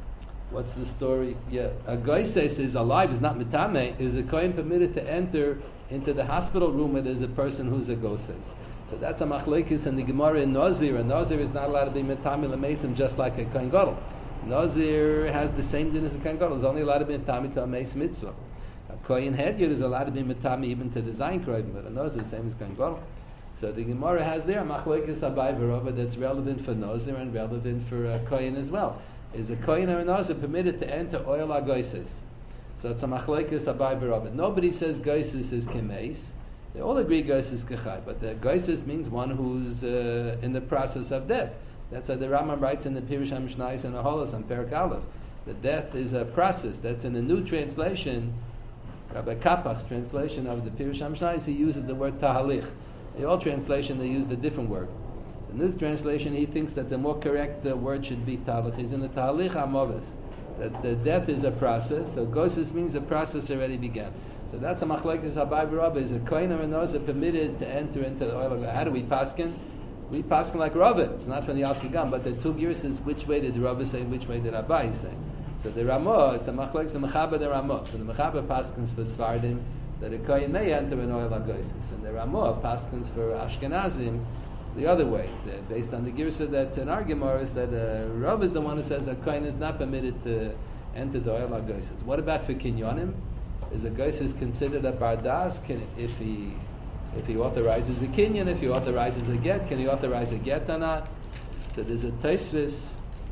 Speaker 1: Yeah, a Goises is alive, is not Mitame. Is the Kohen permitted to enter into the hospital room where there's a person who's a Goises? So that's a machlekes in the Gemara in Nazir. A Nazir is not allowed to be Mitame L'Mesim just like a Kohen Gadol. Nazir has the same din as a Kohen Gadol. He's only allowed to be Mitame to a Meis Mitzvah. A Kohen Hedyot is allowed to be Mitame even to the Zayin Kroivim, but a Nazir is the same as Kohen Gadol. So the Gemara has there machlekes Abai v'Rava that's relevant for Nazir and relevant for Kohen as well. Is a Kohen or a Nazir permitted to enter oil agoises? So it's a machlekes Abai v'Rava. Nobody says goises is kemeis. They all agree goises is kechai, but the goises means one who's in the process of death. That's how the Rambam writes in the Pirush HaMishnayos and the Aholos on Perek Aleph. The death is a process. That's in the new translation, Rabbi Kapach's translation of the Pirush HaMishnayos. He uses the word tahalich. In all translation, they use the different word. In this translation, he thinks that the more correct word should be tahalich. He's in the tahalich amovis. That the death is a process. So gosis means the process already began. So that's a machlekes Abai v'Rava. Is a kohen or a nazir permitted to enter into the oil? How do we paskin? We paskin like Rava. It's not from the Al Kigam, but the two gears is which way did Rava say, which way did Abai say? So the Ramah, it's a machlekes the Mechaber the Ramah. So the Mechaber paskins for Svardim that a kohen may enter an oil agosis, and the Ramah paskins for Ashkenazim the other way. Based on the girsa that's in our Gemara is that Rav is the one who says a kohen is not permitted to enter the oil ha'goyses. What about for kinyonim? Is a goyses considered a bardas? If he authorizes a kinyan, if he authorizes a get, can he authorize a get or not? So there's a Tosfos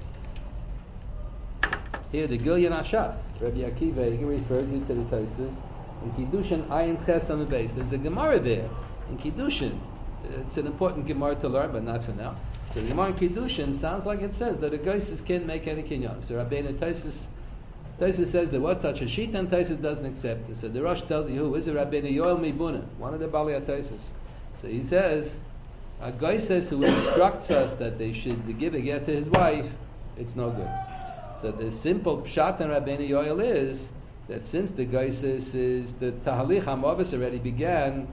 Speaker 1: here, the Gilyan Ashaf. Rabbi Akiva, he refers you to the Tosfos in Kiddushin Ayin Ches on the base. There's a Gemara there in Kiddushin. It's an important Gemara to learn, but not for now. So the Gemara in Kiddushin sounds like it says that a goyses can't make any kinyan. So Rabbeinu Tosfos says there was such a sheet, and Tosfos doesn't accept it. So the Rosh tells you who is it? Rabbeinu Yoel Mibuna, one of the Balei HaTosfos. So he says a goyses who instructs us that they should give a get to his wife, it's no good. So the simple pshat in Rabbeinu Yoel is that since the goyses is the Tahalich HaMavis already began,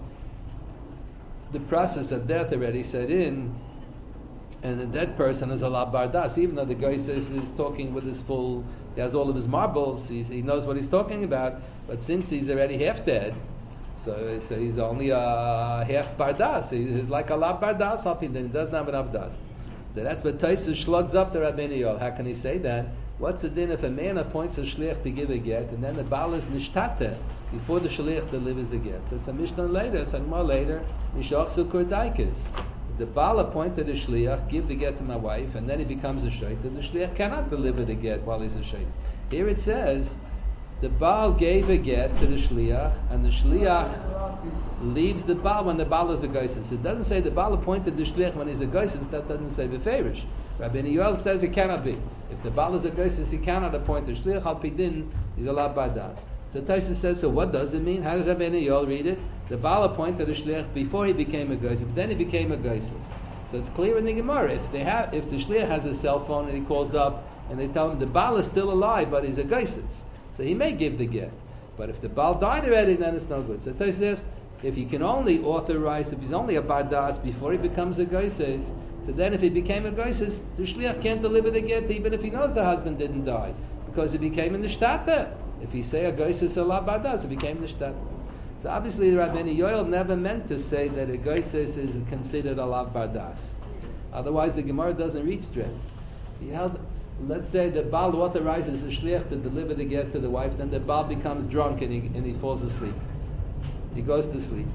Speaker 1: the process of death already set in, and the dead person is a la bardas. Even though the goyses is talking with his full, he has all of his marbles, he knows what he's talking about, but since he's already half dead, so he's only a half bardas. He's like a la bardas, then he doesn't have an abdas. So that's what Tosfos slugs up to Rabbeinu Yoel. How can he say that? What's the din if a man appoints a shliach to give a get, and then the baal is nishtate before the shliach delivers the get? So it's a Mishnah later, it's a Gemara later, Mishach Sukur Daikis. The baal appointed a shliach, give the get to my wife, and then he becomes a shait, and the shliach cannot deliver the get while he's a shait. Here it says, the baal gave a get to the shliach, and the shliach leaves the baal when the baal is a goyses. It doesn't say the baal appointed the shliach when he's a goyses. That doesn't say beferish. Rabbeinu Yoel says it cannot be. If the baal is a goyses, he cannot appoint a shliach. Al pidin, he's allowed bardas. So Tosfos says, so what does it mean? How does Rabbeinu Yoel read it? The baal appointed a shliach before he became a goyses, but then he became a goyses. So it's clear in the Gemara. If the shliach has a cell phone and he calls up and they tell him the baal is still alive, but he's a goyses, so he may give the get. But if the baal died already, then it's no good. So Tosfos says, if he can only authorize, if he's only a bardas before he becomes a goyses, so then if he became a goyses, the shliach can't deliver the get even if he knows the husband didn't die, because he became in the shtata. If he say a goyses a la bardas, it became the shtata. So obviously Rabbeinu Yoel never meant to say that a goyses is considered a la bardas. Otherwise the Gemara doesn't reach straight. He held, let's say the baal authorizes the shliach to deliver the get to the wife, then the baal becomes drunk and he falls asleep. He goes to sleep.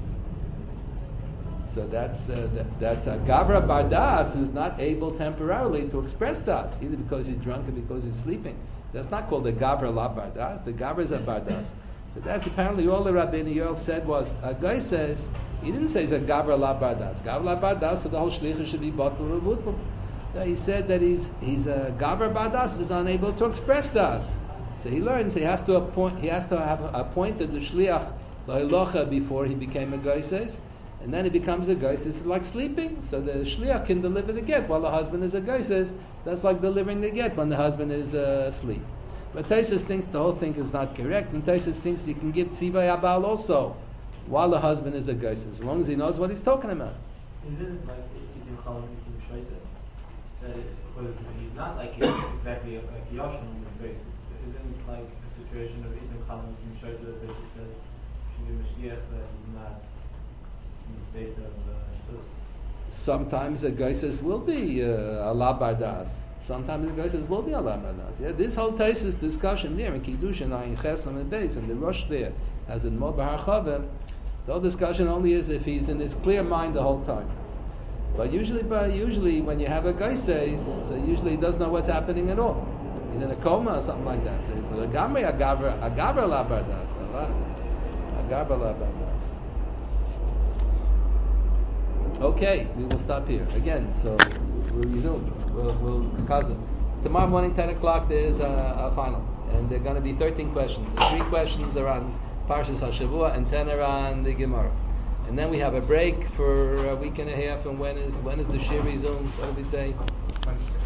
Speaker 1: So that's a gavra bardas who's not able temporarily to express das, either because he's drunk or because he's sleeping. That's not called a gavra la bardas. The gavra is a bardas. So that's apparently all the Rabbeinu Yoel said was a guy says he didn't say he's a gavra la bardas. Gavra la bardas, so the whole shlichus should be batul or butul. No, he said that he's a gavra bardas is unable to express das. So he learns he has to have appointed the shliach la'ilocha before he became a goyses, and then he becomes a goyses. It's like sleeping. So the shliach can deliver the get while the husband is a goyses. That's like delivering the get when the husband is asleep. But Tosfos thinks the whole thing is not correct, and Tosfos thinks he can give tzivay abal also while the husband is a goyses, as long as he knows what he's talking about.
Speaker 2: Isn't it like Itim Chalam Itim Shaita? Because he's not like exactly like Yoshin on his basis. Isn't it like a situation of Itim Chalam Itim Shaita that just says Shigim Mashiach that he's not in the state of Shtus?
Speaker 1: Sometimes a goyses will be a la bardas. Sometimes the goyses will be a la bardas. Yeah, this whole Tosfos discussion there in Kiddushin Ayin Chesam and Beis, and the Rosh there has in Mo Bahar Chavim. The whole discussion only is if he's in his clear mind the whole time. But usually when you have a goyses, usually he doesn't know what's happening at all. He's in a coma or something like that. So it's a gavra la bardas, a gavra la bardas. Okay, we will stop here again. So we'll resume. We'll tomorrow morning, 10 o'clock, there is a final, and there are going to be 13 questions. 3 questions are on Parshas Hashavua and 10 are on the Gemara. And then we have a break for a week and a half. And when is the Shir resumed? What did we say?
Speaker 3: 26.